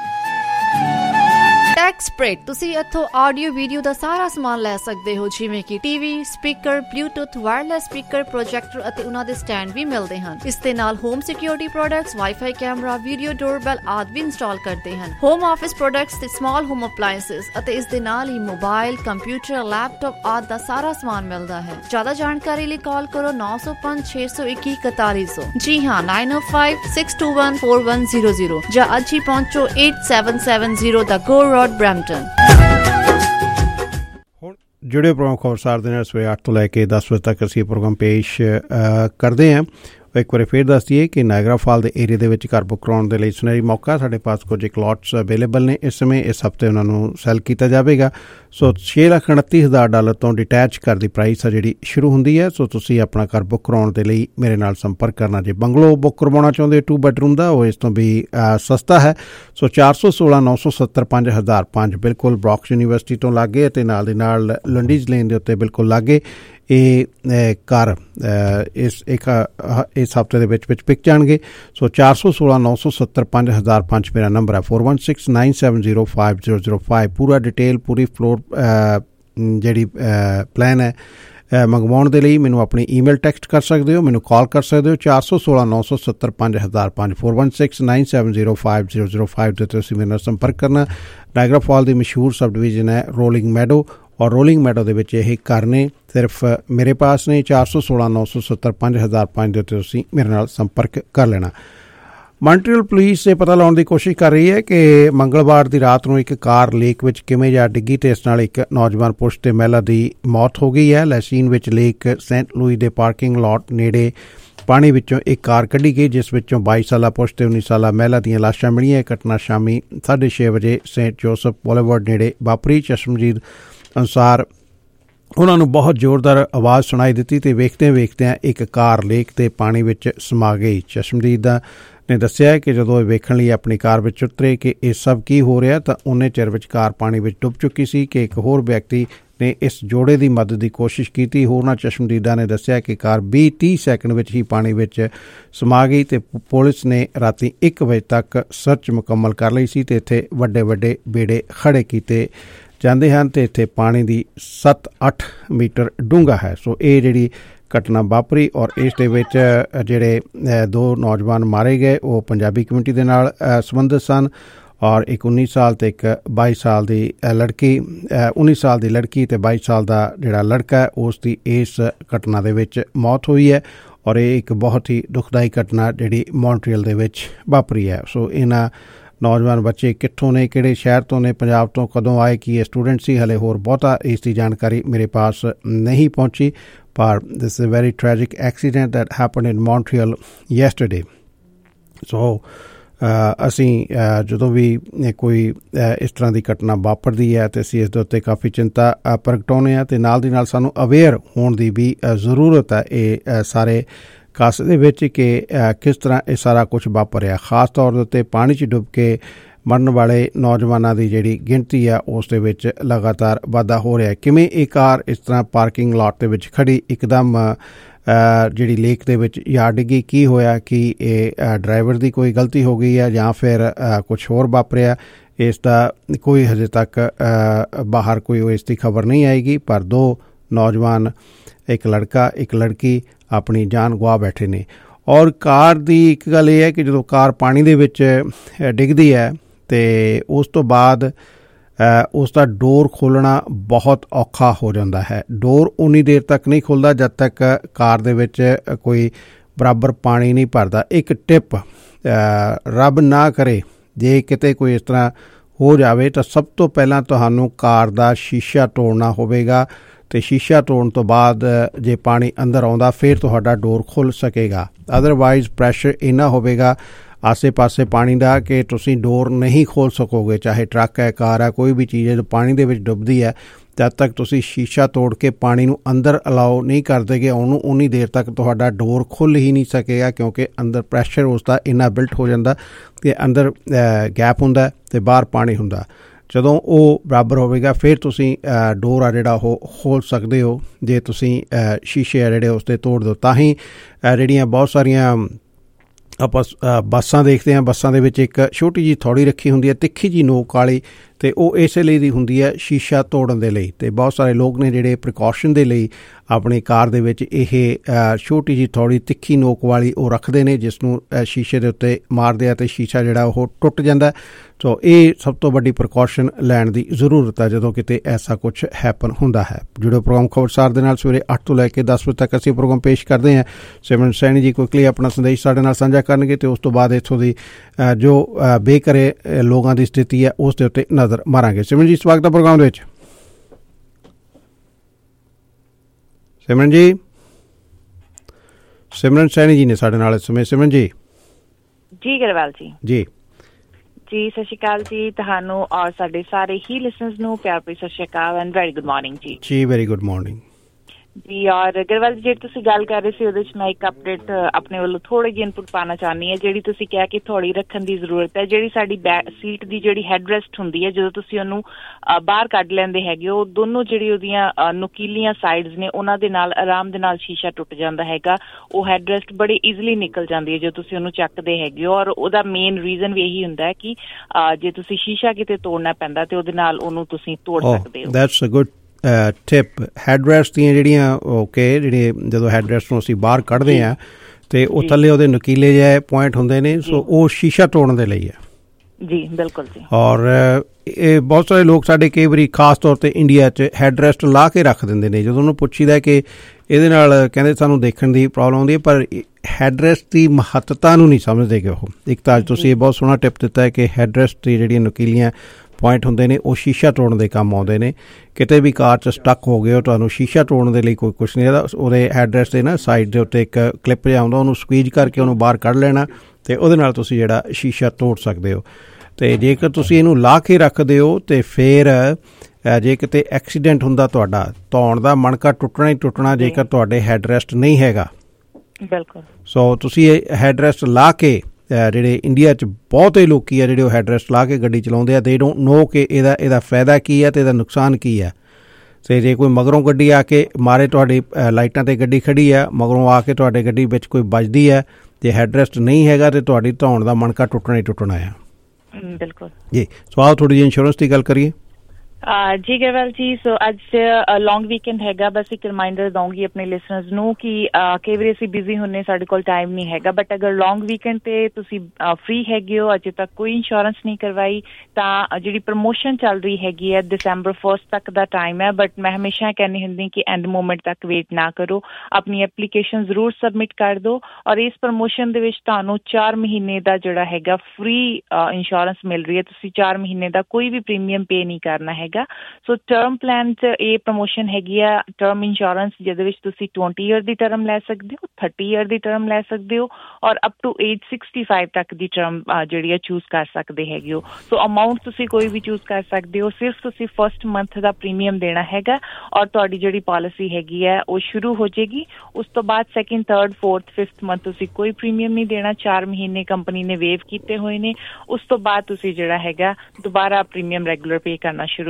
ਟੈਕ ਸਪ੍ਰੈਡ, ਤੁਸੀਂ ਇੱਥੋਂ ਆਡੀਓ ਵੀਡੀਓ ਦਾ ਸਾਰਾ ਸਮਾਨ ਲੈ ਸਕਦੇ ਹੋ, ਜਿਵੇਂ ਕਿ TV, speaker, Bluetooth, wireless speaker, projector ਅਤੇ ਉਹਨਾਂ ਦੇ ਸਟੈਂਡ ਵੀ ਮਿਲਦੇ ਹਨ। ਇਸ ਦੇ ਨਾਲ home security products, wifi camera, video doorbell ਆਦਿ ਵੀ ਇੰਸਟਾਲ ਕਰਦੇ ਹਨ। ਹੋਮ ਆਫਿਸ ਪ੍ਰੋਡਕਟਸ ਤੇ ਸਮਾਲ ਹੋਮ ਅਪਲਾਇੰਸਸ ਅਤੇ ਇਸ ਦੇ ਨਾਲ ਹੀ ਮੋਬਾਈਲ, ਕੰਪਿਊਟਰ, ਲੈਪਟਾਪ ਆਦਿ ਦਾ ਸਾਰਾ ਸਮਾਨ ਮਿਲਦਾ ਹੈ। ਜ਼ਿਆਦਾ ਜਾਣਕਾਰੀ ਲਈ ਕਾਲ ਕਰੋ ਨੌ ਸੌ ਪੰਜ ਛੇ ਸੌ ਇੱਕੀ ਇਕਤਾਲੀ ਸੌ। ਜੀ ਹਾਂ, nine O five six two one four one zero zero ਜਾਂ ਅੱਜ ਹੀ ਪਹੁੰਚੋ eight seven seven zero the Gore Road Brampton. ਹੁਣ ਜਿਹੜੇ ਪ੍ਰੋਗਰਾਮ ਖਬਰਸਾਰ ਦੇ ਨਾਲ ਸਵੇਰੇ ਅੱਠ ਤੋਂ ਲੈ ਕੇ ਦਸ ਵਜੇ ਤੱਕ ਅਸੀਂ ਇਹ ਪ੍ਰੋਗਰਾਮ ਪੇਸ਼ ਕਰਦੇ ਹਾਂ। ਇੱਕ ਵਾਰੀ ਫਿਰ ਦੱਸ ਦਈਏ ਕਿ ਨਾਇਗਰਾ ਫਾਲ ਦੇ ਏਰੀਆ ਦੇ ਵਿੱਚ ਘਰ ਬੁੱਕ ਕਰਾਉਣ ਦੇ ਲਈ ਸੁਨਹਿਰੀ ਮੌਕਾ। ਸਾਡੇ ਪਾਸ ਕੁਝ ਇੱਕ ਲੋਟਸ ਅਵੇਲੇਬਲ ਨੇ ਇਸ ਸਮੇਂ। ਇਸ ਹਫ਼ਤੇ ਉਹਨਾਂ ਨੂੰ ਸੈਲ ਕੀਤਾ ਜਾਵੇਗਾ। ਸੋ ਛੇ ਲੱਖ ਉਨੱਤੀ ਹਜ਼ਾਰ ਡਾਲਰ ਤੋਂ ਡਿਟੈਚ ਘਰ ਦੀ ਪ੍ਰਾਈਸ ਆ ਜਿਹੜੀ ਸ਼ੁਰੂ ਹੁੰਦੀ ਹੈ। ਸੋ ਤੁਸੀਂ ਆਪਣਾ ਘਰ ਬੁੱਕ ਕਰਾਉਣ ਦੇ ਲਈ ਮੇਰੇ ਨਾਲ ਸੰਪਰਕ ਕਰਨਾ। ਜੇ ਬੰਗਲੋ ਬੁੱਕ ਕਰਵਾਉਣਾ ਚਾਹੁੰਦੇ ਟੂ ਬੈਡਰੂਮ ਦਾ, ਉਹ ਇਸ ਤੋਂ ਵੀ ਸਸਤਾ ਹੈ। ਸੋ ਚਾਰ ਸੌ ਸੋਲਾਂ ਨੌ ਸੌ ਸੱਤਰ ਪੰਜ ਹਜ਼ਾਰ ਪੰਜ ਬਿਲਕੁਲ ਬਰੌਕਸ ਯੂਨੀਵਰਸਿਟੀ ਤੋਂ ਲਾਗੇ ਅਤੇ ਨਾਲ ਦੀ ਨਾਲ ਲੰਡੀਜ਼ ਲੇਨ ਦੇ ਉੱਤੇ ਬਿਲਕੁਲ ਲਾਗੇ ਇਹ ਘਰ ਇਸ ਇੱਕ ਇਸ ਹਫ਼ਤੇ ਦੇ ਵਿੱਚ ਵਿੱਚ ਵਿਕ ਜਾਣਗੇ। ਸੋ ਚਾਰ ਸੌ ਸੋਲਾਂ ਨੌ ਸੌ ਸੱਤਰ ਪੰਜ ਹਜ਼ਾਰ ਪੰਜ ਮੇਰਾ ਨੰਬਰ ਹੈ। Four one six nine seven zero five zero zero five. ਪੂਰਾ ਡਿਟੇਲ, ਪੂਰੀ ਫਲੋਰ ਜਿਹੜੀ ਪਲਾਨ ਹੈ ਮੰਗਵਾਉਣ ਦੇ ਲਈ ਮੈਨੂੰ ਆਪਣੀ ਈਮੇਲ ਟੈਕਸਟ ਕਰ ਸਕਦੇ ਹੋ, ਮੈਨੂੰ ਕਾਲ ਕਰ ਸਕਦੇ ਹੋ ਚਾਰ ਸੌ ਸੋਲਾਂ ਨੌ ਸੌ ਸੱਤਰ ਪੰਜ ਹਜ਼ਾਰ ਪੰਜ four one six nine seven zero five zero zero five ਦੇ ਉੱਤੇ ਤੁਸੀਂ ਮੇਰੇ ਨਾਲ ਸੰਪਰਕ ਕਰਨਾ। ਨਾਇਗਰਾ ਫਾਲ ਦੀ ਮਸ਼ਹੂਰ ਸਬ ਡਿਵੀਜ਼ਨ ਹੈ ਰੋਲਿੰਗ ਮੈਡੋ, ਔਰ ਰੋਲਿੰਗ ਮੈਡੋ ਦੇ ਵਿੱਚ ਇਹ ਘਰ ਨੇ ਸਿਰਫ ਮੇਰੇ ਪਾਸ ਨੇ। ਚਾਰ ਸੌ ਸੋਲਾਂ ਨੌ ਸੌ ਸੱਤਰ ਪੰਜ ਹਜ਼ਾਰ ਪੰਜ ਦੇ ਉੱਤੇ ਤੁਸੀਂ ਮੇਰੇ ਨਾਲ ਸੰਪਰਕ ਕਰ ਲੈਣਾ। ਮੌਂਟਰੀਅਲ ਪੁਲਿਸ ਇਹ ਪਤਾ ਲਾਉਣ ਦੀ ਕੋਸ਼ਿਸ਼ ਕਰ ਰਹੀ ਹੈ ਕਿ ਮੰਗਲਵਾਰ ਦੀ ਰਾਤ ਨੂੰ ਇੱਕ ਕਾਰ ਲੇਕ ਵਿੱਚ ਕਿਵੇਂ ਜਾ ਡਿੱਗੀ ਤੇ ਇਸ ਨਾਲ ਇੱਕ ਨੌਜਵਾਨ ਪੁਰਸ਼ ਤੇ ਮਹਿਲਾ ਦੀ ਮੌਤ ਹੋ ਗਈ ਹੈ। ਲੈਸੀਨ ਵਿੱਚ ਲੇਕ ਸੈਂਟ ਲੂਈ ਦੇ ਪਾਰਕਿੰਗ ਲਾਟ ਨੇੜੇ ਪਾਣੀ ਵਿੱਚੋਂ ਇੱਕ ਕਾਰ ਕੱਢੀ ਗਈ, ਜਿਸ ਵਿੱਚੋਂ ਬਾਈ ਸਾਲਾ ਪੁਰਸ਼ ਤੇ ਉੱਨੀ ਸਾਲਾ ਮਹਿਲਾ ਦੀਆਂ ਲਾਸ਼ਾਂ ਮਿਲੀਆਂ। ਇਹ ਘਟਨਾ ਸ਼ਾਮੀ ਸਾਢੇ ਛੇ ਵਜੇ ਸੇਂਟ ਜੋਸਫ ਬੋਲੇਵਰਡ ਨੇੜੇ ਵਾਪਰੀ। ਚਸ਼ਮਦੀਦ ਅਨੁਸਾਰ ਉਹਨਾਂ ਨੂੰ ਬਹੁਤ ਜ਼ੋਰਦਾਰ ਆਵਾਜ਼ ਸੁਣਾਈ ਦਿੱਤੀ ਤੇ ਵੇਖਦਿਆਂ ਵੇਖਦਿਆਂ ਇੱਕ ਕਾਰ ਲੇਕ ਦੇ ਪਾਣੀ ਵਿੱਚ ਸਮਾ ਗਈ। ਚਸ਼ਮਦੀਦ ਨੇ ਦੱਸਿਆ ਕਿ ਜਦੋਂ ਇਹ ਵੇਖਣ ਲਈ ਆਪਣੀ ਕਾਰ ਵਿੱਚ ਉਤਰੇ ਕਿ ਇਹ ਸਭ ਕੀ ਹੋ ਰਿਹਾ ਤਾਂ ਉਹਨੇ ਚਿਰ ਵਿੱਚ ਕਾਰ ਪਾਣੀ ਵਿੱਚ ਡੁੱਬ ਚੁੱਕੀ ਸੀ ਕਿ ਇੱਕ ਹੋਰ ਵਿਅਕਤੀ ਨੇ ਇਸ ਜੋੜੇ ਦੀ ਮਦਦ ਦੀ ਕੋਸ਼ਿਸ਼ ਕੀਤੀ। ਹੋਰਨਾਂ ਚਸ਼ਮਦੀਦਾਂ ਨੇ ਦੱਸਿਆ ਕਿ ਕਾਰ ਵੀਹ ਤੀਹ ਸੈਕਿੰਡ ਵਿੱਚ ਹੀ ਪਾਣੀ ਵਿੱਚ ਸਮਾ ਗਈ ਤੇ ਪੁਲਿਸ ਨੇ ਰਾਤੀ ਇੱਕ ਵਜੇ ਤੱਕ ਸਰਚ ਮੁਕੰਮਲ ਕਰ ਲਈ ਸੀ ਤੇ ਇੱਥੇ ਵੱਡੇ ਵੱਡੇ ਬੇੜੇ ਖੜੇ ਕੀਤੇ ਜਾਂਦੇ ਹਨ ਤੇ ਇੱਥੇ ਪਾਣੀ ਦੀ ਸੱਤ ਅੱਠ ਮੀਟਰ ਡੂੰਘਾ ਹੈ। ਸੋ ਇਹ ਜਿਹੜੀ ਘਟਨਾ ਵਾਪਰੀ ਔਰ ਇਸ ਦੇ ਵਿੱਚ ਜਿਹੜੇ ਦੋ ਨੌਜਵਾਨ ਮਾਰੇ ਗਏ ਉਹ ਪੰਜਾਬੀ ਕਮਿਊਨਿਟੀ ਦੇ ਨਾਲ ਸੰਬੰਧਿਤ ਸਨ ਔਰ ਇੱਕ ਉੱਨੀ ਸਾਲ ਤੇ ਇੱਕ ਬਾਈ ਸਾਲ ਦੀ ਲੜਕੀ ਉੱਨੀ ਸਾਲ ਦੀ ਲੜਕੀ ਤੇ ਬਾਈ ਸਾਲ ਦਾ ਜਿਹੜਾ ਲੜਕਾ ਹੈ ਉਸ ਦੀ ਇਸ ਘਟਨਾ ਦੇ ਵਿੱਚ ਮੌਤ ਹੋਈ ਹੈ ਔਰ ਇਹ ਇੱਕ ਬਹੁਤ ਹੀ ਦੁਖਦਾਈ ਘਟਨਾ ਜਿਹੜੀ ਮੌਂਟਰੀਅਲ ਦੇ ਵਿੱਚ ਵਾਪਰੀ ਹੈ। ਸੋ ਇਹਨਾਂ ਨੌਜਵਾਨ ਬੱਚੇ ਕਿੱਥੋਂ ਨੇ, ਕਿਹੜੇ ਸ਼ਹਿਰ ਤੋਂ ਨੇ, ਪੰਜਾਬ ਤੋਂ ਕਦੋਂ ਆਏ, ਕੀ ਇਹ ਸਟੂਡੈਂਟ ਸੀ, ਹਲੇ ਹੋਰ ਬਹੁਤਾ ਇਸ ਦੀ ਜਾਣਕਾਰੀ ਮੇਰੇ ਪਾਸ ਨਹੀਂ ਪਹੁੰਚੀ। ਪਰ this is a very tragic accident that happen in Montreal yesterday. So ਅਸੀਂ ਜਦੋਂ ਵੀ ਕੋਈ ਇਸ ਤਰ੍ਹਾਂ ਦੀ ਘਟਨਾ ਵਾਪਰਦੀ ਹੈ ਅਤੇ ਅਸੀਂ ਇਸ ਦੇ ਉੱਤੇ ਕਾਫੀ ਚਿੰਤਾ ਪ੍ਰਗਟਾਉਂਦੇ ਹਾਂ ਅਤੇ ਨਾਲ ਦੀ ਨਾਲ ਸਾਨੂੰ ਅਵੇਅਰ ਹੋਣ ਦੀ ਵੀ ਜ਼ਰੂਰਤ ਹੈ ਇਹ ਸਾਰੇ ਕਾਸੇ ਦੇ ਵਿੱਚ ਕਿ ਕਿਸ ਤਰ੍ਹਾਂ ਇਹ ਸਾਰਾ ਕੁਝ ਵਾਪਰਿਆ। ਖਾਸ ਤੌਰ ਦੇ ਉੱਤੇ ਪਾਣੀ 'ਚ ਡੁੱਬ ਕੇ ਮਰਨ ਵਾਲੇ ਨੌਜਵਾਨਾਂ ਦੀ ਜਿਹੜੀ ਗਿਣਤੀ ਆ ਉਸ ਦੇ ਵਿੱਚ ਲਗਾਤਾਰ ਵਾਧਾ ਹੋ ਰਿਹਾ। ਕਿਵੇਂ ਇਹ ਕਾਰ ਇਸ ਤਰ੍ਹਾਂ ਪਾਰਕਿੰਗ ਲਾਟ ਦੇ ਵਿੱਚ ਖੜੀ ਇੱਕਦਮ ਜਿਹੜੀ ਲੇਕ ਦੇ ਵਿੱਚ ਜਾ ਡਿੱਗੀ, ਕੀ ਹੋਇਆ, ਕਿ ਇਹ ਡਰਾਈਵਰ ਦੀ ਕੋਈ ਗਲਤੀ ਹੋ ਗਈ ਹੈ ਜਾਂ ਫਿਰ ਕੁਛ ਹੋਰ ਵਾਪਰਿਆ, ਇਸ ਦਾ ਕੋਈ ਹਜੇ ਤੱਕ ਬਾਹਰ ਕੋਈ ਇਸ ਦੀ ਖਬਰ ਨਹੀਂ ਆਏਗੀ, ਪਰ ਦੋ ਨੌਜਵਾਨ, ਇੱਕ ਲੜਕਾ ਇੱਕ ਲੜਕੀ, ਆਪਣੀ ਜਾਨ ਗਵਾ ਬੈਠੇ ਨੇ। ਔਰ ਕਾਰ ਦੀ ਇੱਕ ਗੱਲ ਇਹ ਹੈ ਕਿ ਜਦੋਂ ਕਾਰ ਪਾਣੀ ਦੇ ਵਿੱਚ ਡਿੱਗਦੀ ਹੈ ਅਤੇ ਉਸ ਤੋਂ ਬਾਅਦ ਉਸ ਦਾ ਡੋਰ ਖੋਲ੍ਹਣਾ ਬਹੁਤ ਔਖਾ ਹੋ ਜਾਂਦਾ ਹੈ। ਡੋਰ ਉਨੀ ਦੇਰ ਤੱਕ ਨਹੀਂ ਖੁੱਲ੍ਹਦਾ ਜਦ ਤੱਕ ਕਾਰ ਦੇ ਵਿੱਚ ਕੋਈ ਬਰਾਬਰ ਪਾਣੀ ਨਹੀਂ ਭਰਦਾ। ਇੱਕ ਟਿਪ, ਰੱਬ ਨਾ ਕਰੇ ਜੇ ਕਿਤੇ ਕੋਈ ਇਸ ਤਰ੍ਹਾਂ ਹੋ ਜਾਵੇ ਤਾਂ ਸਭ ਤੋਂ ਪਹਿਲਾਂ ਤੁਹਾਨੂੰ ਕਾਰ ਦਾ ਸ਼ੀਸ਼ਾ ਤੋੜਨਾ ਹੋਵੇਗਾ, ਅਤੇ ਸ਼ੀਸ਼ਾ ਤੋੜਨ ਤੋਂ ਬਾਅਦ ਜੇ ਪਾਣੀ ਅੰਦਰ ਆਉਂਦਾ ਫਿਰ ਤੁਹਾਡਾ ਡੋਰ ਖੁੱਲ੍ਹ ਸਕੇਗਾ। ਅਦਰਵਾਈਜ਼ ਪ੍ਰੈਸ਼ਰ ਇੰਨਾ ਹੋਵੇਗਾ ਆਸੇ ਪਾਸੇ ਪਾਣੀ ਦਾ ਕਿ ਤੁਸੀਂ ਡੋਰ ਨਹੀਂ ਖੋਲ੍ਹ ਸਕੋਗੇ। ਚਾਹੇ ਟਰੱਕ ਹੈ, ਕਾਰ ਹੈ, ਕੋਈ ਵੀ ਚੀਜ਼ ਹੈ ਜੋ ਪਾਣੀ ਦੇ ਵਿੱਚ ਡੁੱਬਦੀ ਹੈ, ਜਦ ਤੱਕ ਤੁਸੀਂ ਸ਼ੀਸ਼ਾ ਤੋੜ ਕੇ ਪਾਣੀ ਨੂੰ ਅੰਦਰ ਅਲਾਓ ਨਹੀਂ ਕਰ ਦੇਗੇ ਉਹਨੂੰ, ਉਨੀ ਦੇਰ ਤੱਕ ਤੁਹਾਡਾ ਡੋਰ ਖੁੱਲ੍ਹ ਹੀ ਨਹੀਂ ਸਕੇਗਾ, ਕਿਉਂਕਿ ਅੰਦਰ ਪ੍ਰੈਸ਼ਰ ਉਸਦਾ ਇੰਨਾ ਬਿਲਟ ਹੋ ਜਾਂਦਾ ਕਿ ਅੰਦਰ ਗੈਪ ਹੁੰਦਾ ਅਤੇ ਬਾਹਰ ਪਾਣੀ ਹੁੰਦਾ। ਜਦੋਂ ਉਹ ਬਰਾਬਰ ਹੋਵੇਗਾ ਫਿਰ ਤੁਸੀਂ ਡੋਰ ਆ ਜਿਹੜਾ ਉਹ ਖੋਲ੍ਹ ਸਕਦੇ ਹੋ, ਜੇ ਤੁਸੀਂ ਸ਼ੀਸ਼ੇ ਆ ਜਿਹੜੇ ਉਸ 'ਤੇ ਤੋੜ ਦਿਓ। ਤਾਂ ਹੀ ਜਿਹੜੀਆਂ ਬਹੁਤ ਸਾਰੀਆਂ ਆਪਾਂ ਬੱਸਾਂ ਦੇਖਦੇ ਹਾਂ, ਬੱਸਾਂ ਦੇ ਵਿੱਚ ਇੱਕ ਛੋਟੀ ਜਿਹੀ ਥੋੜੀ ਰੱਖੀ ਹੁੰਦੀ ਹੈ, ਤਿੱਖੀ ਜਿਹੀ ਨੋਕ ਵਾਲੀ, ਅਤੇ ਉਹ ਇਸੇ ਲਈ ਦੀ ਹੁੰਦੀ ਹੈ ਸ਼ੀਸ਼ਾ ਤੋੜਨ ਦੇ ਲਈ। ਅਤੇ ਬਹੁਤ ਸਾਰੇ ਲੋਕ ਨੇ ਜਿਹੜੇ ਪ੍ਰੀਕਾਸ਼ਨ ਦੇ ਲਈ ਆਪਣੀ ਕਾਰ ਦੇ ਵਿੱਚ ਇਹ ਛੋਟੀ ਜਿਹੀ ਥੋੜੀ ਤਿੱਖੀ ਨੋਕ ਵਾਲੀ ਉਹ ਰੱਖਦੇ ਨੇ, ਜਿਸ ਨੂੰ ਸ਼ੀਸ਼ੇ ਦੇ ਉੱਤੇ ਮਾਰਦੇ ਆ ਅਤੇ ਸ਼ੀਸ਼ਾ ਜਿਹੜਾ ਉਹ ਟੁੱਟ ਜਾਂਦਾ। ਸੋ ਇਹ ਸਭ ਤੋਂ ਵੱਡੀ ਪ੍ਰੀਕਾਸ਼ਨ ਲੈਣ ਦੀ ਜ਼ਰੂਰਤ ਹੈ ਜਦੋਂ ਕਿਤੇ ਐਸਾ ਕੁਛ ਹੈਪਨ ਹੁੰਦਾ ਹੈ। ਜੁੜੋ ਪ੍ਰੋਗਰਾਮ ਖਬਰਸਾਰ ਦੇ ਨਾਲ ਸਵੇਰੇ ਅੱਠ ਤੋਂ ਲੈ ਕੇ ਦਸ ਵਜੇ ਤੱਕ ਅਸੀਂ ਪ੍ਰੋਗਰਾਮ ਪੇਸ਼ ਕਰਦੇ ਹਾਂ। ਸਿਮਰਨ ਸੈਣੀ ਜੀ ਕੁਇਕਲੀ ਆਪਣਾ ਸੰਦੇਸ਼ ਸਾਡੇ ਨਾਲ ਸਾਂਝਾ ਕਰਨਗੇ ਅਤੇ ਉਸ ਤੋਂ ਬਾਅਦ ਇੱਥੋਂ ਦੀ ਜੋ ਬੇਘਰੇ ਲੋਕਾਂ ਦੀ ਸਥਿਤੀ ਹੈ ਉਸ ਦੇ ਉੱਤੇ ਨਜ਼ਰ ਮਾਰਾਂਗੇ। ਸਿਮਰਨ ਜੀ, ਸਵਾਗਤ ਹੈ ਪ੍ਰੋਗਰਾਮ ਦੇ ਵਿੱਚ। ਸਿਮਰਨ ਜੀ, ਸਿਮਰਨ ਸੈਣੀ ਜੀ ਨੇ ਸਾਡੇ ਨਾਲ ਇਸ ਸਮੇਂ। ਸਿਮਰਨ ਜੀ। ਜੀ ਗਰੇਵਾਲ ਜੀ। ਜੀ ਜੀ ਸਤਿ ਸ਼੍ਰੀ ਅਕਾਲ ਜੀ ਤੁਹਾਨੂੰ ਔਰ ਸਾਡੇ ਸਾਰੇ ਹੀ ਲਿਸਨਰਸ ਨੂੰ ਪਿਆਰ ਭਰੀ ਸਤਿ ਸ਼੍ਰੀ ਅਕਾਲ ਐਂਡ ਵੈਰੀ ਗੁੱਡ ਮਾਰਨਿੰਗ ਜੀ। ਜੀ ਵੈਰੀ ਗੁੱਡ ਮਾਰਨਿੰਗ ਜੀ। ਔਰ ਗਰੇਵਾਲ ਜੀ, ਜਿਹੜੀ ਤੁਸੀਂ ਗੱਲ ਕਰ ਰਹੇ ਸੀ ਉਹਦੇ 'ਚ ਮੈਂ ਇੱਕ ਅਪਡੇਟ ਆਪਣੇ ਵੱਲੋਂ ਥੋੜ੍ਹੀ ਜਿਹੀ ਇਨਪੁਟ ਪਾਉਣਾ ਚਾਹੁੰਦੀ ਹਾਂ। ਜਿਹੜੀ ਤੁਸੀਂ ਕਿਹਾ ਕਿ ਥੋੜੀ ਰੱਖਣ ਦੀ ਜ਼ਰੂਰਤ ਹੈ, ਜਿਹੜੀ ਸਾਡੀ ਬੈਕ ਸੀਟ ਦੀ ਜਿਹੜੀ ਹੈਡਰੈਸਟ ਹੁੰਦੀ ਹੈ, ਜਦੋਂ ਤੁਸੀਂ ਉਹਨੂੰ ਬਾਹਰ ਕੱਢ ਲੈਂਦੇ ਹੈਗੇ ਉਹ ਦੋਨੋਂ ਜਿਹੜੀ ਉਹਦੀਆਂ ਨੁਕੀਲੀਆਂ ਸਾਈਡਸ ਨੇ ਉਹਨਾਂ ਦੇ ਨਾਲ ਆਰਾਮ ਦੇ ਨਾਲ ਸ਼ੀਸ਼ਾ ਟੁੱਟ ਜਾਂਦਾ ਹੈਗਾ। ਉਹ ਹੈਡਰੈਸਟ ਬੜੀ ਈਜ਼ੀਲੀ ਨਿਕਲ ਜਾਂਦੀ ਹੈ ਜਦੋਂ ਤੁਸੀਂ ਉਹਨੂੰ ਚੱਕਦੇ ਹੈਗੇ ਹੋ। ਔਰ ਉਹਦਾ ਮੇਨ ਰੀਜ਼ਨ ਵੀ ਇਹੀ ਹੁੰਦਾ ਹੈ ਕਿ ਜੇ ਤੁਸੀਂ ਸ਼ੀਸ਼ਾ ਕਿਤੇ ਤੋੜਨਾ ਪੈਂਦਾ ਤੇ ਉਹਦੇ ਨਾਲ ਉਹਨੂੰ ਤੁਸੀਂ ਤੋੜ ਸਕਦੇ ਹੋ। That's a good tip. Headrest ਦੀਆਂ ਜਿਹੜੀਆਂ ਓਕੇ ਜਿਹੜੇ ਜਦੋਂ ਹੈਡਰੈਸਟ ਨੂੰ ਅਸੀਂ ਬਾਹਰ ਕੱਢਦੇ ਹਾਂ ਅਤੇ ਉਹ ਥੱਲੇ ਉਹਦੇ ਨੁਕੀਲੇ ਜਿਹੇ ਪੁਆਇੰਟ ਹੁੰਦੇ ਨੇ, ਸੋ ਉਹ ਸ਼ੀਸ਼ਾ ਤੋੜਨ ਦੇ ਲਈ ਹੈ। ਜੀ ਬਿਲਕੁਲ ਜੀ। ਔਰ ਇਹ ਬਹੁਤ ਸਾਰੇ ਲੋਕ ਸਾਡੇ ਕਈ ਵਾਰੀ ਖਾਸ ਤੌਰ 'ਤੇ ਇੰਡੀਆ 'ਚ ਹੈਡਰੈਸਟ ਲਾ ਕੇ ਰੱਖ ਦਿੰਦੇ ਨੇ। ਜਦੋਂ ਉਹਨੂੰ ਪੁੱਛੀਦਾ ਕਿ ਇਹਦੇ ਨਾਲ ਕਹਿੰਦੇ ਸਾਨੂੰ ਦੇਖਣ ਦੀ ਪ੍ਰੋਬਲਮ ਆਉਂਦੀ ਹੈ, ਪਰ ਹੈਡਰੈਸਟ ਦੀ ਮਹੱਤਤਾ ਨੂੰ ਨਹੀਂ ਸਮਝਦੇ ਕਿ ਉਹ ਇੱਕ ਤਾਂ ਅੱਜ ਤੁਸੀਂ ਇਹ ਬਹੁਤ ਸੋਹਣਾ ਟਿਪ ਦਿੱਤਾ ਹੈ ਕਿ ਹੈਡਰੈਸਟ ਦੀ ਜਿਹੜੀਆਂ ਨੁਕੀਲੀਆਂ ਪੁਆਇੰਟ ਹੁੰਦੇ ਨੇ ਉਹ ਸ਼ੀਸ਼ਾ ਤੋੜਨ ਦੇ ਕੰਮ ਆਉਂਦੇ ਨੇ। ਕਿਤੇ ਵੀ ਕਾਰ 'ਚ ਸਟੱਕ ਹੋ ਗਏ ਹੋ, ਤੁਹਾਨੂੰ ਸ਼ੀਸ਼ਾ ਤੋੜਨ ਦੇ ਲਈ ਕੋਈ ਕੁਛ ਨਹੀਂ ਇਹਦਾ। ਉਹਦੇ ਹੈਡਰੈਸਟ ਦੇ ਨਾ ਸਾਈਡ ਦੇ ਉੱਤੇ ਇੱਕ ਕਲਿੱਪ ਜਿਹਾ ਆਉਂਦਾ, ਉਹਨੂੰ ਸਕਵੀਜ਼ ਕਰਕੇ ਉਹਨੂੰ ਬਾਹਰ ਕੱਢ ਲੈਣਾ ਅਤੇ ਉਹਦੇ ਨਾਲ ਤੁਸੀਂ ਜਿਹੜਾ ਸ਼ੀਸ਼ਾ ਤੋੜ ਸਕਦੇ ਹੋ। ਅਤੇ ਜੇਕਰ ਤੁਸੀਂ ਇਹਨੂੰ ਲਾ ਕੇ ਰੱਖਦੇ ਹੋ ਅਤੇ ਫਿਰ ਜੇ ਕਿਤੇ ਐਕਸੀਡੈਂਟ ਹੁੰਦਾ ਤੁਹਾਡਾ, ਧੌਣ ਦਾ ਮਣਕਾ ਟੁੱਟਣਾ ਹੀ ਟੁੱਟਣਾ ਜੇਕਰ ਤੁਹਾਡੇ ਹੈਡਰੈਸਟ ਨਹੀਂ ਹੈਗਾ। ਬਿਲਕੁਲ। ਸੋ ਤੁਸੀਂ ਇਹ ਹੈਡਰੈਸਟ ਲਾ ਕੇ, ਜਿਹੜੇ ਇੰਡੀਆ 'ਚ ਬਹੁਤੇ ਲੋਕ ਆ ਜਿਹੜੇ ਉਹ ਹੈਡਰੈਸਟ ਲਾ ਕੇ ਗੱਡੀ ਚਲਾਉਂਦੇ ਆ, ਦੇ ਡੋਂਟ ਨੋ ਕਿ ਇਹਦਾ ਇਹਦਾ ਫਾਇਦਾ ਕੀ ਹੈ ਅਤੇ ਇਹਦਾ ਨੁਕਸਾਨ ਕੀ ਹੈ। ਅਤੇ ਜੇ ਕੋਈ ਮਗਰੋਂ ਗੱਡੀ ਆ ਕੇ ਮਾਰੇ, ਤੁਹਾਡੀ ਲਾਈਟਾਂ 'ਤੇ ਗੱਡੀ ਖੜੀ ਆ, ਮਗਰੋਂ ਆ ਕੇ ਤੁਹਾਡੇ ਗੱਡੀ ਵਿੱਚ ਕੋਈ ਵੱਜਦੀ ਹੈ ਅਤੇ ਹੈਡਰੈਸਟ ਨਹੀਂ ਹੈਗਾ ਅਤੇ ਤੁਹਾਡੀ ਧੌਣ ਦਾ ਮਣਕਾ ਟੁੱਟਣਾ ਹੀ ਟੁੱਟਣਾ ਆ। ਬਿਲਕੁਲ ਜੀ। ਸੋ ਆਓ ਥੋੜ੍ਹੀ ਜਿਹੀ ਇੰਸ਼ੋਰੈਂਸ ਦੀ ਗੱਲ ਕਰੀਏ। ਜੀ ਗਰੇਵਾਲ ਜੀ, ਸੋ ਅੱਜ ਲੌਂਗ ਵੀਕਐਂਡ ਹੈਗਾ। ਬਸ ਇੱਕ ਰਿਮਾਈਂਡਰ ਦਊਂਗੀ ਆਪਣੇ ਲਿਸਨਰਸ ਨੂੰ ਕਿ ਕਈ ਵਾਰੀ ਅਸੀਂ ਬਿਜ਼ੀ ਹੁੰਦੇ, ਸਾਡੇ ਕੋਲ ਟਾਈਮ ਨਹੀਂ ਹੈਗਾ, ਬਟ ਅਗਰ ਲੌਂਗ ਵੀਕਐਂਡ 'ਤੇ ਤੁਸੀਂ ਫ੍ਰੀ ਹੈਗੇ ਹੋ, ਅਜੇ ਤੱਕ ਕੋਈ ਇੰਸ਼ੋਰੈਂਸ ਨਹੀਂ ਕਰਵਾਈ, ਤਾਂ ਜਿਹੜੀ ਪ੍ਰਮੋਸ਼ਨ ਚੱਲ ਰਹੀ ਹੈਗੀ ਹੈ ਦਸੰਬਰ ਫਸਟ ਤੱਕ ਦਾ ਟਾਈਮ ਹੈ। ਬਟ ਮੈਂ ਹਮੇਸ਼ਾ ਕਹਿੰਦੀ ਹੁੰਦੀ ਕਿ ਐਂਡ ਮੂਮੈਂਟ ਤੱਕ ਵੇਟ ਨਾ ਕਰੋ, ਆਪਣੀ ਐਪਲੀਕੇਸ਼ਨ ਜ਼ਰੂਰ ਸਬਮਿਟ ਕਰ ਦਿਓ। ਔਰ ਇਸ ਪ੍ਰਮੋਸ਼ਨ ਦੇ ਵਿੱਚ ਤੁਹਾਨੂੰ ਚਾਰ ਮਹੀਨੇ ਦਾ ਜਿਹੜਾ ਹੈਗਾ ਫ੍ਰੀ ਇੰਸ਼ੋਰੈਂਸ ਮਿਲ ਰਹੀ ਹੈ। ਤੁਸੀਂ ਚਾਰ ਮਹੀਨੇ ਦਾ ਕੋਈ ਵੀ ਪ੍ਰੀਮੀਅਮ ਪੇ ਨਹੀਂ ਕਰਨਾ ਹੈਗਾ। ਸੋ ਟਰਮ ਪਲਾਨ 'ਚ ਇਹ ਪ੍ਰਮੋਸ਼ਨ ਹੈਗੀ ਆ ਟਰਮ ਇੰਸ਼ੋਰੈਂਸ, ਜਿਹਦੇ ਵਿੱਚ ਤੁਸੀਂ ਟਵੰਟੀ ਈਅਰ ਦੀ ਟਰਮ ਲੈ ਸਕਦੇ ਹੋ, ਥਰਟੀ ਈਅਰ ਦੀ ਟਰਮ ਲੈ ਸਕਦੇ ਹੋ or up to age sixty five ਤੱਕ ਦੀ ਟਰਮ ਜਿਹੜੀ ਆ ਚੂਜ਼ ਕਰ ਸਕਦੇ ਹੈਗੇ ਹੋ। ਸੋ ਅਮਾਊਂਟ ਤੁਸੀਂ ਕੋਈ ਵੀ ਚੂਜ਼ ਕਰ ਸਕਦੇ ਹੋ, ਸਿਰਫ ਤੁਸੀਂ ਫਸਟ ਮੰਥ ਦਾ ਪ੍ਰੀਮੀਅਮ ਦੇਣਾ ਹੈਗਾ ਔਰ ਤੁਹਾਡੀ ਜਿਹੜੀ ਪਾਲਿਸੀ ਹੈਗੀ ਹੈ ਉਹ ਸ਼ੁਰੂ ਹੋ ਜਾਏਗੀ। ਉਸ ਤੋਂ ਬਾਅਦ second, third, fourth, fifth month ਤੁਸੀਂ ਕੋਈ ਪ੍ਰੀਮੀਅਮ ਨਹੀਂ ਦੇਣਾ। ਚਾਰ ਮਹੀਨੇ ਕੰਪਨੀ ਨੇ ਵੇਵ ਕੀਤੇ ਹੋਏ ਨੇ। ਉਸ ਤੋਂ ਬਾਅਦ ਤੁਸੀਂ ਜਿਹੜਾ ਹੈਗਾ ਦੁਬਾਰਾ ਪ੍ਰੀਮੀਅਮ ਰੈਗੂਲਰ ਪੇ ਕਰਨਾ ਸ਼ੁਰੂ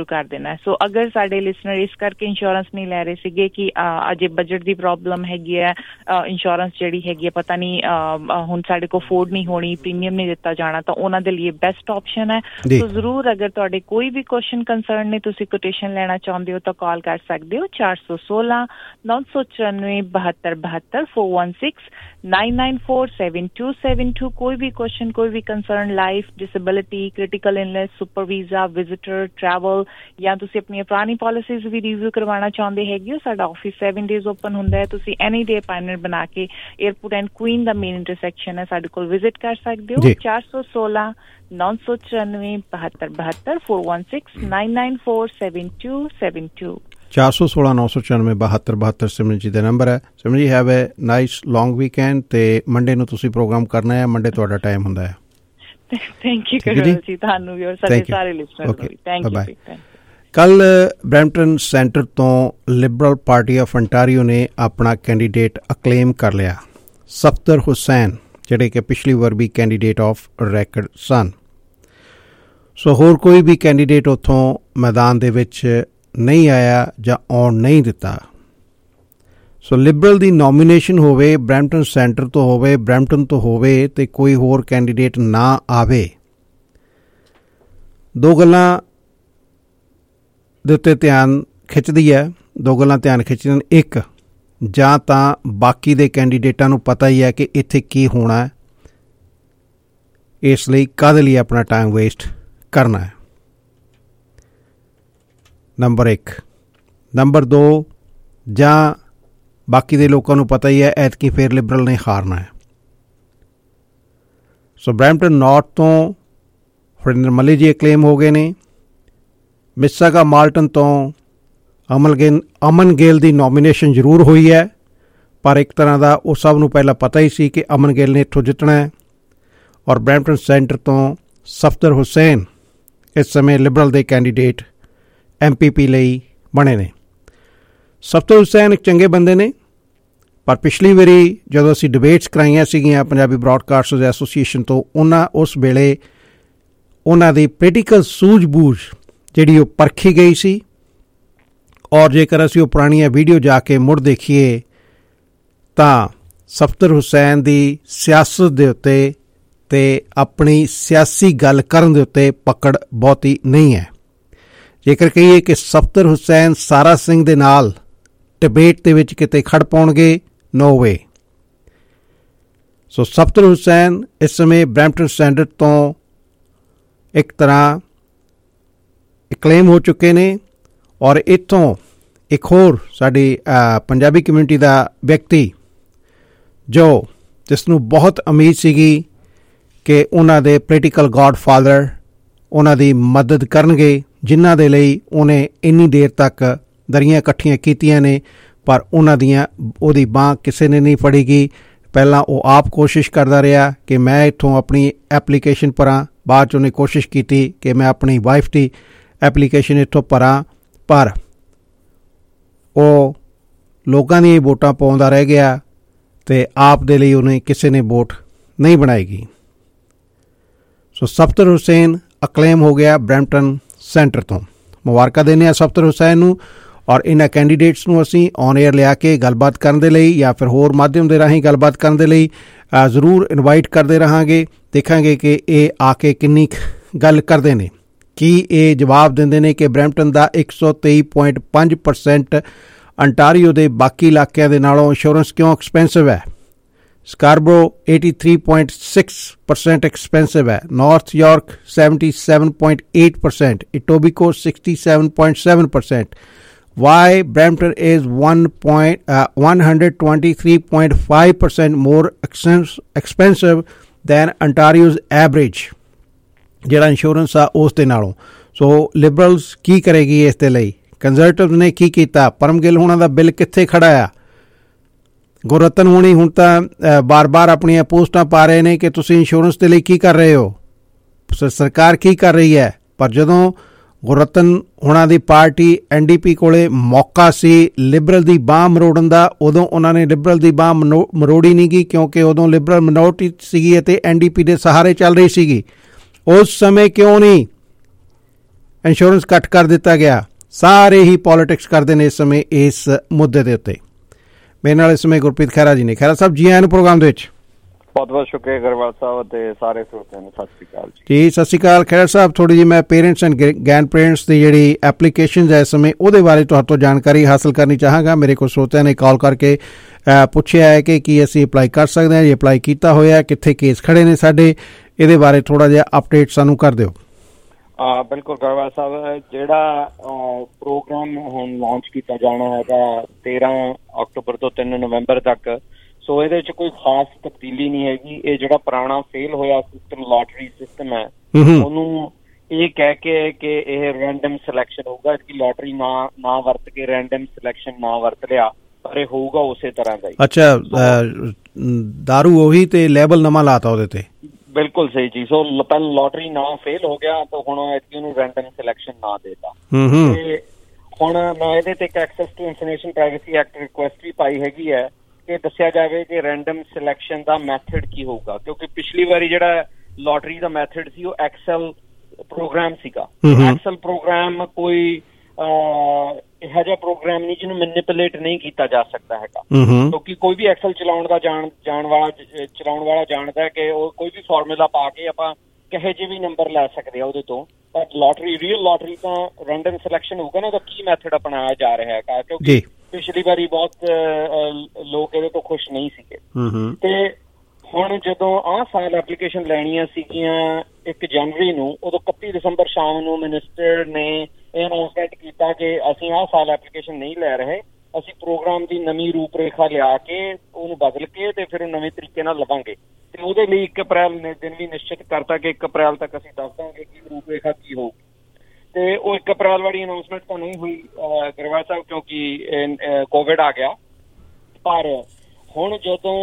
ਕਰ ਦੇਣਾ। ਸੋ ਅਗਰ ਸਾਡੇ ਲਿਸਨਰ ਇਸ ਕਰਕੇ ਇੰਸ਼ੋਰੈਂਸ ਨਹੀਂ ਲੈ ਰਹੇ ਸੀਗੇ ਕਿ ਅਜੇ ਬਜਟ ਦੀ ਪ੍ਰੋਬਲਮ ਹੈਗੀ ਹੈ, ਇੰਸ਼ੋਰੈਂਸ ਜਿਹੜੀ ਹੈਗੀ ਹੈ ਪਤਾ ਨਹੀਂ ਹੁਣ ਸਾਡੇ ਕੋਲ ਅਫੋਰਡ ਨਹੀਂ ਹੋਣੀ, ਪ੍ਰੀਮੀਅਮ ਨਹੀਂ ਦਿੱਤਾ ਜਾਣਾ, ਤਾਂ ਉਹਨਾਂ ਦੇ ਲਈ ਬੈਸਟ ਆਪਸ਼ਨ ਹੈ। ਸੋ ਜ਼ਰੂਰ ਅਗਰ ਤੁਹਾਡੇ ਕੋਈ ਵੀ ਕੁਐਸਚਨ ਕੰਸਰਨ ਨੇ, ਤੁਸੀਂ ਕੋਟੇਸ਼ਨ ਲੈਣਾ ਚਾਹੁੰਦੇ ਹੋ ਤਾਂ ਕਾਲ ਕਰ ਸਕਦੇ ਹੋ ਚਾਰ ਸੌ ਸੋਲਾਂ ਨੌ ਸੌ ਚੁਰਾਨਵੇਂ ਬਹੱਤਰ ਬਹੱਤਰ four one six nine nine four seven two seven two. ਕੋਈ ਵੀ ਕੁਐਸਚਨ, ਕੋਈ ਵੀ concern, life, disability, critical illness, super visa, visitor, travel, ਜਾਂ ਤੁਸੀਂ ਆਪਣੀਆਂ ਪੁਰਾਣੀ ਪਾਲਿਸੀਜ਼ ਵੀ ਰਿਵਿਊ ਕਰਵਾਉਣਾ ਚਾਹੁੰਦੇ ਹੈਗੇ ਹੋ, ਸਾਡਾ ਆਫਿਸ ਸੈਵਨ ਡੇਜ਼ ਓਪਨ ਹੁੰਦਾ ਹੈ। ਤੁਸੀਂ ਐਨੀ ਡੇ ਅਪਾਇੰਟਮੈਂਟ ਬਣਾ ਕੇ ਏਅਰਪੋਰਟ ਐਂਡ ਕੁਈਨ ਦਾ ਮੇਨ ਇੰਟਰਸੈਕਸ਼ਨ ਹੈ, ਸਾਡੇ ਕੋਲ ਵਿਜ਼ਿਟ ਕਰ ਸਕਦੇ ਹੋ। ਚਾਰ ਸੌ ਸੋਲਾਂ ਨੌ ਸੌ ਚੁਰਾਨਵੇਂ ਬਹੱਤਰ ਬਹੱਤਰ four one six nine nine four seven two seven two. ਚਾਰ ਸੌ ਸੋਲਾਂ ਨੌ ਸੌ ਚੁਰਾਨਵੇਂ ਬਹੱਤਰ ਬਹੱਤਰ ਸਿਮਰਨ ਜੀ ਦਾ ਨੰਬਰ ਹੈ। Simran ji, have a nice long weekend, ਤੇ ਮੰਡੇ ਨੂੰ ਤੁਸੀਂ ਪ੍ਰੋਗਰਾਮ ਕਰਨਾ ਹੈ, ਮੰਡੇ ਤੁਹਾਡਾ ਟਾਈਮ ਹੁੰਦਾ ਹੈ। ਥੈਂਕ ਯੂ ਕਰਵਲ ਜੀ, ਤੁਹਾਨੂੰ ਵੀ ਔਰ ਸਾਡੇ ਸਾਰੇ ਲਿਸਨਰਸ ਨੂੰ ਵੀ ਥੈਂਕ ਯੂ। ਕੱਲ ਬਰੈਂਪਟਨ ਸੈਂਟਰ ਤੋਂ ਲਿਬਰਲ ਪਾਰਟੀ ਆਫ ਅੰਟਾਰੀਓ ਨੇ ਆਪਣਾ ਕੈਂਡੀਡੇਟ ਅਕਲੇਮ ਕਰ ਲਿਆ, ਸਫਦਰ ਹੁਸੈਨ, ਜਿਹੜੇ ਕਿ ਪਿਛਲੀ ਵਾਰ ਵੀ ਕੈਂਡੀਡੇਟ ਆਫ ਰੈਕਡ ਸਨ। ਸੋ ਹੋਰ ਕੋਈ ਵੀ ਕੈਂਡੀਡੇਟ ਉੱਥੋਂ ਮੈਦਾਨ ਦੇ ਵਿੱਚ ਨਹੀਂ ਆਇਆ ਜਾਂ ਆਉਣ ਨਹੀਂ ਦਿੱਤਾ। ਸੋ ਲਿਬਰਲ ਦੀ ਨੋਮੀਨੇਸ਼ਨ ਹੋਵੇ, ਬਰੈਂਪਟਨ ਸੈਂਟਰ ਤੋਂ ਹੋਵੇ, ਬਰੈਂਪਟਨ ਤੋਂ ਹੋਵੇ, ਅਤੇ ਕੋਈ ਹੋਰ ਕੈਂਡੀਡੇਟ ਨਾ ਆਵੇ, ਦੋ ਗੱਲਾਂ ਦੇ ਉੱਤੇ ਧਿਆਨ ਖਿੱਚਦੀ ਹੈ। ਦੋ ਗੱਲਾਂ ਧਿਆਨ ਖਿੱਚਦੀਆਂ, ਇੱਕ ਜਾਂ ਤਾਂ ਬਾਕੀ ਦੇ ਕੈਂਡੀਡੇਟਾਂ ਨੂੰ ਪਤਾ ਹੀ ਹੈ ਕਿ ਇੱਥੇ ਕੀ ਹੋਣਾ ਹੈ, ਇਸ ਲਈ ਕਾਹਦੇ ਲਈ ਆਪਣਾ ਟਾਈਮ ਵੇਸਟ ਕਰਨਾ ਹੈ, ਨੰਬਰ ਇੱਕ। ਨੰਬਰ ਦੋ, ਜਾਂ ਬਾਕੀ ਦੇ ਲੋਕਾਂ ਨੂੰ ਪਤਾ ਹੀ ਹੈ ਐਤਕੀ ਫੇਰ ਲਿਬਰਲ ਨੇ ਹਾਰਨਾ ਹੈ। ਸੋ ਬਰੈਂਪਟਨ ਨਾਰਥ ਤੋਂ ਹਰਿੰਦਰ ਮੱਲੀ ਜੀ ਕਲੇਮ ਹੋ ਗਏ ਨੇ। ਮਿਸਿਸਾਗਾ ਮਾਲਟਨ ਤੋਂ ਅਮਨ ਗਿਲ ਅਮਨ ਗਿੱਲ ਦੀ ਨੋਮੀਨੇਸ਼ਨ ਜ਼ਰੂਰ ਹੋਈ ਹੈ, ਪਰ ਇੱਕ ਤਰ੍ਹਾਂ ਦਾ ਉਹ ਸਭ ਨੂੰ ਪਹਿਲਾਂ ਪਤਾ ਹੀ ਸੀ ਕਿ ਅਮਨ ਗਿੱਲ ਨੇ ਇੱਥੋਂ ਜਿੱਤਣਾ ਹੈ। ਔਰ ਬਰੈਂਪਟਨ ਸੈਂਟਰ ਤੋਂ ਸਫਦਰ ਹੁਸੈਨ ਇਸ ਸਮੇਂ ਲਿਬਰਲ ਦੇ ਕੈਂਡੀਡੇਟ ਐਮ ਪੀ ਪੀ ਲਈ ਬਣੇ ਨੇ। ਸਫਦਰ ਹੁਸੈਨ ਇੱਕ ਚੰਗੇ ਬੰਦੇ ਨੇ, ਪਰ ਪਿਛਲੀ ਵਾਰੀ ਜਦੋਂ ਅਸੀਂ ਡਿਬੇਟਸ ਕਰਾਈਆਂ ਸੀਗੀਆਂ ਪੰਜਾਬੀ ਬ੍ਰੌਡਕਾਸਟਰਜ਼ ਐਸੋਸੀਏਸ਼ਨ ਤੋਂ, ਉਹਨਾਂ ਉਸ ਵੇਲੇ ਉਹਨਾਂ ਦੀ ਪੋਲੀਟੀਕਲ ਸੂਝ-ਬੂਝ ਜਿਹੜੀ ਉਹ ਪਰਖੀ ਗਈ ਸੀ। ਔਰ ਜੇਕਰ ਅਸੀਂ ਉਹ ਪੁਰਾਣੀਆਂ ਵੀਡੀਓ ਜਾ ਕੇ ਮੁੜ ਦੇਖੀਏ ਤਾਂ ਸਫਦਰ ਹੁਸੈਨ ਦੀ ਸਿਆਸਤ ਦੇ ਉੱਤੇ ਅਤੇ ਆਪਣੀ ਸਿਆਸੀ ਗੱਲ ਕਰਨ ਦੇ ਉੱਤੇ ਪਕੜ ਬਹੁਤੀ ਨਹੀਂ ਹੈ। ਜੇਕਰ ਕਹੀਏ ਕਿ ਸਫਦਰ ਹੁਸੈਨ ਸਾਰਾ ਸਿੰਘ ਦੇ ਨਾਲ ਡਿਬੇਟ ਦੇ ਵਿੱਚ ਕਿਤੇ ਖੜ ਪਾਉਣਗੇ, ਨੋ ਵੇ। ਸੋ ਸਫਦਰ ਹੁਸੈਨ ਇਸ ਸਮੇਂ ਬਰੈਂਪਟਨ ਸੈਂਟਰ ਤੋਂ ਇੱਕ ਤਰ੍ਹਾਂ ਕਲੇਮ ਹੋ ਚੁੱਕੇ ਨੇ। ਔਰ ਇੱਥੋਂ ਇੱਕ ਹੋਰ ਸਾਡੀ ਪੰਜਾਬੀ ਕਮਿਊਨਿਟੀ ਦਾ ਵਿਅਕਤੀ ਜੋ ਜਿਸ ਨੂੰ ਬਹੁਤ ਉਮੀਦ ਸੀਗੀ ਕਿ ਉਹਨਾਂ ਦੇ ਪੋਲੀਟੀਕਲ ਗੌਡਫਾਦਰ ਉਹਨਾਂ ਦੀ ਮਦਦ ਕਰਨਗੇ, ਜਿਨ੍ਹਾਂ ਦੇ ਲਈ ਉਹਨੇ ਇੰਨੀ ਦੇਰ ਤੱਕ ਦਰੀਆਂ ਇਕੱਠੀਆਂ ਕੀਤੀਆਂ ਨੇ, ਪਰ ਉਹਨਾਂ ਦੀਆਂ ਉਹਦੀ ਬਾਂਹ ਕਿਸੇ ਨੇ ਨਹੀਂ ਫੜੀ ਗਈ। ਪਹਿਲਾਂ ਉਹ ਆਪ ਕੋਸ਼ਿਸ਼ ਕਰਦਾ ਰਿਹਾ ਕਿ ਮੈਂ ਇੱਥੋਂ ਆਪਣੀ ਐਪਲੀਕੇਸ਼ਨ ਭਰਾਂ, ਬਾਅਦ 'ਚ ਉਹਨੇ ਕੋਸ਼ਿਸ਼ ਕੀਤੀ ਕਿ ਮੈਂ ਆਪਣੀ ਵਾਈਫ ਦੀ ਐਪਲੀਕੇਸ਼ਨ ਇੱਥੋਂ ਭਰਾਂ, ਪਰ ਉਹ ਲੋਕਾਂ ਦੀਆਂ ਵੋਟਾਂ ਪਾਉਂਦਾ ਰਹਿ ਗਿਆ ਅਤੇ ਆਪ ਦੇ ਲਈ ਉਹਨੇ ਕਿਸੇ ਨੇ ਵੋਟ ਨਹੀਂ ਬਣਾਏਗੀ। ਸੋ ਸਫਦਰ ਹੁਸੈਨ ਅਕਲੇਮ ਹੋ ਗਿਆ ਬਰੈਂਪਟਨ ਸੈਂਟਰ ਤੋਂ। ਮੁਬਾਰਕਾਂ ਦਿੰਦੇ ਹਾਂ ਸਫਦਰ ਹੁਸੈਨ ਨੂੰ। ਔਰ ਇਹਨਾਂ ਕੈਂਡੀਡੇਟਸ ਨੂੰ ਅਸੀਂ ਔਨ ਏਅਰ ਲਿਆ ਕੇ ਗੱਲਬਾਤ ਕਰਨ ਦੇ ਲਈ ਜਾਂ ਫਿਰ ਹੋਰ ਮਾਧਿਅਮ ਦੇ ਰਾਹੀਂ ਗੱਲਬਾਤ ਕਰਨ ਦੇ ਲਈ ਜ਼ਰੂਰ ਇਨਵਾਈਟ ਕਰਦੇ ਰਹਾਂਗੇ। ਦੇਖਾਂਗੇ ਕਿ ਇਹ ਆ ਕੇ ਕਿੰਨੀ ਗੱਲ ਕਰਦੇ ਨੇ, ਕੀ ਇਹ ਜਵਾਬ ਦਿੰਦੇ ਨੇ ਕਿ ਬਰੈਂਪਟਨ ਦਾ ਇੱਕ ਸੌ ਤੇਈ ਪੁਆਇੰਟ ਪੰਜ ਪਰਸੈਂਟ ਅੰਟਾਰੀਓ ਦੇ ਬਾਕੀ ਇਲਾਕਿਆਂ ਦੇ ਨਾਲੋਂ ਇੰਸ਼ੋਰੈਂਸ ਕਿਉਂ ਐਕਸਪੈਂਸਿਵ ਹੈ। Scarborough eighty-three point six percent expensive ਹੈ, North York seventy-seven point eight percent, Etobicoke sixty-seven point seven percent. Why Brampton is one point uh, one hundred twenty-three point five percent more expensive than Ontario's average ਜਿਹੜਾ ਇੰਸ਼ੋਰੈਂਸ ਆ ਉਸ ਦੇ ਨਾਲੋਂ। ਸੋ ਲਿਬਰਲਸ ਕੀ ਕਰੇਗੀ ਇਸ ਦੇ ਲਈ, ਕੰਜ਼ਰਵੇਟਿਵ ਨੇ ਕੀ ਕੀਤਾ, ਪਰਮ ਗਿੱਲ ਹੋਣਾ ਦਾ ਬਿੱਲ ਕਿੱਥੇ ਖੜਾ ਆ। ਗੁਰਰਤਨ ਹੋਣੀ ਹੁਣ ਤਾਂ ਬਾਰ-ਬਾਰ ਆਪਣੀਆਂ ਪੋਸਟਾਂ ਪਾ ਰਹੇ ਨੇ ਕਿ ਤੁਸੀਂ ਇੰਸ਼ੋਰੈਂਸ ਦੇ ਲਈ ਕੀ ਕਰ ਰਹੇ ਹੋ, ਸਰਕਾਰ ਕੀ ਕਰ ਰਹੀ ਹੈ। ਪਰ ਜਦੋਂ ਗੁਰਰਤਨ ਹੋਣਾ ਦੀ ਪਾਰਟੀ ਐਨ ਡੀ ਪੀ ਕੋਲੇ ਮੌਕਾ ਸੀ ਲਿਬਰਲ ਦੀ ਬਾਂਹ ਮਰੋੜਨ ਦਾ, ਉਦੋਂ ਉਹਨਾਂ ਨੇ ਲਿਬਰਲ ਦੀ ਬਾਂਹ ਮਰੋੜੀ ਨਹੀਂ ਗਈ, ਕਿਉਂਕਿ ਉਦੋਂ ਲਿਬਰਲ ਮਿਨੋਰਟੀ ਸੀਗੀ ਅਤੇ ਐਨ ਡੀ ਪੀ ਦੇ ਸਹਾਰੇ ਚੱਲ ਰਹੀ ਸੀਗੀ। ਉਸ ਸਮੇਂ ਕਿਉਂ ਨਹੀਂ ਇੰਸ਼ੋਰੈਂਸ ਕੱਟ ਕਰ ਦਿੱਤਾ ਗਿਆ। ਸਾਰੇ ਹੀ ਪੋਲੀਟਿਕਸ ਕਰਦੇ ਨੇ ਇਸ ਸਮੇਂ ਇਸ ਮੁੱਦੇ ਦੇ ਉੱਤੇ। ਮੇਰੇ ਨਾਲ ਇਸ ਸਮੇਂ ਗੁਰਪ੍ਰੀਤ ਖਹਿਰਾ ਜੀ ਨੇ। ਖਹਿਰਾ ਸਾਹਿਬ ਜੀ ਆਇਆਂ ਨੂੰ ਪ੍ਰੋਗਰਾਮ ਦੇ ਵਿੱਚ। ਬਹੁਤ ਬਹੁਤ ਸ਼ੁਕਰੀਆ ਗਰੇਵਾਲ ਸਾਹਿਬ ਅਤੇ ਸਾਰੇ ਸਰੋਤਿਆਂ ਨੂੰ ਸਤਿ ਸ਼੍ਰੀ ਅਕਾਲ ਜੀ। ਜੀ ਸਤਿ ਸ਼੍ਰੀ ਅਕਾਲ ਖਹਿਰਾ ਸਾਹਿਬ। ਥੋੜ੍ਹੀ ਜਿਹੀ ਮੈਂ ਪੇਰੈਂਟਸ ਐਂਡ ਗ੍ਰੈਂਡ ਪੇਰੈਂਟਸ ਦੀ ਜਿਹੜੀ ਐਪਲੀਕੇਸ਼ਨਜ਼ ਹੈ ਇਸ ਸਮੇਂ ਉਹਦੇ ਬਾਰੇ ਤੁਹਾਡੇ ਤੋਂ ਜਾਣਕਾਰੀ ਹਾਸਲ ਕਰਨੀ ਚਾਹਾਂਗਾ। ਮੇਰੇ ਕੋਲ ਸਰੋਤਿਆਂ ਨੇ ਕਾਲ ਕਰਕੇ ਪੁੱਛਿਆ ਹੈ ਕਿ ਕੀ ਅਸੀਂ ਅਪਲਾਈ ਕਰ ਸਕਦੇ ਹਾਂ, ਜੇ ਅਪਲਾਈ ਕੀਤਾ ਹੋਇਆ ਕਿੱਥੇ ਕੇਸ ਖੜੇ ਨੇ ਸਾਡੇ, ਇਹਦੇ ਬਾਰੇ ਥੋੜ੍ਹਾ ਜਿਹਾ ਅਪਡੇਟ ਸਾਨੂੰ ਕਰ ਦਿਓ। ਬਿਲਕੁਲ ਗਰੇਵਾਲ ਸਾਹਿਬ, ਜਿਹੜਾ ਪ੍ਰੋਗਰਾਮ ਹੁਣ ਲਾਂਚ ਕੀਤਾ ਜਾਣਾ ਹੈਗਾ ਤੇਰਾਂ ਅਕਤੂਬਰ ਤੋਂ ਤਿੰਨ ਨਵੰਬਰ ਤੱਕ, ਸੋ ਇਹਦੇ ਵਿੱਚ ਕੋਈ ਖਾਸ ਤਬਦੀਲੀ ਨਹੀਂ ਹੈਗੀ। ਇਹ ਜਿਹੜਾ ਪੁਰਾਣਾ ਫੇਲ ਹੋਇਆ ਸਿਸਟਮ ਲਾਟਰੀ ਸਿਸਟਮ ਹੈ ਉਹਨੂੰ ਇਹ ਕਹਿ ਕੇ ਕਿ ਇਹ ਰੈਂਡਮ ਸਿਲੈਕਸ਼ਨ ਹੋਊਗਾ, ਇਸकी ਲਾਟਰੀ ਨਾ ਨਾ ਵਰਤ ਕੇ ਰੈਂਡਮ ਸਿਲੈਕਸ਼ਨ ਨਾ ਵਰਤ ਲਿਆ, ਪਰ ਇਹ ਹੋਊਗਾ ਉਸੇ ਤਰ੍ਹਾਂ ਦਾ ਹੀ। ਅੱਛਾ, ਦਾਰੂ ਉਹੀ ਤੇ ਲੈਬਲ ਨਵਾਂ ਲਾਤਾ ਉਹਦੇ ਤੇ। ਬਿਲਕੁਲ ਸਹੀ ਜੀ। ਸੋ ਪਹਿਲਾਂ ਲਾਟਰੀ ਨਾ ਫੇਲ ਹੋ ਗਿਆ ਤਾਂ ਹੁਣ ਐਤਕੀ ਉਹਨੂੰ ਰੈਂਡਮ ਸਿਲੈਕਸ਼ਨ ਨਾ ਦੇਤਾ। ਤੇ ਹੁਣ ਮੈਂ ਇਹਦੇ ਤੇ ਇੱਕ access to information privacy act request ਵੀ ਪਾਈ ਹੈਗੀ ਹੈ ਕਿ ਦੱਸਿਆ ਜਾਵੇ ਕਿ ਰੈਂਡਮ ਸਿਲੈਕਸ਼ਨ ਦਾ ਮੈਥਡ ਕੀ ਹੋਊਗਾ, ਕਿਉਂਕਿ ਪਿਛਲੀ ਵਾਰੀ ਜਿਹੜਾ ਲਾਟਰੀ ਦਾ ਮੈਥਡ ਸੀ ਉਹ ਐਕਸਲ ਪ੍ਰੋਗਰਾਮ ਸੀਗਾ। ਐਕਸਲ ਪ੍ਰੋਗਰਾਮ ਕੋਈ ਇਹੋ ਜਿਹਾ ਪ੍ਰੋਗਰਾਮ ਨਹੀਂ ਜਿਹਨੂੰ ਮੈਨੀਪੂਲੇਟ ਨਹੀਂ ਕੀਤਾ ਜਾ ਸਕਦਾ ਹੈਗਾ, ਕਿਉਂਕਿ ਕੋਈ ਵੀ ਐਕਸਲ ਚਲਾਉਣ ਦਾ ਜਾਣ ਜਾਣ ਵਾਲਾ ਚਲਾਉਣ ਵਾਲਾ ਜਾਣਦਾ ਹੈ ਕਿ ਉਹ ਕੋਈ ਵੀ ਫਾਰਮੂਲਾ ਪਾ ਕੇ ਆਪਾਂ ਕਿਹੋ ਜਿਹੇ ਵੀ ਨੰਬਰ ਲੈ ਸਕਦੇ ਆ ਉਹਦੇ ਤੋਂ। ਪਰ ਲਾਟਰੀ ਰੀਅਲ ਲਾਟਰੀ ਤਾਂ ਰੈਂਡਮ ਸਿਲੈਕਸ਼ਨ ਹੋਊਗਾ ਨਾ, ਉਹਦਾ ਕੀ ਮੈਥਡ ਅਪਣਾਇਆ ਜਾ ਰਿਹਾ ਹੈਗਾ, ਕਿਉਂਕਿ ਪਿਛਲੀ ਵਾਰੀ ਬਹੁਤ ਲੋਕ ਇਹਦੇ ਤੋਂ ਖੁਸ਼ ਨਹੀਂ ਸੀਗੇ। ਤੇ ਹੁਣ ਜਦੋਂ ਆਹ ਸਾਲ ਐਪਲੀਕੇਸ਼ਨ ਲੈਣੀਆਂ ਸੀਗੀਆਂ ਇੱਕ ਜਨਵਰੀ ਨੂੰ, ਉਦੋਂ ਇਕੱਤੀ ਦਸੰਬਰ ਸ਼ਾਮ ਨੂੰ ਮਿਨਿਸਟਰ ਨੇ ਇਹ ਅਨਾਊਂਸਮੈਂਟ ਕੀਤਾ ਕਿ ਅਸੀਂ ਆਹ ਸਾਲ ਐਪਲੀਕੇਸ਼ਨ ਨਹੀਂ ਲੈ ਰਹੇ, ਅਸੀਂ ਪ੍ਰੋਗਰਾਮ ਦੀ ਨਵੀਂ ਰੂਪ ਰੇਖਾ ਲਿਆ ਕੇ ਉਹਨੂੰ ਬਦਲ ਕੇ ਤੇ ਫਿਰ ਉਹ ਨਵੇਂ ਤਰੀਕੇ ਨਾਲ ਲਵਾਂਗੇ। ਤੇ ਉਹਦੇ ਲਈ ਇੱਕ ਅਪ੍ਰੈਲ ਨੇ ਦਿਨ ਵੀ ਨਿਸ਼ਚਿਤ ਕਰਤਾ ਕਿ ਇੱਕ ਅਪ੍ਰੈਲ ਤੱਕ ਅਸੀਂ ਦੱਸ ਦਾਂਗੇ ਕਿ ਰੂਪ ਰੇਖਾ ਕੀ ਹੋਊਗੀ। ਤੇ ਉਹ ਇੱਕ ਅਪ੍ਰੈਲ ਵਾਲੀ ਅਨਾਊਂਸਮੈਂਟ ਤਾਂ ਨਹੀਂ ਹੋਈ ਗਰੇਵਾਲ ਸਾਹਿਬ, ਕਿਉਂਕਿ ਕੋਵਿਡ ਆ ਗਿਆ। ਪਰ ਹੁਣ ਜਦੋਂ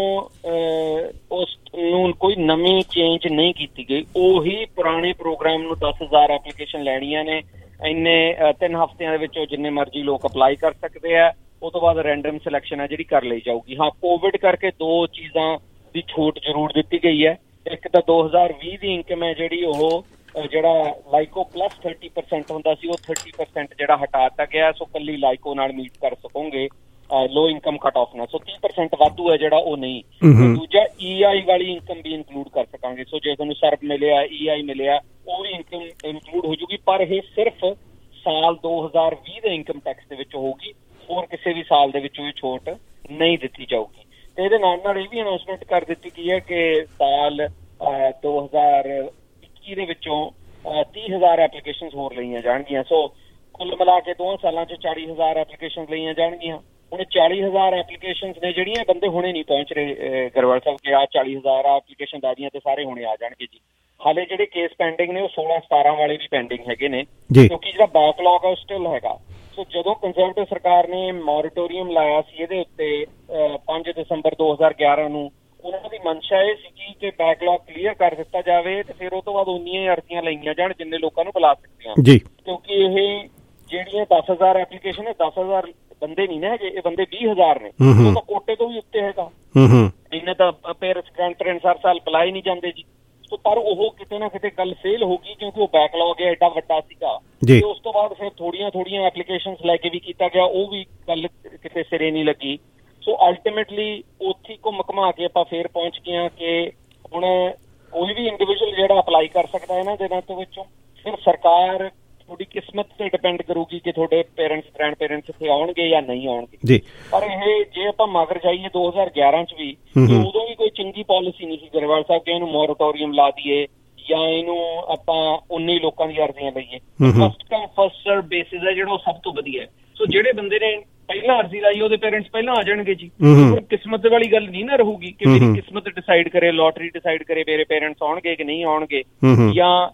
ਉਸ ਨੂੰ ਕੋਈ ਨਵੀਂ ਚੇਂਜ ਨਹੀਂ ਕੀਤੀ ਗਈ, ਉਹੀ ਪੁਰਾਣੇ ਪ੍ਰੋਗਰਾਮ ਨੂੰ ਦਸ ਹਜ਼ਾਰ ਐਪਲੀਕੇਸ਼ਨ ਲੈਣੀਆਂ ਨੇ, ਇੰਨੇ ਤਿੰਨ ਹਫ਼ਤਿਆਂ ਦੇ ਵਿੱਚ ਜਿੰਨੇ ਮਰਜ਼ੀ ਲੋਕ ਅਪਲਾਈ ਕਰ ਸਕਦੇ ਆ। ਉਹ ਤੋਂ ਬਾਅਦ ਰੈਂਡਮ ਸਿਲੈਕਸ਼ਨ ਹੈ ਜਿਹੜੀ ਕਰ ਲਈ ਜਾਊਗੀ। ਹਾਂ, ਕੋਵਿਡ ਕਰਕੇ ਦੋ ਚੀਜ਼ਾਂ ਦੀ ਛੋਟ ਜ਼ਰੂਰ ਦਿੱਤੀ ਗਈ ਹੈ। ਇੱਕ ਤਾਂ ਦੋ ਹਜ਼ਾਰ ਵੀਹ ਦੀ ਇਨਕਮ ਹੈ ਜਿਹੜੀ ਉਹ ਜਿਹੜਾ ਲਾਈਕੋ ਪਲੱਸ ਥਰਟੀ ਪਰਸੈਂਟ ਹੁੰਦਾ ਸੀ, ਉਹ ਥਰਟੀ ਪਰਸੈਂਟ ਜਿਹੜਾ ਹਟਾ ਦਿੱਤਾ ਗਿਆ। ਸੋ ਕੱਲੀ ਲਾਈਕੋ ਨਾਲ ਮੀਟ ਕਰ ਸਕੋਗੇ ਲੋ ਇਨਕਮ ਕੱਟ ਆਫ ਨਾਲ। ਸੋ ਤੀਹ ਪਰਸੈਂਟ ਵਾਧੂ ਹੈ ਜਿਹੜਾ ਉਹ ਨਹੀਂ। ਦੂਜਾ ਈ ਆਈ ਵਾਲੀ ਇਨਕਮ ਵੀ ਇਨਕਲੂਡ ਕਰ ਸਕਾਂਗੇ। ਸੋ ਜੇ ਤੁਹਾਨੂੰ ਸਰਬ ਮਿਲਿਆ, ਈ ਆਈ ਮਿਲਿਆ, ਉਹ ਵੀ ਇਨਕਮ ਇਨਕਲੂਡ ਹੋ ਜੂਗੀ। ਪਰ ਇਹ ਸਿਰਫ ਸਾਲ ਦੋ ਹਜ਼ਾਰ ਵੀਹ ਦੇ ਇਨਕਮ ਟੈਕਸ ਦੇ ਵਿੱਚ ਹੋਊਗੀ, ਹੋਰ ਕਿਸੇ ਵੀ ਸਾਲ ਦੇ ਵਿੱਚ ਇਹ ਛੋਟ ਨਹੀਂ ਦਿੱਤੀ ਜਾਊਗੀ। ਤੇ ਇਹਦੇ ਨਾਲ ਨਾਲ ਇਹ ਵੀ ਅਨਾਊਂਸਮੈਂਟ ਕਰ ਦਿੱਤੀ ਗਈ ਹੈ ਕਿ ਸਾਲ ਦੋ ਹਜ਼ਾਰ ਇੱਕੀ ਦੇ ਵਿੱਚੋਂ ਤੀਹ ਹਜ਼ਾਰ ਐਪਲੀਕੇਸ਼ਨ ਹੋਰ ਲਈਆਂ ਜਾਣਗੀਆਂ। ਸੋ ਕੁੱਲ ਮਿਲਾ ਕੇ ਦੋਵਾਂ ਸਾਲਾਂ 'ਚ ਚਾਲੀ ਹਜ਼ਾਰ ਐਪਲੀਕੇਸ਼ਨ ਲਈਆਂ ਜਾਣਗੀਆਂ। ਹੁਣ ਚਾਲੀ ਹਜ਼ਾਰ ਐਪਲੀਕੇਸ਼ਨ ਨੇ ਜਿਹੜੀਆਂ ਬੰਦੇ ਹੁਣੇ ਨਹੀਂ ਪਹੁੰਚ ਰਹੇ ਗਰੇਵਾਲ ਸਾਹਿਬ ਕਿ ਆਹ ਚਾਲੀ ਹਜ਼ਾਰ ਐਪਲੀਕੇਸ਼ਨ ਦਾਦੀਆਂ ਤੇ ਸਾਰੇ ਹੁਣੇ ਆ ਜਾਣਗੇ ਜੀ। ਹਾਲੇ ਜਿਹੜੇ ਕੇਸ ਪੈਂਡਿੰਗ ਨੇ ਉਹ ਸੋਲਾਂ ਸਤਾਰਾਂ ਵਾਲੇ ਵੀ ਪੈਂਡਿੰਗ ਹੈਗੇ ਨੇ, ਕਿਉਂਕਿ ਜਿਹੜਾ ਬੈਕਲੌਗ ਹੈ ਉਹ ਸਟਿਲ ਹੈਗਾ। ਸੋ ਜਦੋਂ ਕੰਜ਼ਰਵੇਟਿਵ ਸਰਕਾਰ ਨੇ ਮੋਰਟੋਰੀਅਮ ਲਾਇਆ ਸੀ ਇਹਦੇ ਉੱਤੇ ਪੰਜ ਦਸੰਬਰ ਦੋ ਹਜ਼ਾਰ ਗਿਆਰਾਂ ਨੂੰ, ਉਹਨਾਂ ਦੀ ਮਨਸ਼ਾ ਇਹ ਸੀਗੀ ਕਿ ਬੈਕਲੌਗ ਕਲੀਅਰ ਕਰ ਦਿੱਤਾ ਜਾਵੇ ਤੇ ਫਿਰ ਉਹ ਤੋਂ ਬਾਅਦ ਉਨੀਆਂ ਹੀ ਅਰਜ਼ੀਆਂ ਲਈਆਂ ਜਾਣ ਜਿੰਨੇ ਲੋਕਾਂ ਨੂੰ ਬੁਲਾ ਸਕਦੀਆਂ। ਕਿਉਂਕਿ ਇਹ ਜਿਹੜੀਆਂ ਦਸ ਹਜ਼ਾਰ ਐਪਲੀਕੇਸ਼ਨ ਹੈ, ਦਸ ਹਜ਼ਾਰ ਬੰਦੇ ਨਹੀਂ ਨਾ ਹੈਗੇ, ਇਹ ਬੰਦੇ ਵੀਹ ਹਜ਼ਾਰ ਨੇ। ਉਹ ਤਾਂ ਕੋਟੇ ਤੋਂ ਵੀ ਉੱਤੇ ਹੈਗਾ। ਇਹਨੇ ਤਾਂ ਪੇਰੈਂਟਸ ਗ੍ਰੈਂਡ ਪੇਰੈਂਟਸ ਹਰ ਸਾਲ ਬੁਲਾਏ ਨਹੀਂ ਜਾਂਦੇ ਜੀ। ਪਰ ਉਹ ਕਿਤੇ ਨਾ ਕਿਤੇ ਗੱਲ ਫੇਲ ਹੋ ਗਈ ਕਿਉਂਕਿ ਉਹ ਬੈਕਲੌਗ ਹੈ ਐਡਾ ਵੱਡਾ ਸੀਗਾ। ਤੇ ਉਸ ਤੋਂ ਬਾਅਦ ਫਿਰ ਥੋੜੀਆਂ ਥੋੜੀਆਂ ਐਪਲੀਕੇਸ਼ਨਸ ਲੈ ਕੇ ਵੀ ਕੀਤਾ ਗਿਆ, ਉਹ ਵੀ ਗੱਲ ਕਿਤੇ ਸਿਰੇ ਨਹੀਂ ਲੱਗੀ। ਸੋ ਅਲਟੀਮੇਟਲੀ ਉੱਥੇ ਘੁੰਮ ਘੁਮਾ ਕੇ ਆਪਾਂ ਫੇਰ ਪਹੁੰਚ ਗਏ ਹਾਂ ਕਿ ਹੁਣ ਕੋਈ ਵੀ ਇੰਡੀਵਿਜੂਅਲ ਜਿਹੜਾ ਅਪਲਾਈ ਕਰ ਸਕਦਾ ਇਹਨਾਂ ਦਿਨਾਂ ਤੋਂ ਵਿੱਚੋਂ। ਫਿਰ ਸਰਕਾਰ ਤੁਹਾਡੀ ਕਿਸਮਤ ਤੇ ਡਿਪੈਂਡ ਕਰੂਗੀ ਕਿ ਤੁਹਾਡੇ ਪੇਰੈਂਟਸ ਗ੍ਰੈਂਡ ਪੇਰੈਂਟਸ ਇੱਥੇ ਆਉਣਗੇ ਜਾਂ ਨਹੀਂ ਆਉਣਗੇ। ਪਰ ਇਹ ਜੇ ਆਪਾਂ ਮਗਰ ਜਾਈਏ ਦੋ ਹਜ਼ਾਰ ਗਿਆਰਾਂ 'ਚ ਵੀ, ਉਦੋਂ ਵੀ ਕੋਈ ਚੰਗੀ ਪਾਲਿਸੀ ਨਹੀਂ ਸੀ ਗਰੇਵਾਲ ਸਾਹਿਬ ਕਿ ਇਹਨੂੰ ਮੋਰਟੋਰੀਅਮ ਲਾ ਦਈਏ ਜਾਂ ਇਹਨੂੰ ਆਪਾਂ ਉੱਨੀ ਲੋਕਾਂ ਦੀ ਅਰਜ਼ੀਆਂ ਲਈਏ। First come first serve basis ਹੈ ਜਿਹੜਾ ਉਹ ਸਭ ਤੋਂ ਵਧੀਆ। ਸੋ ਜਿਹੜੇ ਬੰਦੇ ਨੇ ਪਹਿਲਾਂ ਅਰਜ਼ੀ ਲਾਈ ਉਹਦੇ ਪੇਰੈਂਟਸ ਪਹਿਲਾਂ ਆ ਜਾਣਗੇ ਜੀ। ਕਿਸਮਤ ਵਾਲੀ ਗੱਲ ਨਹੀਂ ਨਾ ਰਹੂਗੀ ਕਿ ਮੇਰੀ ਕਿਸਮਤ ਡਿਸਾਈਡ ਕਰੇ, ਲੋਟਰੀ ਡਿਸਾਈਡ ਕਰੇ ਮੇਰੇ ਪੇਰੈਂਟਸ ਆਉਣਗੇ ਕਿ ਨਹੀਂ ਆਉਣਗੇ, ਜਾਂ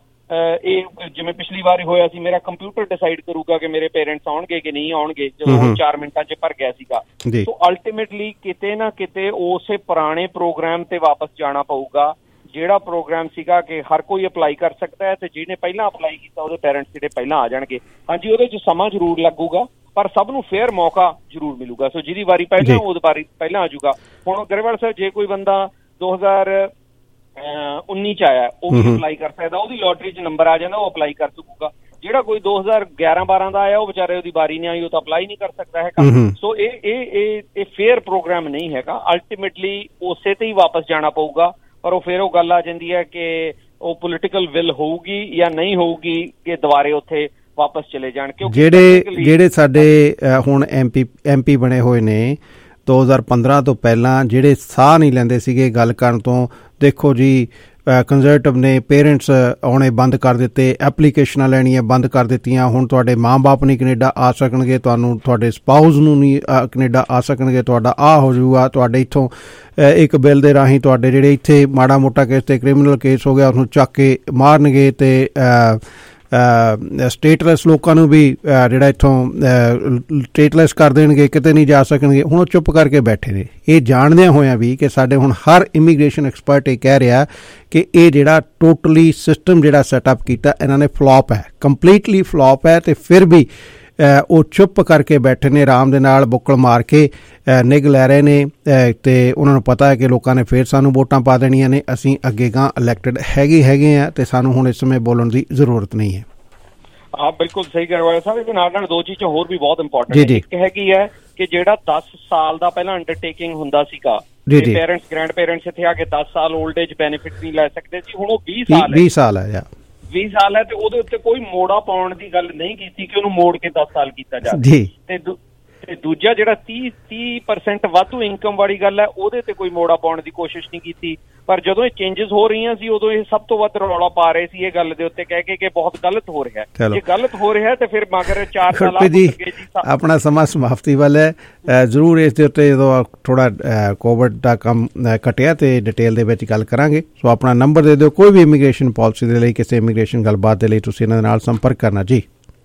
ਇਹ ਜਿਵੇਂ ਪਿਛਲੀ ਵਾਰ ਹੋਇਆ ਸੀ ਮੇਰਾ ਕੰਪਿਊਟਰ ਡਿਸਾਈਡ ਕਰੂਗਾ ਕਿ ਮੇਰੇ ਪੇਰੈਂਟਸ ਆਉਣਗੇ ਕਿ ਨਹੀਂ ਆਉਣਗੇ, ਜਦੋਂ ਚਾਰ ਮਿੰਟਾਂ 'ਚ ਭਰ ਗਿਆ ਸੀਗਾ। ਸੋ ਅਲਟੀਮੇਟਲੀ ਕਿਤੇ ਨਾ ਕਿਤੇ ਉਸੇ ਪੁਰਾਣੇ ਪ੍ਰੋਗਰਾਮ ਤੇ ਵਾਪਸ ਜਾਣਾ ਪਊਗਾ, ਜਿਹੜਾ ਪ੍ਰੋਗਰਾਮ ਸੀਗਾ ਕਿ ਹਰ ਕੋਈ ਅਪਲਾਈ ਕਰ ਸਕਦਾ ਹੈ ਤੇ ਜਿਹਨੇ ਪਹਿਲਾਂ ਅਪਲਾਈ ਕੀਤਾ ਉਹਦੇ ਪੇਰੈਂਟਸ ਜਿਹੜੇ ਪਹਿਲਾਂ ਆ ਜਾਣਗੇ। ਹਾਂਜੀ, ਉਹਦੇ 'ਚ ਸਮਾਂ ਜ਼ਰੂਰ ਲੱਗੂਗਾ ਪਰ ਸਭ ਨੂੰ ਫੇਅਰ ਮੌਕਾ ਜ਼ਰੂਰ ਮਿਲੂਗਾ। ਸੋ ਜਿਹਦੀ ਵਾਰੀ ਪਹਿਲਾਂ ਉਹਦੀ ਵਾਰੀ ਪਹਿਲਾਂ ਆ ਜਾਊਗਾ। ਹੁਣ ਗਰੇਵਾਲ ਸਾਹਿਬ ਜੇ ਕੋਈ ਬੰਦਾ ਦੋ ਹਜ਼ਾਰ ਉੱਨੀ 'ਚ ਆਇਆ ਉਹ ਵੀ ਅਪਲਾਈ ਕਰ ਸਕਦਾ, ਉਹਦੀ ਲੋਟਰੀ 'ਚ ਨੰਬਰ ਆ ਜਾਂਦਾ, ਉਹ ਅਪਲਾਈ ਕਰ ਸਕੂਗਾ। ਜਿਹੜਾ ਕੋਈ ਦੋ ਹਜ਼ਾਰ ਗਿਆਰਾਂ ਬਾਰਾਂ ਦਾ ਆਇਆ ਉਹ ਵਿਚਾਰੇ ਉਹਦੀ ਵਾਰੀ ਨਹੀਂ ਆਈ, ਉਹ ਤਾਂ ਅਪਲਾਈ ਨਹੀਂ ਕਰ ਸਕਦਾ ਹੈਗਾ। ਸੋ ਇਹ ਇਹ ਇਹ ਇਹ ਫੇਅਰ ਪ੍ਰੋਗਰਾਮ ਨਹੀਂ ਹੈਗਾ। ਅਲਟੀਮੇਟਲੀ ਉਸੇ ਤੇ ਹੀ ਵਾਪਸ ਜਾਣਾ ਪਊਗਾ, ਪਰ ਉਹ ਫਿਰ ਉਹ ਗੱਲ ਆ ਜਾਂਦੀ ਹੈ ਕਿ ਉਹ ਪੋਲੀਟੀਕਲ ਵਿਲ ਹੋਊਗੀ ਜਾਂ ਨਹੀਂ ਹੋਊਗੀ ਕਿ ਦੁਬਾਰੇ ਉੱਥੇ ਵਾਪਸ ਚਲੇ ਜਾਣ। ਕਿਉਂਕਿ ਜਿਹੜੇ ਜਿਹੜੇ ਸਾਡੇ ਹੁਣ ਐਮਪੀ ਐਮਪੀ ਬਣੇ ਹੋਏ ਨੇ ਦੋ ਹਜ਼ਾਰ ਪੰਦਰਾਂ ਤੋਂ ਪਹਿਲਾਂ, ਜਿਹੜੇ ਸਾਹ ਨਹੀਂ ਲੈਂਦੇ ਸੀਗੇ ਗੱਲ ਕਰਨ ਤੋਂ, ਦੇਖੋ ਜੀ ਕੰਜ਼ਰਵੇਟਿਵ ਨੇ ਪੇਰੈਂਟਸ ਆਉਣੇ ਬੰਦ ਕਰ ਦਿੱਤੇ, ਐਪਲੀਕੇਸ਼ਨਾਂ ਲੈਣੀਆਂ ਬੰਦ ਕਰ ਦਿੱਤੀਆਂ। ਹੁਣ ਤੁਹਾਡੇ ਮਾਂ-ਬਾਪ ਨਹੀਂ ਕੈਨੇਡਾ ਆ ਸਕਣਗੇ, ਤੁਹਾਨੂੰ ਤੁਹਾਡੇ ਸਪਾਊਸ ਨੂੰ ਨਹੀਂ ਕੈਨੇਡਾ ਆ ਸਕਣਗੇ, ਤੁਹਾਡਾ ਆ ਹੋ ਜਾਊਗਾ। ਤੁਹਾਡੇ ਇੱਥੋਂ ਇੱਕ ਬਿੱਲ ਦੇ ਰਾਹੀਂ ਤੁਹਾਡੇ ਜਿਹੜੇ ਇੱਥੇ ਮਾੜਾ ਮੋਟਾ ਕੇਸ ਤੇ ਕ੍ਰਿਮੀਨਲ ਕੇਸ ਹੋ ਗਿਆ ਉਹਨੂੰ ਚੱਕ ਕੇ ਮਾਰਨਗੇ ਅਤੇ ਸਟੇਟਲੈਸ ਲੋਕਾਂ ਨੂੰ ਵੀ ਜਿਹੜਾ ਇੱਥੋਂ ਸਟੇਟਲੈਸ ਕਰ ਦੇਣਗੇ, ਕਿਤੇ ਨਹੀਂ ਜਾ ਸਕਣਗੇ। ਹੁਣ ਉਹ ਚੁੱਪ ਕਰਕੇ ਬੈਠੇ ਨੇ, ਇਹ ਜਾਣਦਿਆਂ ਹੋਇਆਂ ਵੀ ਕਿ ਸਾਡੇ ਹੁਣ ਹਰ ਇਮੀਗ੍ਰੇਸ਼ਨ ਐਕਸਪਰਟ ਇਹ ਕਹਿ ਰਿਹਾ ਕਿ ਇਹ ਜਿਹੜਾ ਟੋਟਲੀ ਸਿਸਟਮ ਜਿਹੜਾ ਸੈਟਅਪ ਕੀਤਾ ਇਹਨਾਂ ਨੇ ਫਲॉप ਹੈ, ਕੰਪਲੀਟਲੀ ਫਲॉप ਹੈ। ਅਤੇ ਫਿਰ ਵੀ ਉਹ ਚੁੱਪ ਕਰਕੇ ਬੈਠੇ ਨੇ, ਆਰਾਮ ਦੇ ਨਾਲ ਬੁੱਕਲ ਮਾਰ ਕੇ ਨਿੱਘ ਲੈ ਰਹੇ ਨੇ ਅਤੇ ਉਹਨਾਂ ਨੂੰ ਪਤਾ ਹੈ ਕਿ ਲੋਕਾਂ ਨੇ ਫਿਰ ਸਾਨੂੰ ਵੋਟਾਂ ਪਾ ਦੇਣੀਆਂ ਨੇ, ਅਸੀਂ ਅੱਗੇ ਗਾਂ ਇਲੈਕਟਡ ਹੈਗੇ ਹੈਗੇ ਹਾਂ ਅਤੇ ਸਾਨੂੰ ਹੁਣ ਇਸ ਸਮੇਂ ਬੋਲਣ ਦੀ ਜ਼ਰੂਰਤ ਨਹੀਂ ਹੈ। ਹਾਂ, ਬਿਲਕੁਲ ਸਹੀ ਕਹਿ ਰਹੇ ਸਾਹਿਬ। ਇਹਦੇ ਨਾਲ ਨਾਲ ਦੋ ਚੀਜ਼ਾਂ ਹੋਰ ਵੀ ਬਹੁਤ ਇੰਪੋਰਟੈਂਟ ਹੈ। ਇੱਕ ਹੈਗੀ ਹੈ ਕਿ ਜਿਹੜਾ ਦਸ ਸਾਲ ਦਾ ਪਹਿਲਾਂ ਅੰਡਰਟੇਕਿੰਗ ਹੁੰਦਾ ਸੀਗਾ, ਪੇਰੈਂਟਸ ਗ੍ਰੈਂਡ ਪੇਰੈਂਟਸ ਇੱਥੇ ਆ ਕੇ ਦਸ ਸਾਲ ਓਲਡ ਏਜ ਬੈਨੀਫਿਟ ਨਹੀਂ ਲੈ ਸਕਦੇ ਸੀ, ਹੁਣ ਉਹ ਵੀਹ ਸਾਲ ਵੀਹ ਸਾਲ ਹੈ ਵੀਹ ਸਾਲ ਹੈ। ਤੇ ਉਹਦੇ ਉੱਤੇ ਕੋਈ ਮੋੜਾ ਪਾਉਣ ਦੀ ਗੱਲ ਨਹੀਂ ਕੀਤੀ ਕਿ ਉਹਨੂੰ ਮੋੜ ਕੇ ਦਸ ਸਾਲ ਕੀਤਾ ਜਾਵੇ। ਤੇ ਤੇ ਦੂਜਾ ਜਿਹੜਾ ਤੀਹ ਤੀਹ ਪਰਸੈਂਟ ਵਾਧੂ ਇਨਕਮ ਵਾਲੀ ਗੱਲ ਹੈ, ਉਹਦੇ ਤੇ ਕੋਈ ਮੋੜਾ ਪਾਉਣ ਦੀ ਕੋਸ਼ਿਸ਼ ਨਹੀਂ ਕੀਤੀ। ਪਰ ਜਦੋਂ ਇਹ ਚੇਂਜਸ ਹੋ ਰਹੀਆਂ ਸੀ ਉਦੋਂ ਇਹ ਸਭ ਤੋਂ ਵੱਧ ਰੌਲਾ ਪਾ ਰਹੇ ਸੀ ਇਹ ਗੱਲ ਦੇ ਉੱਤੇ, ਕਹਿ ਕੇ ਕਿ ਬਹੁਤ ਗਲਤ ਹੋ ਰਿਹਾ ਹੈ। ਜੇ ਗਲਤ ਹੋ ਰਿਹਾ ਤੇ ਫਿਰ ਮਗਰ ਚਾਰ ਸਾਲ ਜੀ ਆਪਣਾ ਸਮਾਂ ਸਮਾਪਤੀ ਵੱਲ ਹੈ। ਜ਼ਰੂਰ ਇਸ ਦੇ ਉੱਤੇ ਜਦੋਂ ਥੋੜਾ ਕੋਵਿਡ ਦਾ ਕੰਮ ਘਟਿਆ ਤੇ ਡਿਟੇਲ ਦੇ ਵਿੱਚ ਗੱਲ ਕਰਾਂਗੇ। ਸੋ ਆਪਣਾ ਨੰਬਰ ਦੇ ਦਿਓ ਕੋਈ ਵੀ ਇਮੀਗ੍ਰੇਸ਼ਨ ਪਾਲਿਸੀ ਦੇ ਲਈ, ਕਿਸੇ ਇਮੀਗ੍ਰੇਸ਼ਨ ਗੱਲਬਾਤ ਦੇ ਲਈ ਤੁਸੀਂ ਇਹਨਾਂ ਦੇ ਨਾਲ ਸੰਪਰਕ ਕਰਨਾ ਜੀ।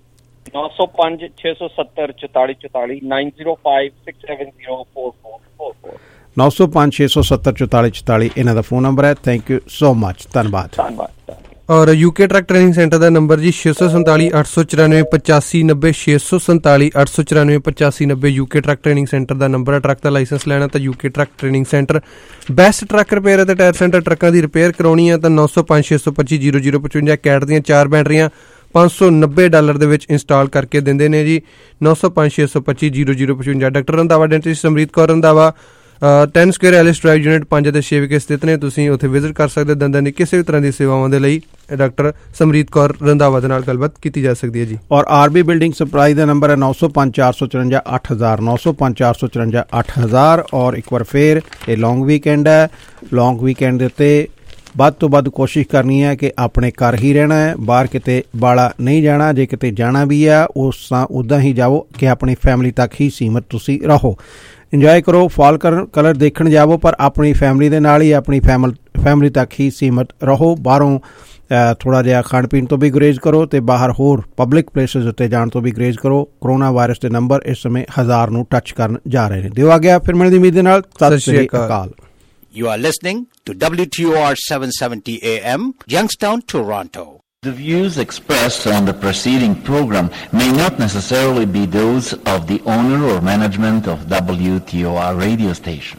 ਨੌ ਸੌ ਪੰਜ ਛੇ ਸੌ ਸੱਤਰ ਚੁਤਾਲੀ ਚੁਤਾਲੀ nine zero five six seven zero four four four four ਨੌ ਸੌ ਪੰਜ ਛੇ ਸੌ ਸੱਤਰ ਚੁਤਾਲੀ ਚੁਤਾਲੀ ਇਹਨਾਂ ਦਾ ਫੋਨ ਨੰਬਰ ਹੈ। ਥੈਂਕ ਯੂ ਸੋ ਮਚ, ਧੰਨਵਾਦ ਧੰਨਵਾਦ। ਔਰ ਯੂਕੇ ਟਰੱਕ ਟ੍ਰੇਨਿੰਗ ਸੈਂਟਰ ਦਾ ਨੰਬਰ ਜੀ ਛੇ ਸੌ ਸੰਤਾਲੀ ਅੱਠ ਸੌ ਚੁਰਾਨਵੇਂ ਪਚਾਸੀ ਨੱਬੇ ਛੇ ਸੌ ਸੰਤਾਲੀ ਅੱਠ ਸੌ ਚੁਰਾਨਵੇਂ ਪਚਾਸੀ ਨੱਬੇ ਯੂਕੇ ਟਰੱਕ ਟ੍ਰੇਨਿੰਗ ਸੈਂਟਰ ਦਾ ਨੰਬਰ ਹੈ। ਟਰੱਕ ਦਾ ਲਾਇਸੈਂਸ ਲੈਣਾ ਤਾਂ UK truck training centre. Best truck repair ਅਤੇ ਟਾਇਰ ਸੈਂਟਰ, ਟਰੱਕਾਂ ਦੀ ਰਿਪੇਅਰ ਕਰਾਉਣੀ ਹੈ ਤਾਂ ਨੌ ਸੌ ਪੰਜ ਛੇ ਸੌ ਪੱਚੀ ਜੀਰੋ ਜੀਰੋ ਪਚਵੰਜਾ ਕੈਟ ਦੀਆਂ ਚਾਰ ਬੈਟਰੀਆਂ ਪੰਜ ਸੌ ਨੱਬੇ ਡਾਲਰ ਦੇ ਵਿੱਚ ਇੰਸਟਾਲ ਕਰਕੇ ਦਿੰਦੇ ਨੇ ਜੀ। ਨੌ ਸੌ ਪੰਜ ਛੇ ਸੌ ਪੱਚੀ ਜੀਰੋ ਜੀਰੋ ਪਚਵੰਜਾ। Doctor Randhawa dentist Samreet Kaur Randhawa ten square Ellis Drive unit ਪੰਜ ਅਤੇ ਛੇ ਵਿਖੇ ਸਥਿਤ ਨੇ। ਤੁਸੀਂ ਉੱਥੇ ਵਿਜ਼ਿਟ ਕਰ ਸਕਦੇ। ਦੰਦਾਂ ਦੀ ਕਿਸੇ ਵੀ ਤਰ੍ਹਾਂ ਦੀ ਸੇਵਾਵਾਂ ਦੇ ਲਈ ਡਾਕਟਰ ਸਮਰੀਤ ਕੌਰ ਰੰਧਾਵਾ ਦੇ ਨਾਲ ਗੱਲਬਾਤ ਕੀਤੀ ਜਾ ਸਕਦੀ ਹੈ ਜੀ। ਔਰ ਆਰਬੀ ਬਿਲਡਿੰਗ ਸਪਲਾਈ ਦਾ ਨੰਬਰ ਹੈ ਨੌ ਸੌ ਪੰਜ ਚਾਰ ਸੌ ਚੁਰੰਜਾ ਅੱਠ ਹਜ਼ਾਰ ਨੌ ਸੌ ਪੰਜ ਚਾਰ ਸੌ ਚੁਰੰਜਾ ਅੱਠ ਹਜ਼ਾਰ। ਔਰ ਇੱਕ ਵਾਰ ਫੇਰ ਇਹ ਲੌਂਗ ਵੀਕਐਂਡ ਹੈ। ਲੌਂਗ ਵੀਕਐਂਡ ਦੇ ਉੱਤੇ ਵੱਧ ਤੋਂ ਵੱਧ ਕੋਸ਼ਿਸ਼ ਕਰਨੀ ਹੈ ਕਿ ਆਪਣੇ ਘਰ ਹੀ ਰਹਿਣਾ ਹੈ, ਬਾਹਰ ਕਿਤੇ ਬਾਲਾ ਨਹੀਂ ਜਾਣਾ। ਜੇ ਕਿਤੇ ਜਾਣਾ ਵੀ ਆ ਉਸ ਤਾਂ ਉੱਦਾਂ ਹੀ ਜਾਓ ਕਿ ਆਪਣੀ ਫੈਮਿਲੀ ਤੱਕ ਹੀ ਸੀਮਤ ਤੁਸੀਂ ਰਹੋ। ਇੰਜੋਏ ਕਰੋ, ਫਾਲ ਕਲਰ ਦੇਖਣ ਜਾਵੋ, ਪਰ ਆਪਣੀ ਫੈਮਿਲੀ ਦੇ ਨਾਲ ਹੀ ਆਪਣੀ ਫੈਮਲ ਫੈਮਿਲੀ ਤੱਕ ਹੀ ਸੀਮਤ ਰਹੋ। ਬਾਹਰੋਂ ਥੋੜ੍ਹਾ ਜਿਹਾ ਖਾਣ ਪੀਣ ਤੋਂ ਵੀ ਗੁਰੇਜ਼ ਕਰੋ ਅਤੇ ਬਾਹਰ ਹੋਰ ਪਬਲਿਕ ਪਲੇਸਿਸ ਉੱਤੇ ਜਾਣ ਤੋਂ ਵੀ ਗੁਰੇਜ਼ ਕਰੋ। ਕਰੋਨਾ ਵਾਇਰਸ ਦੇ ਨੰਬਰ ਇਸ ਸਮੇਂ ਹਜ਼ਾਰ ਨੂੰ ਟੱਚ ਕਰਨ ਜਾ ਰਹੇ ਨੇ। ਦਿਓ ਆ ਗਿਆ ਫਿਰ ਮਿਲਣ ਦੀ ਉਮੀਦ ਦੇ ਨਾਲ। ਸਤਿ ਸ਼੍ਰੀ ਅਕਾਲ। You are listening to W T O R seven seventy A M, Youngstown, Toronto. The views expressed on the preceding program may not necessarily be those of the owner or management of W T O R radio station.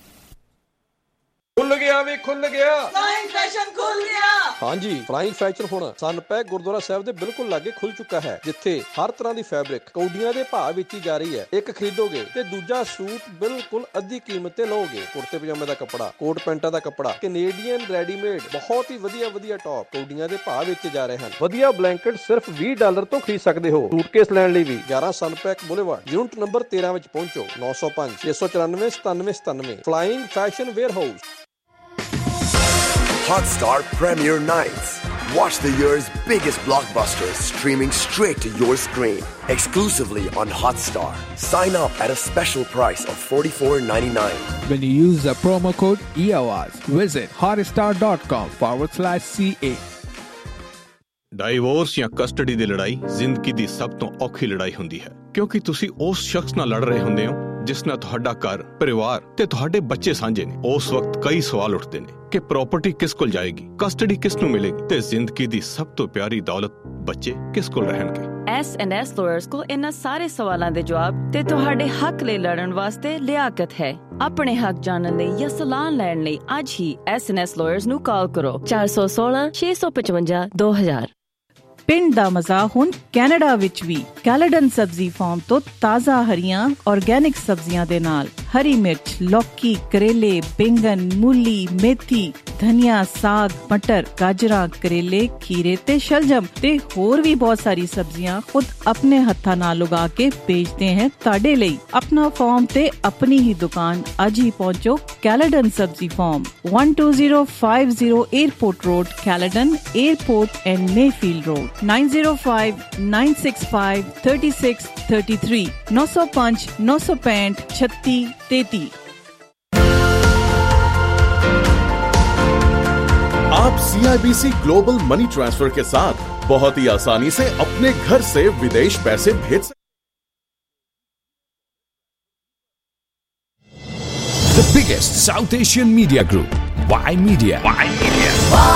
ਖੁੱਲ ਗਿਆ ਵੀ ਖੁੱਲ ਗਿਆ ਫਲਾਈਂਗ ਫੈਸ਼ਨ ਖੁੱਲ ਗਿਆ। ਹਾਂਜੀ, ਫਲਾਈਂਗ ਫੈਸ਼ਨ ਹੁਣ ਸਨਪੈਕ ਗੁਰਦੁਆਰਾ ਸਾਹਿਬ ਦੇ ਬਿਲਕੁਲ ਲਾਗੇ ਖੁੱਲ ਚੁੱਕਾ ਹੈ, ਜਿੱਥੇ ਹਰ ਤਰ੍ਹਾਂ ਦੀ ਫੈਬਰਿਕ ਕੌਡੀਆਂ ਦੇ ਭਾਅ ਵੇਚੀ ਜਾ ਰਹੀ ਹੈ। ਇੱਕ ਖਰੀਦੋਗੇ ਤੇ ਦੂਜਾ ਸੂਟ ਬਿਲਕੁਲ ਅੱਧੀ ਕੀਮਤ ਤੇ ਲਓਗੇ। ਕੁੜਤੇ ਪਜਾਮੇ ਦਾ ਕੱਪੜਾ, ਕੋਟ ਪੈਂਟਾਂ ਦਾ ਕੱਪੜਾ, ਕੈਨੇਡੀਅਨ ਰੈਡੀਮੇਡ, ਬਹੁਤ ਹੀ ਵਧੀਆ ਵਧੀਆ ਟੌਪ ਕੌਡੀਆਂ ਦੇ ਭਾਅ ਵੇਚੇ ਜਾ ਰਹੇ ਹਨ। ਵਧੀਆ ਬਲੈਂਕਟ ਸਿਰਫ ਵੀਹ ਡਾਲਰ ਤੋਂ ਖਰੀਦ ਸਕਦੇ ਹੋ। ਸੂਟਕੇਸ ਲੈਣ ਲਈ ਵੀ ਗਿਆਰਾਂ ਸਨਪੈਕ ਬੁਲੇਵਾਰਡ ਯੂਨਿਟ ਨੰਬਰ ਤੇਰਾਂ ਵਿੱਚ ਪਹੁੰਚੋ। ਨੌ ਸੌ ਪੰਜ ਛੇ ਸੌ ਚੁਰਾਨਵੇਂ ਸਤਾਨਵੇਂ ਸਤਾਨਵੇਂ flying fashion warehouse. Hotstar Premier Nights. Watch the year's biggest blockbusters streaming straight to your screen. Exclusively on Hotstar. Sign up at a special price of forty-four ninety-nine. When you use the promo code E O R, visit hotstar.com forward slash CA. Divorce ਜਾਂ ਕਸਟਡੀ ਦੀ ਲੜਾਈ ਜ਼ਿੰਦਗੀ ਦੀ ਸਭ ਤੋਂ ਔਖੀ ਲੜਾਈ ਹੁੰਦੀ ਹੈ, ਕਿਉਂਕਿ ਤੁਸੀਂ ਉਸ ਸ਼ਖਸ ਨਾਲ ਲੜ ਰਹੇ ਹੁੰਦੇ ਹੋ ਜਿਸ ਨਾਲ ਤੁਹਾਡਾ ਘਰ, ਪਰਿਵਾਰ ਤੇ ਤੁਹਾਡੇ ਬੱਚੇ ਸਾਂਝੇ ਨੇ। ਉਸ ਵਕਤ ਕਈ ਸਵਾਲ ਉੱਠਦੇ ਨੇ ਕਿ ਪ੍ਰਾਪਰਟੀ ਕਿਸ ਕੋਲ ਜਾਏਗੀ, ਕਸਟਡੀ ਕਿਸ ਨੂੰ ਮਿਲੇਗੀ ਤੇ ਜ਼ਿੰਦਗੀ ਦੀ ਸਭ ਤੋਂ ਪਿਆਰੀ ਦੌਲਤ ਬੱਚੇ ਕਿਸ ਕੋਲ ਰਹਿਣਗੇ। ਐਸ ਐਂਡ ਐਸ ਲਾਇਰਸ ਕੋਲ ਇਹਨਾਂ ਸਾਰੇ ਸਵਾਲਾਂ ਦੇ ਜਵਾਬ ਤੇ ਤੁਹਾਡੇ ਹੱਕ ਲਈ ਲੜਨ ਵਾਸਤੇ ਲਿਆਕਤ ਹੈ। ਆਪਣੇ ਹੱਕ ਜਾਣਨ ਲਈ ਜਾਂ ਸਲਾਹ ਲੈਣ ਲਈ ਅੱਜ ਹੀ ਐਸ ਐਂਡ ਐਸ ਲਾਇਰਸ ਨੂੰ ਕਾਲ ਕਰੋ ਚਾਰ ਸੌ ਸੋਲਾਂ ਛੇ ਸੌ ਪਚਵੰਜਾ ਦੋ ਹਜ਼ਾਰ। ਪਿੰਡ ਦਾ ਮਜ਼ਾ ਹੁਣ ਕੈਨੇਡਾ ਵਿੱਚ ਵੀ। ਕੈਲੇਡਨ ਸਬਜ਼ੀ ਫਾਰਮ ਤੋਂ ਤਾਜ਼ਾ ਹਰੀਆਂ ਆਰਗੈਨਿਕ ਸਬਜ਼ੀਆਂ ਦੇ ਨਾਲ ਹਰੀ ਮਿਰਚ, ਲੌਕੀ, ਕਰੇਲੇ, ਬੈਂਗਨ, ਮੂਲੀ, ਮੇਥੀ, ਧਨੀਆ, ਸਾਗ, ਮਟਰ, ਗਾਜਰਾਂ, ਕਰੇਲੇ, ਖੀਰੇ ਤੇ ਸ਼ਲਜਮ ਤੇ ਹੋਰ ਵੀ ਬਹੁਤ ਸਾਰੀ ਸਬਜ਼ੀਆਂ ਖੁਦ ਆਪਣੇ ਹੱਥਾਂ ਨਾਲ ਉਗਾ ਕੇ ਵੇਚਦੇ हैं ਤੁਹਾਡੇ ਲਈ। ਆਪਣਾ ਫਾਰਮ ਤੇ ਆਪਣੀ ਹੀ ਦੁਕਾਨ ਅੱਜ ਹੀ ਪਹੁੰਚੋ। ਕੈਲੇਡਨ ਸਬਜ਼ੀ farm one two zero five zero Airport Road, Caledon Airport and Mayfield Road nine zero five nine six five three six three three nine zero five nine six five thirty thirty। आप C I B C global money transfer के साथ बहुत ही आसानी से अपने घर से विदेश पैसे भेज सकते। The biggest South Asian media group, Y Media. Y Media.